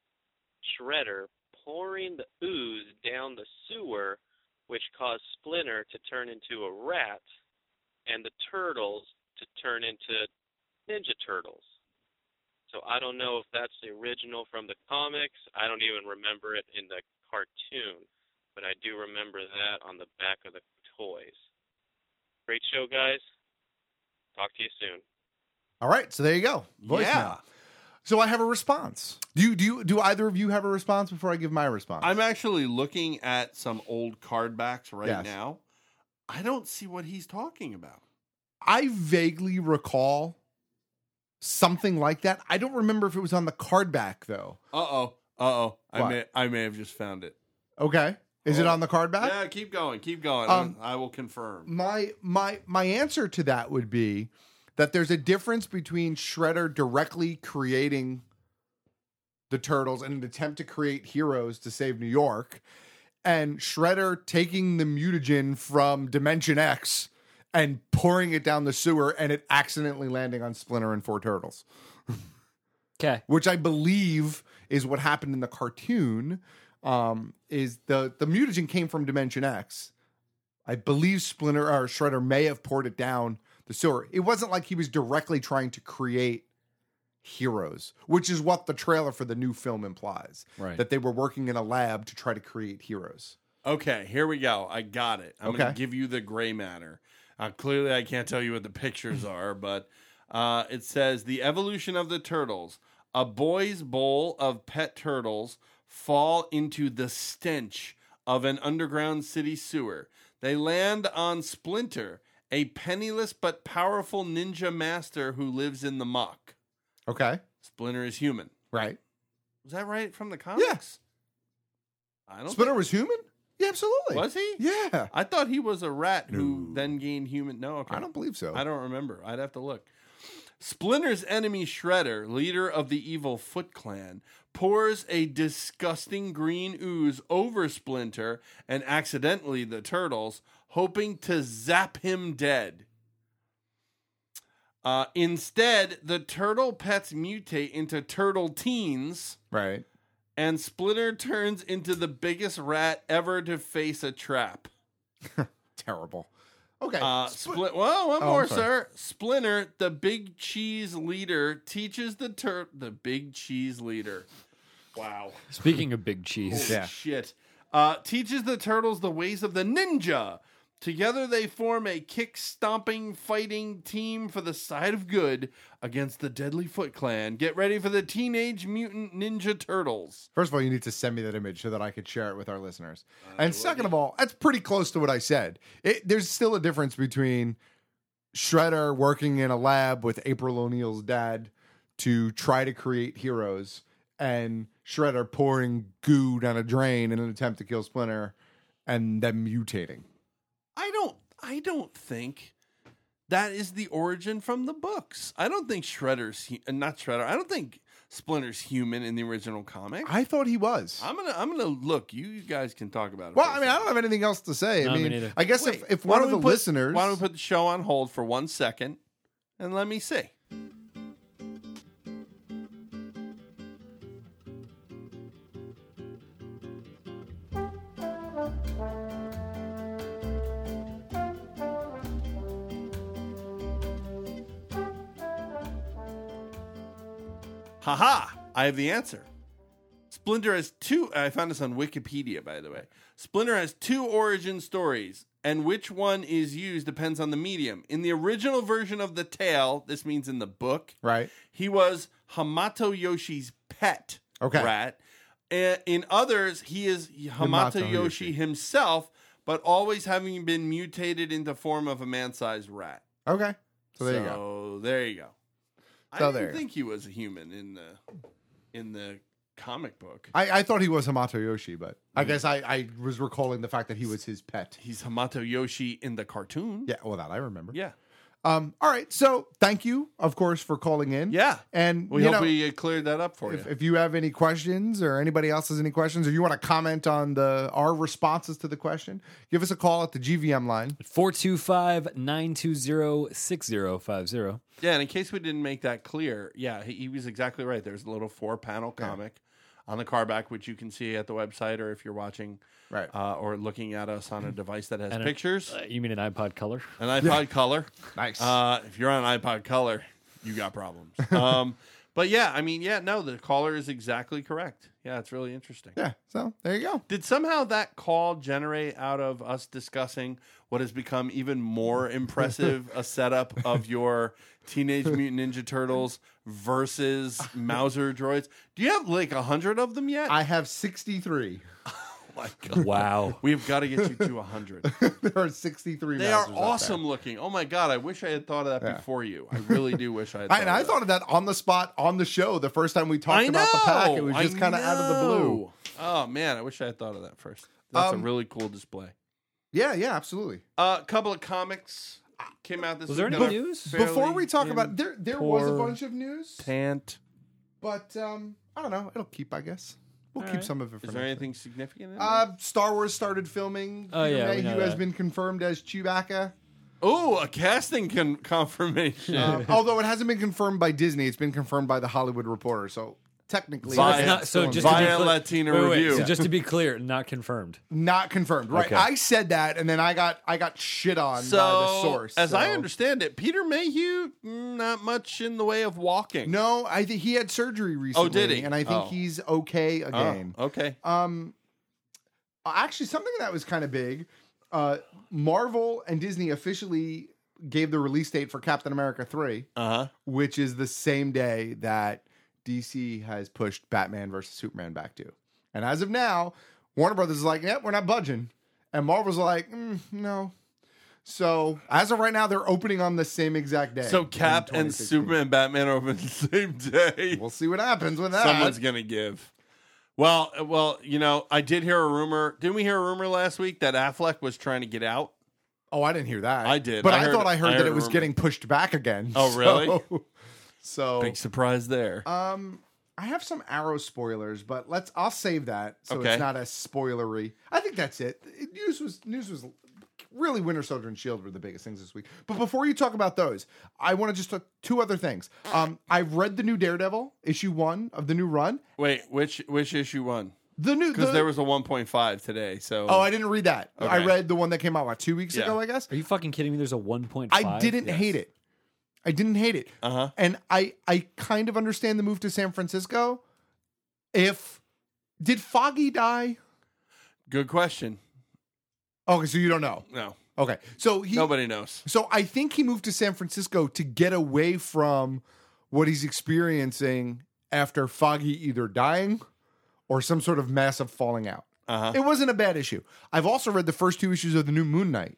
[SPEAKER 19] Shredder pouring the ooze down the sewer, which caused Splinter to turn into a rat, and the Turtles to turn into Ninja Turtles. So I don't know if that's the original from the comics. I don't even remember it in the cartoon, but I do remember that on the back of the toys. Great show, guys. Talk to you soon.
[SPEAKER 15] All right, so there you go. Voicemail.
[SPEAKER 16] Yeah.
[SPEAKER 15] So I have a response. Do you, do you, do either of you have a response before I give my response?
[SPEAKER 16] I'm actually looking at some old card backs right
[SPEAKER 15] Yes.
[SPEAKER 16] now. I don't see what he's talking about.
[SPEAKER 15] I vaguely recall something like that. I don't remember if it was on the card back though.
[SPEAKER 16] Uh-oh. Uh-oh. I
[SPEAKER 15] What?
[SPEAKER 16] may I may have just found it.
[SPEAKER 15] Okay. Is it on the card back?
[SPEAKER 16] Yeah, keep going. Keep going.
[SPEAKER 15] Um,
[SPEAKER 16] I will confirm.
[SPEAKER 15] My my my answer to that would be that there's a difference between Shredder directly creating the Turtles in an attempt to create heroes to save New York, and Shredder taking the mutagen from Dimension X and pouring it down the sewer and it accidentally landing on Splinter and Four Turtles.
[SPEAKER 14] Okay.
[SPEAKER 15] Which I believe is what happened in the cartoon. Um, is the, the mutagen came from Dimension X. I believe Splinter or Shredder may have poured it down the sewer. It wasn't like he was directly trying to create heroes, which is what the trailer for the new film implies.
[SPEAKER 14] Right.
[SPEAKER 15] That they were working in a lab to try to create heroes.
[SPEAKER 16] Okay, here we go. I got it. I'm
[SPEAKER 15] Okay.
[SPEAKER 16] going to give you the gray matter. Uh, clearly, I can't tell you what the pictures are, but uh, it says the evolution of the turtles. A boy's bowl of pet turtles fall into the stench of an underground city sewer. They land on Splinter, a penniless but powerful ninja master who lives in the muck.
[SPEAKER 15] Okay.
[SPEAKER 16] Splinter is human.
[SPEAKER 15] Right.
[SPEAKER 16] Was that right from the comics? I don't
[SPEAKER 15] Splinter
[SPEAKER 16] think-
[SPEAKER 15] was human? Yeah, absolutely.
[SPEAKER 16] Was he?
[SPEAKER 15] Yeah.
[SPEAKER 16] I thought he was a rat who then gained human. No, okay.
[SPEAKER 15] I don't believe so.
[SPEAKER 16] I don't remember. I'd have to look. Splinter's enemy Shredder, leader of the evil Foot Clan, pours a disgusting green ooze over Splinter and accidentally the Turtles, hoping to zap him dead. Uh, instead, the turtle pets mutate into turtle teens.
[SPEAKER 15] Right.
[SPEAKER 16] And Splinter turns into the biggest rat ever to face a trap.
[SPEAKER 15] Terrible. Okay.
[SPEAKER 16] Uh, Spl- well, one
[SPEAKER 15] Oh,
[SPEAKER 16] more,
[SPEAKER 15] I'm sorry.
[SPEAKER 16] sir. Splinter, the big cheese leader, teaches the tur- the big cheese leader. Wow.
[SPEAKER 14] Speaking of big cheese.
[SPEAKER 16] Holy shit. Uh, teaches the turtles the ways of the ninja. Together they form a kick-stomping, fighting team for the side of good against the deadly Foot Clan. Get ready for the Teenage Mutant Ninja Turtles.
[SPEAKER 15] First of all, you need to send me that image so that I could share it with our listeners. And second of all, that's pretty close to what I said. It, there's still a difference between Shredder working in a lab with April O'Neil's dad to try to create heroes and Shredder pouring goo down a drain in an attempt to kill Splinter and then mutating.
[SPEAKER 16] I don't I don't think that is the origin from the books. I don't think Shredder's hu- uh, not Shredder. I don't think Splinter's human in the original comic.
[SPEAKER 15] I thought he was.
[SPEAKER 16] I'm gonna I'm gonna look. You guys can talk about it.
[SPEAKER 15] Well,
[SPEAKER 16] for a
[SPEAKER 15] I mean, I don't have anything else to say.
[SPEAKER 14] No,
[SPEAKER 15] I
[SPEAKER 14] me
[SPEAKER 15] mean,
[SPEAKER 14] neither.
[SPEAKER 15] I guess
[SPEAKER 16] Wait,
[SPEAKER 15] if, if
[SPEAKER 16] why
[SPEAKER 15] one
[SPEAKER 16] don't
[SPEAKER 15] of
[SPEAKER 16] we
[SPEAKER 15] the
[SPEAKER 16] put-
[SPEAKER 15] listeners...
[SPEAKER 16] Why don't we put the show on hold for one second and let me see. Haha! I have the answer. Splinter has two. I found this on Wikipedia, by the way. Splinter has two origin stories, and which one is used depends on the medium. In the original version of the tale, this means in the book,
[SPEAKER 15] Right.
[SPEAKER 16] he was Hamato Yoshi's pet
[SPEAKER 15] Okay.
[SPEAKER 16] rat. And in others, he is Hamato,
[SPEAKER 15] Hamato
[SPEAKER 16] Yoshi
[SPEAKER 15] Yoshi.
[SPEAKER 16] himself, but always having been mutated into form of a man-sized rat.
[SPEAKER 15] Okay. So there you go.
[SPEAKER 16] So there you go.
[SPEAKER 15] So
[SPEAKER 16] I
[SPEAKER 15] there.
[SPEAKER 16] didn't think he was a human in the in the comic book.
[SPEAKER 15] I, I thought he was Hamato Yoshi, but I guess I, I was recalling the fact that he was his pet.
[SPEAKER 16] He's Hamato Yoshi in the cartoon.
[SPEAKER 15] Yeah, well, that I remember.
[SPEAKER 16] Yeah.
[SPEAKER 15] Um, all right, so thank you, of course, for calling in.
[SPEAKER 16] Yeah,
[SPEAKER 15] and
[SPEAKER 16] we
[SPEAKER 15] you
[SPEAKER 16] hope
[SPEAKER 15] know,
[SPEAKER 16] we uh, cleared that up for
[SPEAKER 15] if,
[SPEAKER 16] you.
[SPEAKER 15] if you have any questions or anybody else has any questions, or you want to comment on the our responses to the question, give us a call at the G V M line
[SPEAKER 14] four two five, nine two zero, six zero five zero.
[SPEAKER 16] Yeah, and in case we didn't make that clear, yeah, he, he was exactly right. There's a little four panel comic yeah. on the car back, which you can see at the website, or if you're watching.
[SPEAKER 15] Right.
[SPEAKER 16] Uh, or looking at us on a device that has
[SPEAKER 14] And a-
[SPEAKER 16] pictures.
[SPEAKER 14] uh, you mean an iPod Color?
[SPEAKER 16] An iPod
[SPEAKER 14] Yeah.
[SPEAKER 16] Color.
[SPEAKER 15] Nice.
[SPEAKER 16] Uh, if you're on an iPod Color, you got problems. um, but yeah, I mean, yeah, no, the caller is exactly correct. Yeah, it's really interesting.
[SPEAKER 15] Yeah, so there you go.
[SPEAKER 16] Did somehow that call generate out of us discussing what has become even more impressive a setup of your Teenage Mutant Ninja Turtles versus Mauser droids? Do you have like a hundred of them yet?
[SPEAKER 15] I have sixty-three.
[SPEAKER 16] My God.
[SPEAKER 14] Wow.
[SPEAKER 16] We've got to get you to one hundred.
[SPEAKER 15] There are sixty-three.
[SPEAKER 16] They are
[SPEAKER 15] Mausers out
[SPEAKER 16] awesome
[SPEAKER 15] there.
[SPEAKER 16] looking. Oh my God. I wish I had thought of that
[SPEAKER 15] Yeah.
[SPEAKER 16] before you. I really do wish I had
[SPEAKER 15] I,
[SPEAKER 16] thought
[SPEAKER 15] and
[SPEAKER 16] of
[SPEAKER 15] I
[SPEAKER 16] that.
[SPEAKER 15] thought of that on the spot on the show the first time we talked
[SPEAKER 16] I
[SPEAKER 15] about the pack. It
[SPEAKER 16] know,
[SPEAKER 15] was
[SPEAKER 16] I
[SPEAKER 15] just kind of out of the blue.
[SPEAKER 16] know. Oh man, I wish I had thought of that first. That's
[SPEAKER 15] Um,
[SPEAKER 16] a really cool display.
[SPEAKER 15] Yeah, yeah, absolutely.
[SPEAKER 16] A uh, couple of comics came out this
[SPEAKER 14] Was there
[SPEAKER 16] week
[SPEAKER 14] any
[SPEAKER 16] that are
[SPEAKER 14] news?
[SPEAKER 16] fairly
[SPEAKER 15] Before we talk about there, there was a
[SPEAKER 16] poor
[SPEAKER 15] bunch of news,
[SPEAKER 16] Tant.
[SPEAKER 15] but um, I don't know. It'll keep, I guess. We'll
[SPEAKER 14] All
[SPEAKER 15] keep
[SPEAKER 14] right.
[SPEAKER 15] some of it. For
[SPEAKER 16] Is there
[SPEAKER 15] next
[SPEAKER 16] anything
[SPEAKER 15] week.
[SPEAKER 16] significant in
[SPEAKER 15] Uh, Star Wars started filming.
[SPEAKER 14] Oh,
[SPEAKER 15] Peter
[SPEAKER 14] yeah, we
[SPEAKER 15] Mayhew
[SPEAKER 14] know
[SPEAKER 15] has
[SPEAKER 14] that.
[SPEAKER 15] been confirmed as Chewbacca.
[SPEAKER 16] Oh, a casting con- confirmation.
[SPEAKER 15] Um, although it hasn't been confirmed by Disney, it's been confirmed by the Hollywood Reporter. So technically,
[SPEAKER 16] Via-
[SPEAKER 15] it's
[SPEAKER 14] Not, so
[SPEAKER 15] still in
[SPEAKER 14] just
[SPEAKER 15] the-
[SPEAKER 14] to be
[SPEAKER 16] Via
[SPEAKER 14] clear,
[SPEAKER 16] Latina
[SPEAKER 14] wait, wait, wait.
[SPEAKER 16] Review.
[SPEAKER 14] So just to be clear, not confirmed.
[SPEAKER 15] not confirmed. Right?
[SPEAKER 14] Okay.
[SPEAKER 15] I said that, and then I got I got shit on
[SPEAKER 16] So,
[SPEAKER 15] by the source.
[SPEAKER 16] as I
[SPEAKER 15] so-
[SPEAKER 16] understand it, Peter Mayhew, mm, not much in the way of walking.
[SPEAKER 15] No, I think he had surgery recently.
[SPEAKER 16] Oh, did he?
[SPEAKER 15] And I think
[SPEAKER 16] Oh.
[SPEAKER 15] he's okay
[SPEAKER 16] Oh,
[SPEAKER 15] again.
[SPEAKER 16] okay.
[SPEAKER 15] Um, actually, something that was kind of big. Uh, Marvel and Disney officially gave the release date for Captain America three,
[SPEAKER 16] Uh-huh.
[SPEAKER 15] which is the same day that D C has pushed Batman versus Superman back to. And as of now, Warner Brothers is like, "Yep, we're not budging," and Marvel's like, mm, "No." So as of right now, they're opening on the same exact day.
[SPEAKER 16] So
[SPEAKER 15] in
[SPEAKER 16] Cap and
[SPEAKER 15] twenty sixteen.
[SPEAKER 16] Superman and Batman open the same day.
[SPEAKER 15] We'll see what happens with that.
[SPEAKER 16] Someone's gonna give. Well, well, you know, I did hear a rumor. Didn't we hear a rumor last week that Affleck was trying to get out?
[SPEAKER 15] Oh, I didn't hear that.
[SPEAKER 16] I did.
[SPEAKER 15] But
[SPEAKER 16] I
[SPEAKER 15] I,
[SPEAKER 16] heard-
[SPEAKER 15] thought I heard
[SPEAKER 16] I
[SPEAKER 15] that
[SPEAKER 16] heard
[SPEAKER 15] it
[SPEAKER 16] a
[SPEAKER 15] was
[SPEAKER 16] rumor.
[SPEAKER 15] getting pushed back again.
[SPEAKER 16] Oh, really?
[SPEAKER 15] So, so
[SPEAKER 16] Big surprise there.
[SPEAKER 15] um, I have some Arrow spoilers, but let's I'll save that so
[SPEAKER 16] Okay.
[SPEAKER 15] it's not as spoilery. I think that's it. It- News was news was really Winter Soldier and Shield were the biggest things this week. But before you talk about those, I want to just talk two other things. Um, I've read the new Daredevil issue one of the new run.
[SPEAKER 16] Wait, which which issue one?
[SPEAKER 15] The new
[SPEAKER 16] Because
[SPEAKER 15] the-
[SPEAKER 16] there was a one point five today. So
[SPEAKER 15] Oh, I didn't read that. I
[SPEAKER 16] Okay.
[SPEAKER 15] read the one that came out what two weeks
[SPEAKER 16] Yeah.
[SPEAKER 15] ago, I guess.
[SPEAKER 14] Are you fucking kidding me? There's a one point five.
[SPEAKER 15] I didn't hate it. I didn't hate it.
[SPEAKER 16] Uh-huh.
[SPEAKER 15] And I I kind of understand the move to San Francisco. If did Foggy die?
[SPEAKER 16] Good question.
[SPEAKER 15] Okay, so you don't know.
[SPEAKER 16] No,
[SPEAKER 15] Okay. So he
[SPEAKER 16] nobody knows.
[SPEAKER 15] So I think he moved to San Francisco to get away from what he's experiencing after Foggy either dying or some sort of massive falling out.
[SPEAKER 16] Uh-huh.
[SPEAKER 15] It wasn't a bad issue. I've also read the first two issues of the new Moon Knight.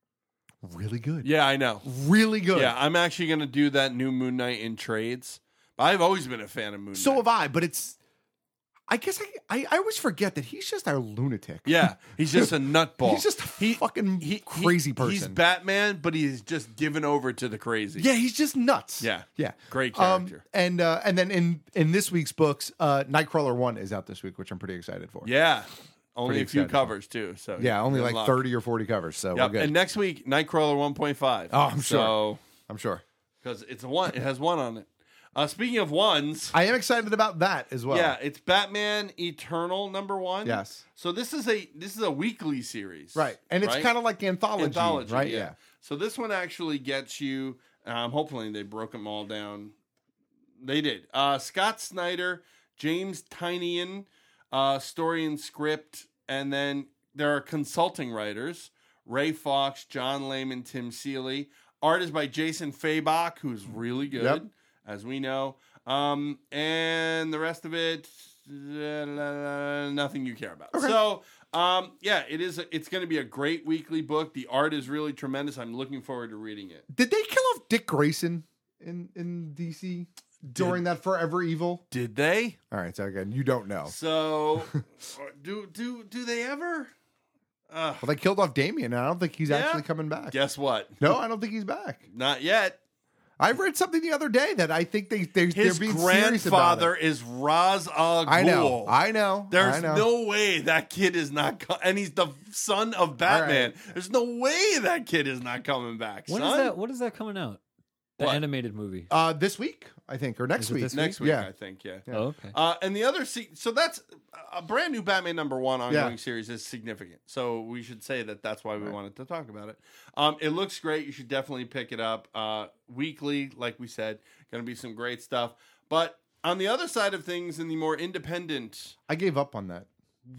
[SPEAKER 15] Really good.
[SPEAKER 16] Yeah, I know.
[SPEAKER 15] Really good.
[SPEAKER 16] Yeah, I'm actually going to do that new Moon Knight in trades. I've always been a fan of Moon Knight.
[SPEAKER 15] So have I, but it's I guess I, I, I always forget that he's just our lunatic.
[SPEAKER 16] Yeah, he's just a nutball.
[SPEAKER 15] He's just a fucking
[SPEAKER 16] he-
[SPEAKER 15] crazy
[SPEAKER 16] he-
[SPEAKER 15] person.
[SPEAKER 16] He's Batman, but he's just given over to the crazy.
[SPEAKER 15] Yeah, he's just nuts.
[SPEAKER 16] Yeah.
[SPEAKER 15] Yeah.
[SPEAKER 16] Great
[SPEAKER 15] Um,
[SPEAKER 16] character.
[SPEAKER 15] and uh, and then in in this week's books, uh, Nightcrawler one is out this week, which I'm pretty excited for.
[SPEAKER 16] Yeah. Only
[SPEAKER 15] Pretty
[SPEAKER 16] a few
[SPEAKER 15] excited.
[SPEAKER 16] covers, too. So
[SPEAKER 15] Yeah, only
[SPEAKER 16] good
[SPEAKER 15] like
[SPEAKER 16] luck.
[SPEAKER 15] thirty or forty covers, so
[SPEAKER 16] Yep.
[SPEAKER 15] we're good.
[SPEAKER 16] And next week, Nightcrawler one point five.
[SPEAKER 15] Oh, I'm sure.
[SPEAKER 16] So,
[SPEAKER 15] I'm sure.
[SPEAKER 16] because it's a one. It has one on it. Uh, speaking of ones,
[SPEAKER 15] I am excited about that as well.
[SPEAKER 16] yeah, it's Batman Eternal number one.
[SPEAKER 15] Yes.
[SPEAKER 16] So this is a this is a weekly series,
[SPEAKER 15] Right. And it's
[SPEAKER 16] right?
[SPEAKER 15] kind of like anthology,
[SPEAKER 16] Anthology,
[SPEAKER 15] right?
[SPEAKER 16] Yeah.
[SPEAKER 15] Yeah.
[SPEAKER 16] So this one actually gets you. Um, hopefully they broke them all down. They did. Uh, Scott Snyder, James Tynion, uh, story and script, and then there are consulting writers: Ray Fox, John Layman, Tim Seeley. Art is by Jason Fabok, who's really good,
[SPEAKER 15] Yep.
[SPEAKER 16] as we know. Um, and the rest of it, uh, nothing you care about.
[SPEAKER 15] Okay.
[SPEAKER 16] So. Um, yeah, it is. A, it's going to be a great weekly book. The art is really tremendous. I'm looking forward to reading it.
[SPEAKER 15] Did they kill off Dick Grayson in in D C during that Forever Evil?
[SPEAKER 16] Did they?
[SPEAKER 15] All right, so again, you don't know.
[SPEAKER 16] So, do do do they ever? Uh,
[SPEAKER 15] well, they killed off Damien, and I don't think he's
[SPEAKER 16] Yeah?
[SPEAKER 15] actually coming back.
[SPEAKER 16] Guess what?
[SPEAKER 15] No, I don't think he's back.
[SPEAKER 16] Not yet.
[SPEAKER 15] I read something the other day that I think they, they,
[SPEAKER 16] His
[SPEAKER 15] they're being serious about
[SPEAKER 16] grandfather
[SPEAKER 15] it.
[SPEAKER 16] is Ra's al Ghul.
[SPEAKER 15] I know. I know.
[SPEAKER 16] There's
[SPEAKER 15] I know.
[SPEAKER 16] no way that kid is not, co- and he's the son of Batman.
[SPEAKER 15] right.
[SPEAKER 16] There's no way that kid is not coming back.
[SPEAKER 14] When
[SPEAKER 16] son.
[SPEAKER 14] is that? What is that coming out? The
[SPEAKER 16] What?
[SPEAKER 14] animated movie.
[SPEAKER 15] Uh, this week, I think, or next
[SPEAKER 14] Is it
[SPEAKER 15] week.
[SPEAKER 14] this
[SPEAKER 16] Next week,
[SPEAKER 15] Yeah.
[SPEAKER 16] I think. Yeah.
[SPEAKER 15] Yeah.
[SPEAKER 14] Oh, okay.
[SPEAKER 16] Uh, and the other, se- so that's a brand new Batman number one ongoing
[SPEAKER 15] Yeah.
[SPEAKER 16] series is significant. So we should say that that's why we wanted to talk about it. Um, it looks great. You should definitely pick it up. Uh, weekly, like we said, going to be some great stuff. But on the other side of things, in the more independent,
[SPEAKER 15] I gave up on that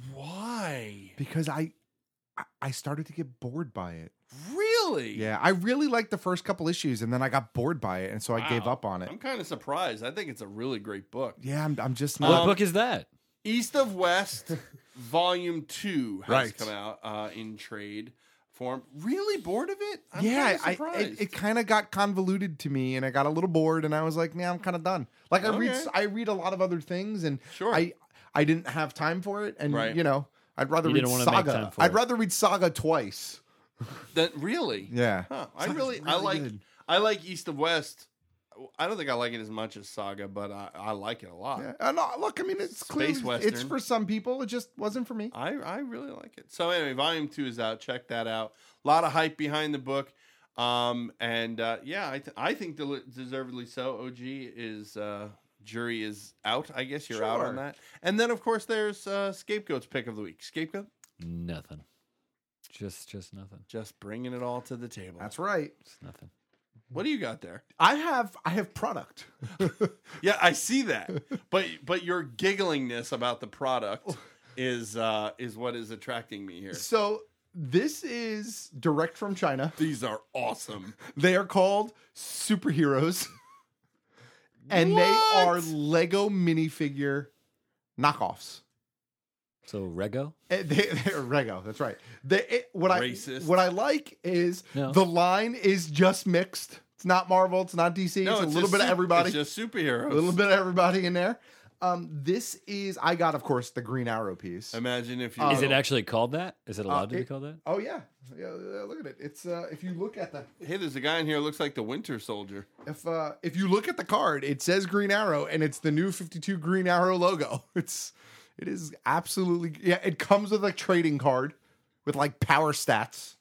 [SPEAKER 16] why?
[SPEAKER 15] because I, I- I started to get bored by it.
[SPEAKER 16] Really?
[SPEAKER 15] Yeah, I really liked the first couple issues, and then I got bored by it, and so I gave
[SPEAKER 16] Wow.
[SPEAKER 15] up on it.
[SPEAKER 16] I'm kind of surprised. I think it's a really great book.
[SPEAKER 15] Yeah, I'm, I'm just
[SPEAKER 14] What
[SPEAKER 15] not.
[SPEAKER 14] book is that?
[SPEAKER 16] East of West, Volume Two has
[SPEAKER 15] Right.
[SPEAKER 16] come out uh, in trade form. Really bored of it? I'm
[SPEAKER 15] yeah,
[SPEAKER 16] kinda
[SPEAKER 15] I,
[SPEAKER 16] surprised.
[SPEAKER 15] it, it kind of got convoluted to me, and I got a little bored, and I was like, "Yeah, I'm kind of done." Like I read,
[SPEAKER 16] Okay.
[SPEAKER 15] I read a lot of other things, and
[SPEAKER 16] Sure.
[SPEAKER 15] I, I didn't have time for it, and
[SPEAKER 16] Right.
[SPEAKER 15] you know, I'd rather
[SPEAKER 14] You
[SPEAKER 15] read
[SPEAKER 14] didn't wanna make
[SPEAKER 15] Saga.
[SPEAKER 14] time for
[SPEAKER 15] I'd
[SPEAKER 14] it.
[SPEAKER 15] rather read Saga twice.
[SPEAKER 16] That really?
[SPEAKER 15] Yeah,
[SPEAKER 16] Huh. I
[SPEAKER 15] Saga's
[SPEAKER 16] really, I
[SPEAKER 15] really
[SPEAKER 16] like,
[SPEAKER 15] good.
[SPEAKER 16] I like East of West. I don't think I like it as much as Saga, but I, I like it a lot.
[SPEAKER 15] Yeah, and, uh, look, I mean, it's
[SPEAKER 16] Space
[SPEAKER 15] clearly it's
[SPEAKER 16] Western.
[SPEAKER 15] for some people. It just wasn't for me.
[SPEAKER 16] I, I really like it. So anyway, Volume Two is out. Check that out. A lot of hype behind the book, um, and uh, yeah, I, th- I think del- deservedly so. O G is uh, jury is out. I guess you're out
[SPEAKER 15] Sure.
[SPEAKER 16] on that. And then of course there's uh, Scapegoat's pick of the week. Scapegoat,
[SPEAKER 14] Nothing. Just, just nothing.
[SPEAKER 16] just bringing it all to the table.
[SPEAKER 15] That's right.
[SPEAKER 14] Just nothing.
[SPEAKER 16] What do you got there?
[SPEAKER 15] I have I have product.
[SPEAKER 16] Yeah, I see that. But but your gigglingness about the product is uh, is what is attracting me here.
[SPEAKER 15] So this is direct from China.
[SPEAKER 16] These are awesome.
[SPEAKER 15] They are called superheroes, and they
[SPEAKER 16] What?
[SPEAKER 15] are Lego minifigure knockoffs.
[SPEAKER 14] So Rego.
[SPEAKER 15] Eh, They, they're Lego. That's right. They, it, what
[SPEAKER 16] Racist.
[SPEAKER 15] I what I like is
[SPEAKER 14] No.
[SPEAKER 15] the line is just mixed. It's not Marvel. It's not D C.
[SPEAKER 16] No,
[SPEAKER 15] it's,
[SPEAKER 16] it's
[SPEAKER 15] a little
[SPEAKER 16] just
[SPEAKER 15] bit of
[SPEAKER 16] su-
[SPEAKER 15] everybody.
[SPEAKER 16] It's just superheroes.
[SPEAKER 15] a little bit of everybody in there. Um, this is I got, of course, the Green Arrow piece.
[SPEAKER 16] Imagine if you.
[SPEAKER 15] Uh,
[SPEAKER 14] Is it actually called that? Is it allowed
[SPEAKER 15] Uh,
[SPEAKER 14] to be
[SPEAKER 15] it-
[SPEAKER 14] called that?
[SPEAKER 15] Oh yeah, yeah. yeah, Look at it. It's uh, if you look at the
[SPEAKER 16] Hey, there's a guy in here who looks like the Winter Soldier.
[SPEAKER 15] if uh, if you look at the card, it says Green Arrow, and it's the new fifty-two Green Arrow logo. It's it is absolutely yeah. It comes with a trading card with like power stats.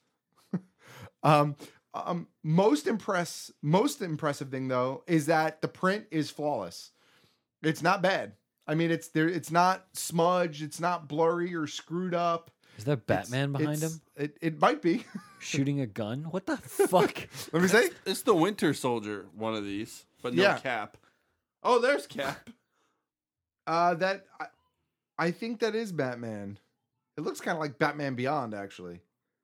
[SPEAKER 15] um, um, most impress most impressive thing though is that the print is flawless. It's not bad. I mean, it's there. It's not smudged. It's not blurry or screwed up.
[SPEAKER 14] Is there Batman
[SPEAKER 15] It's-
[SPEAKER 14] behind
[SPEAKER 15] it's-
[SPEAKER 14] him
[SPEAKER 15] It it might be.
[SPEAKER 14] shooting a gun? What the fuck?
[SPEAKER 15] Let me say.
[SPEAKER 16] It's the Winter Soldier, one of these, but no
[SPEAKER 15] Yeah.
[SPEAKER 16] Cap. Oh, there's Cap.
[SPEAKER 15] Uh, that I, I think that is Batman. It looks kind of like Batman Beyond, actually,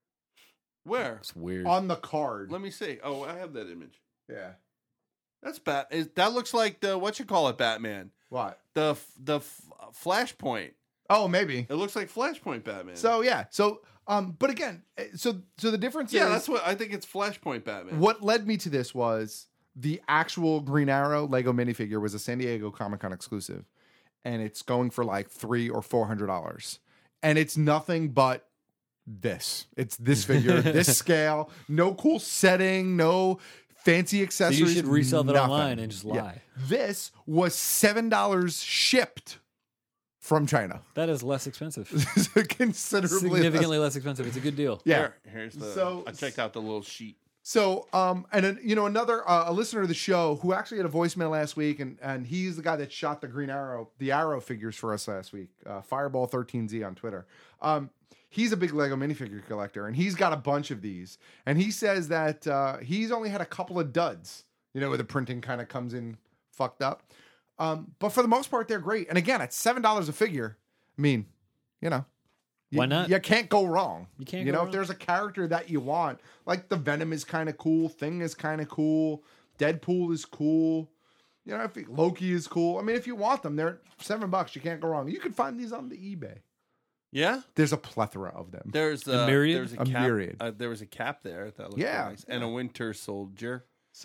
[SPEAKER 16] Where?
[SPEAKER 14] It's weird.
[SPEAKER 15] on the card.
[SPEAKER 16] Let me see. Oh, I have that image.
[SPEAKER 15] Yeah.
[SPEAKER 16] That's Bat. Is, that looks like the what you call it, Batman.
[SPEAKER 15] What?
[SPEAKER 16] The f- the f- Flashpoint.
[SPEAKER 15] Oh, maybe.
[SPEAKER 16] It looks like Flashpoint Batman.
[SPEAKER 15] So yeah. So um, but again, eh, so so the difference
[SPEAKER 16] yeah,
[SPEAKER 15] is
[SPEAKER 16] that's what I think. It's Flashpoint Batman.
[SPEAKER 15] what led me to this was the actual Green Arrow Lego minifigure was a San Diego Comic Con exclusive, and it's going for like three or four hundred dollars, and it's nothing but this. It's this figure, this scale, no cool setting, no fancy
[SPEAKER 14] So
[SPEAKER 15] accessories.
[SPEAKER 14] you should resell that
[SPEAKER 15] nothing.
[SPEAKER 14] online and just lie.
[SPEAKER 15] Yeah. This was seven dollars shipped from China.
[SPEAKER 14] That is less expensive.
[SPEAKER 15] Considerably
[SPEAKER 14] Significantly
[SPEAKER 15] less.
[SPEAKER 14] less expensive. It's a good deal.
[SPEAKER 15] Yeah.
[SPEAKER 16] Here, here's the.
[SPEAKER 15] So-
[SPEAKER 16] I checked out the little sheet.
[SPEAKER 15] So, um, and then, you know, another uh, a listener of the show who actually had a voicemail last week, and and he's the guy that shot the Green Arrow, the Arrow figures for us last week. Uh, Fireball thirteen Z on Twitter. Um, he's a big Lego minifigure collector, and he's got a bunch of these. And he says that uh, he's only had a couple of duds, you know, where the printing kind of comes in fucked up. Um, but for the most part, they're great. And again, at seven dollars a figure, I mean, you know. You,
[SPEAKER 14] Why not?
[SPEAKER 15] You can't go wrong.
[SPEAKER 14] You can't
[SPEAKER 15] You
[SPEAKER 14] go
[SPEAKER 15] know,
[SPEAKER 14] wrong.
[SPEAKER 15] if there's a character that you want, like the Venom is kind of cool, Thing is kind of cool, Deadpool is cool. You know, if Loki is cool. I mean, if you want them, they're seven bucks. You can't go wrong. You can find these on the eBay.
[SPEAKER 16] Yeah,
[SPEAKER 15] There's a plethora of them.
[SPEAKER 16] there's
[SPEAKER 14] A
[SPEAKER 16] uh,
[SPEAKER 14] myriad?
[SPEAKER 16] There's a,
[SPEAKER 15] A
[SPEAKER 16] cap,
[SPEAKER 15] myriad.
[SPEAKER 16] Uh, there was a cap there that looked
[SPEAKER 15] Yeah,
[SPEAKER 16] nice, and a Winter Soldier.
[SPEAKER 15] So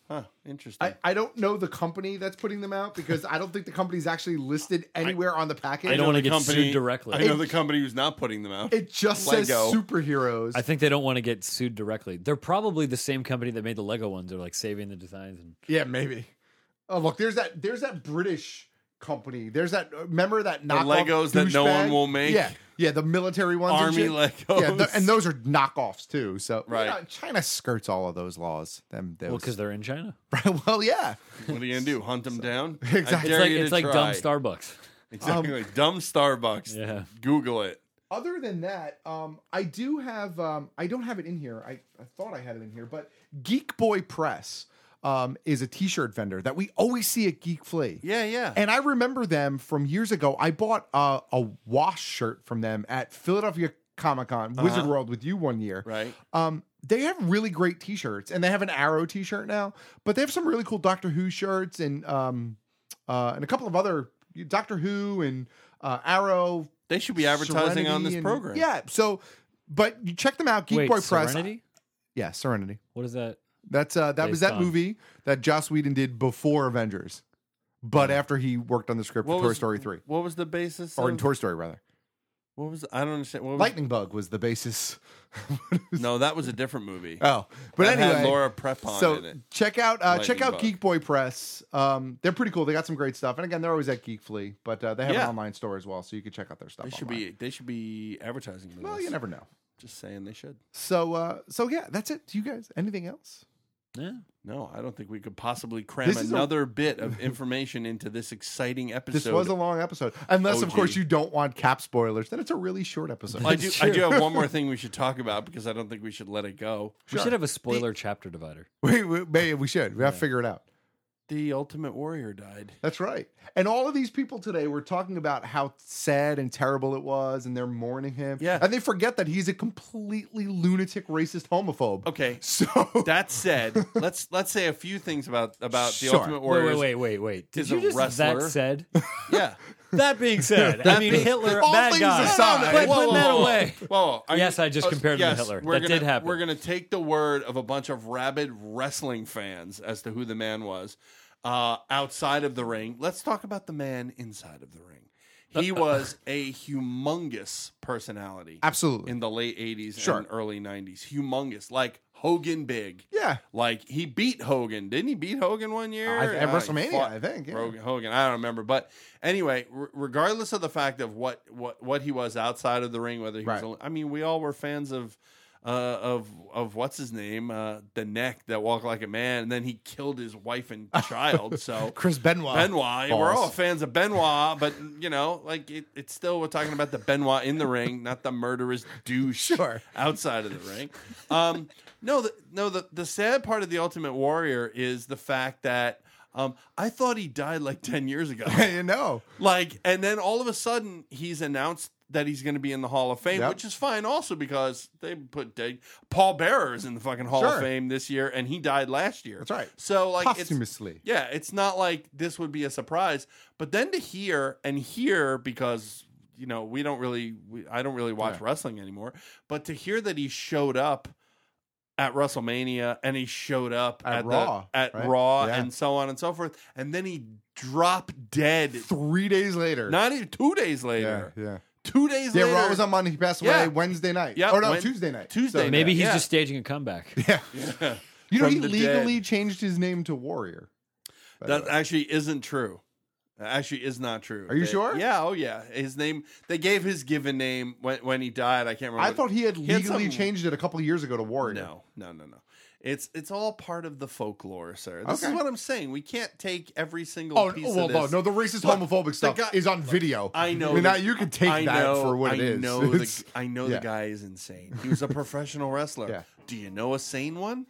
[SPEAKER 16] Huh, interesting.
[SPEAKER 15] I, I don't know the company that's putting them out because I don't think the company's actually listed anywhere on the package.
[SPEAKER 14] They don't want to get
[SPEAKER 16] company,
[SPEAKER 14] sued directly.
[SPEAKER 16] I know the company who's not putting them out.
[SPEAKER 15] It just
[SPEAKER 16] Lego.
[SPEAKER 15] says superheroes.
[SPEAKER 14] I think they don't want to get sued directly. They're probably the same company that made the Lego ones. They're like saving the designs. And
[SPEAKER 15] Yeah, maybe. Oh, look, there's that. There's that British company. There's that. Remember that knockoff
[SPEAKER 16] Legos that no
[SPEAKER 15] douchebag?
[SPEAKER 16] one will make?
[SPEAKER 15] Yeah, yeah, the military ones.
[SPEAKER 16] Army
[SPEAKER 15] and shit.
[SPEAKER 16] Legos.
[SPEAKER 15] Yeah, th- and those are knockoffs too. So
[SPEAKER 16] Right.
[SPEAKER 15] you know, China skirts all of those laws. Them, those.
[SPEAKER 14] well, because they're in China.
[SPEAKER 15] well, yeah.
[SPEAKER 16] What are you gonna do? Hunt them down?
[SPEAKER 15] Exactly.
[SPEAKER 16] I
[SPEAKER 14] It's
[SPEAKER 16] dare
[SPEAKER 14] like
[SPEAKER 16] you to
[SPEAKER 14] it's like
[SPEAKER 16] try.
[SPEAKER 14] dumb Starbucks.
[SPEAKER 16] Exactly. dumb Starbucks.
[SPEAKER 14] Yeah.
[SPEAKER 16] Google it.
[SPEAKER 15] Other than that, um, I do have. Um, I don't have it in here. I, I thought I had it in here, but Geek Boy Press um, is a T-shirt vendor that we always see at Geek Flea.
[SPEAKER 16] Yeah, yeah.
[SPEAKER 15] And I remember them from years ago. I bought uh, a wash shirt from them at Philadelphia Comic Con,
[SPEAKER 16] Uh-huh.
[SPEAKER 15] Wizard World with you one year.
[SPEAKER 16] Right.
[SPEAKER 15] Um, they have really great T-shirts, and they have an Arrow T-shirt now. But they have some really cool Doctor Who shirts and um, uh, and a couple of other Doctor Who and uh, Arrow.
[SPEAKER 16] They should be advertising on this
[SPEAKER 15] and-
[SPEAKER 16] program.
[SPEAKER 15] Yeah. So, but you check them out. Geek
[SPEAKER 14] Wait,
[SPEAKER 15] Boy Press.
[SPEAKER 14] Serenity?
[SPEAKER 15] Yeah, Serenity.
[SPEAKER 14] What is that?
[SPEAKER 15] That's uh, that was
[SPEAKER 14] Based
[SPEAKER 15] that
[SPEAKER 14] on?
[SPEAKER 15] movie that Joss Whedon did before Avengers, but after he worked on the script
[SPEAKER 16] What
[SPEAKER 15] for Toy
[SPEAKER 16] was-
[SPEAKER 15] Story three,
[SPEAKER 16] What was the basis?
[SPEAKER 15] or in
[SPEAKER 16] of-
[SPEAKER 15] Toy Story rather.
[SPEAKER 16] What was? I don't understand. What was,
[SPEAKER 15] Lightning Bug was the basis.
[SPEAKER 16] No, that was a different movie.
[SPEAKER 15] Oh, but
[SPEAKER 16] That had
[SPEAKER 15] anyway,
[SPEAKER 16] Laura Prepon
[SPEAKER 15] so
[SPEAKER 16] in it.
[SPEAKER 15] check out uh, check
[SPEAKER 16] Lightning
[SPEAKER 15] out
[SPEAKER 16] Bug.
[SPEAKER 15] Geek Boy Press. Um, they're pretty cool. They got some great stuff, and again, they're always at Geek Flea, but uh, they have
[SPEAKER 16] Yeah.
[SPEAKER 15] an online store as well, so you can check out their stuff.
[SPEAKER 16] They should
[SPEAKER 15] online.
[SPEAKER 16] be. They should be advertising. with
[SPEAKER 15] Well,
[SPEAKER 16] us.
[SPEAKER 15] you never know.
[SPEAKER 16] Just saying, they should.
[SPEAKER 15] So, uh, so yeah, that's it. Do you guys anything else?
[SPEAKER 14] Yeah.
[SPEAKER 16] No, I don't think we could possibly cram
[SPEAKER 15] This is a-
[SPEAKER 16] another bit of information into this exciting episode.
[SPEAKER 15] This was a long episode, unless of
[SPEAKER 16] O G.
[SPEAKER 15] course you don't want cap spoilers. Then it's a really short episode.
[SPEAKER 16] I do. I do have one more thing we should talk about because I don't think we should let it go.
[SPEAKER 14] We should have a spoiler chapter divider.
[SPEAKER 15] Wait, wait, maybe we should. We have to figure it out.
[SPEAKER 16] The Ultimate Warrior died.
[SPEAKER 15] That's right. And all of these people today were talking about how sad and terrible it was, and they're mourning him.
[SPEAKER 16] Yeah.
[SPEAKER 15] And they forget that he's a completely lunatic, racist homophobe.
[SPEAKER 16] Okay.
[SPEAKER 15] So
[SPEAKER 16] that said, let's let's say a few things about about the
[SPEAKER 15] Sure.
[SPEAKER 16] Ultimate
[SPEAKER 14] Wait,
[SPEAKER 16] Warrior.
[SPEAKER 14] wait, wait, wait, wait. Did
[SPEAKER 16] is
[SPEAKER 14] you
[SPEAKER 16] a
[SPEAKER 14] just
[SPEAKER 16] wrestler.
[SPEAKER 14] that said?
[SPEAKER 16] Yeah.
[SPEAKER 14] That being said, I
[SPEAKER 16] That
[SPEAKER 14] mean
[SPEAKER 16] being-
[SPEAKER 14] Hitler,
[SPEAKER 15] All
[SPEAKER 14] bad
[SPEAKER 15] things
[SPEAKER 14] guy.
[SPEAKER 15] aside-
[SPEAKER 14] But
[SPEAKER 16] Whoa,
[SPEAKER 14] putting
[SPEAKER 16] whoa,
[SPEAKER 14] that
[SPEAKER 16] whoa,
[SPEAKER 14] away.
[SPEAKER 16] Whoa, whoa. Are
[SPEAKER 14] Yes,
[SPEAKER 16] you-
[SPEAKER 14] I just
[SPEAKER 16] oh,
[SPEAKER 14] compared him to
[SPEAKER 16] yes,
[SPEAKER 14] Hitler.
[SPEAKER 16] we're
[SPEAKER 14] That
[SPEAKER 16] gonna,
[SPEAKER 14] did happen.
[SPEAKER 16] We're going to take the word of a bunch of rabid wrestling fans as to who the man was uh, outside of the ring. Let's talk about the man inside of the ring. He was a humongous personality.
[SPEAKER 15] Absolutely.
[SPEAKER 16] In the late eighties
[SPEAKER 15] Sure.
[SPEAKER 16] and early nineties. Humongous. Like Hogan big.
[SPEAKER 15] Yeah.
[SPEAKER 16] Like he beat Hogan. Didn't he beat Hogan one year?
[SPEAKER 15] I- at
[SPEAKER 16] Uh, he
[SPEAKER 15] WrestleMania,
[SPEAKER 16] fought
[SPEAKER 15] I think, yeah.
[SPEAKER 16] Hogan, Hogan. I don't remember. But anyway, r- regardless of the fact of what, what, what he was outside of the ring, whether he
[SPEAKER 15] Right.
[SPEAKER 16] was, only, I mean, we all were fans of, uh, of, of what's his name, uh, the Neck that walked like a man, and then he killed his wife and child. So
[SPEAKER 15] Chris Benoit.
[SPEAKER 16] Benoit.
[SPEAKER 15] Balls.
[SPEAKER 16] We're all fans of Benoit, but you know, like it, it's still we're talking about the Benoit in the ring, not the murderous douche
[SPEAKER 15] Sure.
[SPEAKER 16] outside of the ring. Um, no, the, no. The the sad part of the Ultimate Warrior is the fact that um, I thought he died like ten years ago.
[SPEAKER 15] you know.
[SPEAKER 16] Like, and then all of a sudden he's announced that he's going to be in the Hall of Fame,
[SPEAKER 15] Yep.
[SPEAKER 16] which is fine also because they put they, Paul Bearer is in the fucking Hall
[SPEAKER 15] Sure.
[SPEAKER 16] of Fame this year, and he died last year.
[SPEAKER 15] That's right.
[SPEAKER 16] So like
[SPEAKER 15] Posthumously.
[SPEAKER 16] It's, yeah, it's not like this would be a surprise, but then to hear and hear because you know we don't really we, I don't really watch
[SPEAKER 15] Yeah.
[SPEAKER 16] wrestling anymore, but to hear that he showed up at WrestleMania and he showed up
[SPEAKER 15] At
[SPEAKER 16] at,
[SPEAKER 15] Raw,
[SPEAKER 16] the, at
[SPEAKER 15] right?
[SPEAKER 16] Raw
[SPEAKER 15] Yeah.
[SPEAKER 16] and so on and so forth, and then he dropped dead
[SPEAKER 15] Three days later.
[SPEAKER 16] not even two days
[SPEAKER 15] yeah,
[SPEAKER 16] later.
[SPEAKER 15] yeah.
[SPEAKER 16] Two days
[SPEAKER 15] Yeah,
[SPEAKER 16] later.
[SPEAKER 15] Raw was on Monday. He passed away
[SPEAKER 16] Yeah.
[SPEAKER 15] Wednesday night.
[SPEAKER 16] Yep,
[SPEAKER 15] Or no,
[SPEAKER 16] Wed-
[SPEAKER 15] Tuesday night.
[SPEAKER 16] Tuesday
[SPEAKER 15] So-
[SPEAKER 14] Maybe he's
[SPEAKER 16] Yeah.
[SPEAKER 14] just staging a comeback.
[SPEAKER 15] Yeah.
[SPEAKER 16] Yeah.
[SPEAKER 15] You know,
[SPEAKER 16] From
[SPEAKER 15] he
[SPEAKER 16] the
[SPEAKER 15] legally
[SPEAKER 16] dead.
[SPEAKER 15] changed his name to Warrior. by the
[SPEAKER 16] That
[SPEAKER 15] way.
[SPEAKER 16] actually isn't true. That actually is not true.
[SPEAKER 15] Are you
[SPEAKER 16] They-
[SPEAKER 15] sure?
[SPEAKER 16] Yeah. Oh, yeah. His name. They gave his given name when when he died. I can't remember.
[SPEAKER 15] I thought he had
[SPEAKER 16] He
[SPEAKER 15] legally
[SPEAKER 16] some-
[SPEAKER 15] changed it a couple of years ago to Warrior.
[SPEAKER 16] No, no, no, no. It's it's all part of the folklore, sir. This
[SPEAKER 15] Okay.
[SPEAKER 16] is what I'm saying. We can't take every single
[SPEAKER 15] Oh,
[SPEAKER 16] piece
[SPEAKER 15] well,
[SPEAKER 16] of
[SPEAKER 15] no,
[SPEAKER 16] this.
[SPEAKER 15] no, the racist,
[SPEAKER 16] Look,
[SPEAKER 15] homophobic
[SPEAKER 16] the
[SPEAKER 15] stuff
[SPEAKER 16] guy-
[SPEAKER 15] is on video.
[SPEAKER 16] I know.
[SPEAKER 15] I mean,
[SPEAKER 16] the-
[SPEAKER 15] now you can take
[SPEAKER 16] I
[SPEAKER 15] that
[SPEAKER 16] know,
[SPEAKER 15] for what
[SPEAKER 16] I
[SPEAKER 15] it is.
[SPEAKER 16] Know
[SPEAKER 15] It's-
[SPEAKER 16] the, I know
[SPEAKER 15] yeah.
[SPEAKER 16] the guy is insane. He was a professional wrestler.
[SPEAKER 15] Yeah.
[SPEAKER 16] Do you know a sane one?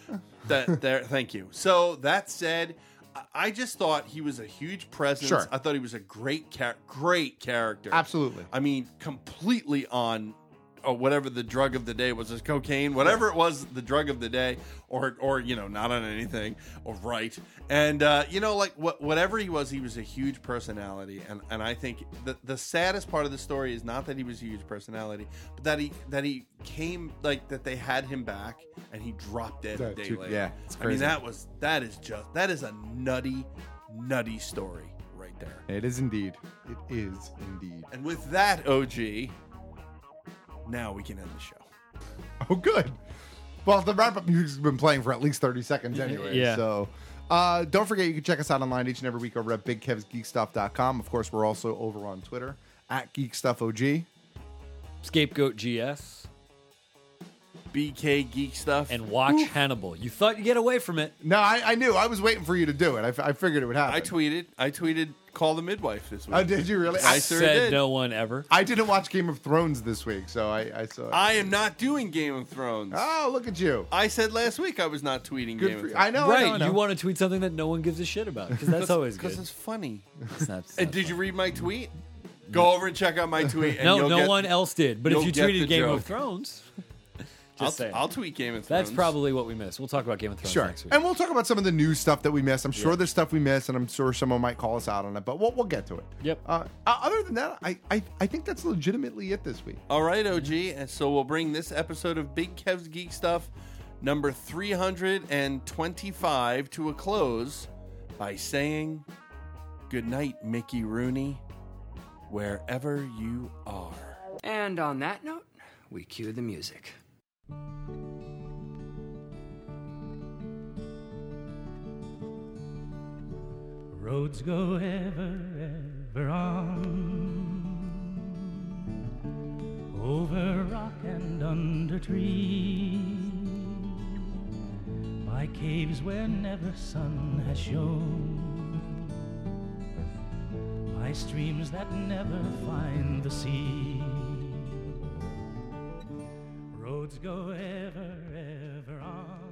[SPEAKER 16] That there. Thank you. So that said, I- I just thought he was a huge presence.
[SPEAKER 15] Sure.
[SPEAKER 16] I thought he was a great, char- great character.
[SPEAKER 15] Absolutely.
[SPEAKER 16] I mean, completely on or whatever the drug of the day was, this cocaine, whatever it was, the drug of the day, or or you know, not on anything, or right. And uh, you know, like what whatever he was, he was a huge personality. And and I think the the saddest part of the story is not that he was a huge personality, but that he that he came like that they had him back and he dropped dead a day later.
[SPEAKER 15] Yeah, it's
[SPEAKER 16] I mean
[SPEAKER 15] crazy.
[SPEAKER 16] that was that is just that is a nutty, nutty story right there.
[SPEAKER 15] It is indeed. It is indeed.
[SPEAKER 16] And with that, O G, now we can end the show.
[SPEAKER 15] Oh, good. Well, the wrap-up music's been playing for at least thirty seconds anyway.
[SPEAKER 14] Yeah.
[SPEAKER 15] So uh, don't forget, you can check us out online each and every week over at big kevs geek stuff dot com. Of course, we're also over on Twitter at geek stuff O G.
[SPEAKER 14] Scapegoat G S.
[SPEAKER 16] B K Geek Stuff.
[SPEAKER 14] And watch Oof. Hannibal. You thought you'd get away from it.
[SPEAKER 15] No, I, I knew. I was waiting for you to do it. I, f- I figured it would happen.
[SPEAKER 16] I tweeted. I tweeted, call the midwife this week.
[SPEAKER 15] Oh, did you really?
[SPEAKER 16] I,
[SPEAKER 14] I
[SPEAKER 16] sure
[SPEAKER 14] said
[SPEAKER 16] did.
[SPEAKER 14] no one ever.
[SPEAKER 15] I didn't watch Game of Thrones this week, so I, I saw it.
[SPEAKER 16] I am not doing Game of Thrones.
[SPEAKER 15] Oh, look at you.
[SPEAKER 16] I said last week I was not tweeting
[SPEAKER 15] Good
[SPEAKER 16] Game
[SPEAKER 15] for
[SPEAKER 16] of
[SPEAKER 15] you.
[SPEAKER 16] Thrones.
[SPEAKER 15] I know,
[SPEAKER 14] right.
[SPEAKER 15] I know, I know.
[SPEAKER 14] You want to tweet something that no one gives a shit about, because that's always good.
[SPEAKER 16] Because it's funny.
[SPEAKER 14] It's not, it's
[SPEAKER 16] And
[SPEAKER 14] not
[SPEAKER 16] did
[SPEAKER 14] fun.
[SPEAKER 16] you read my tweet? Go over and check out my tweet. And
[SPEAKER 14] No,
[SPEAKER 16] you'll
[SPEAKER 14] no
[SPEAKER 16] get,
[SPEAKER 14] one else did. But if
[SPEAKER 16] you'll
[SPEAKER 14] you
[SPEAKER 16] get the
[SPEAKER 14] tweeted Game
[SPEAKER 16] joke.
[SPEAKER 14] of Thrones,
[SPEAKER 16] I'll,
[SPEAKER 14] just saying.
[SPEAKER 16] I'll tweet Game of Thrones.
[SPEAKER 14] That's probably what we missed. We'll talk about Game of Thrones
[SPEAKER 15] Sure.
[SPEAKER 14] next week.
[SPEAKER 15] And we'll talk about some of the new stuff that we missed. I'm sure
[SPEAKER 14] Yeah.
[SPEAKER 15] there's stuff we missed, and I'm sure someone might call us out on it, but we'll, we'll get to it.
[SPEAKER 14] Yep.
[SPEAKER 15] Uh, uh, other than that, I, I, I think that's legitimately it this week.
[SPEAKER 16] All right, O G. And so we'll bring this episode of Big Kev's Geek Stuff, number three hundred twenty-five, to a close by saying good night, Mickey Rooney, wherever you are.
[SPEAKER 20] And on that note, we cue the music.
[SPEAKER 21] Roads go ever, ever on, over rock and under tree, by caves where never sun has shone, by streams that never find the sea. Roads go ever, ever on.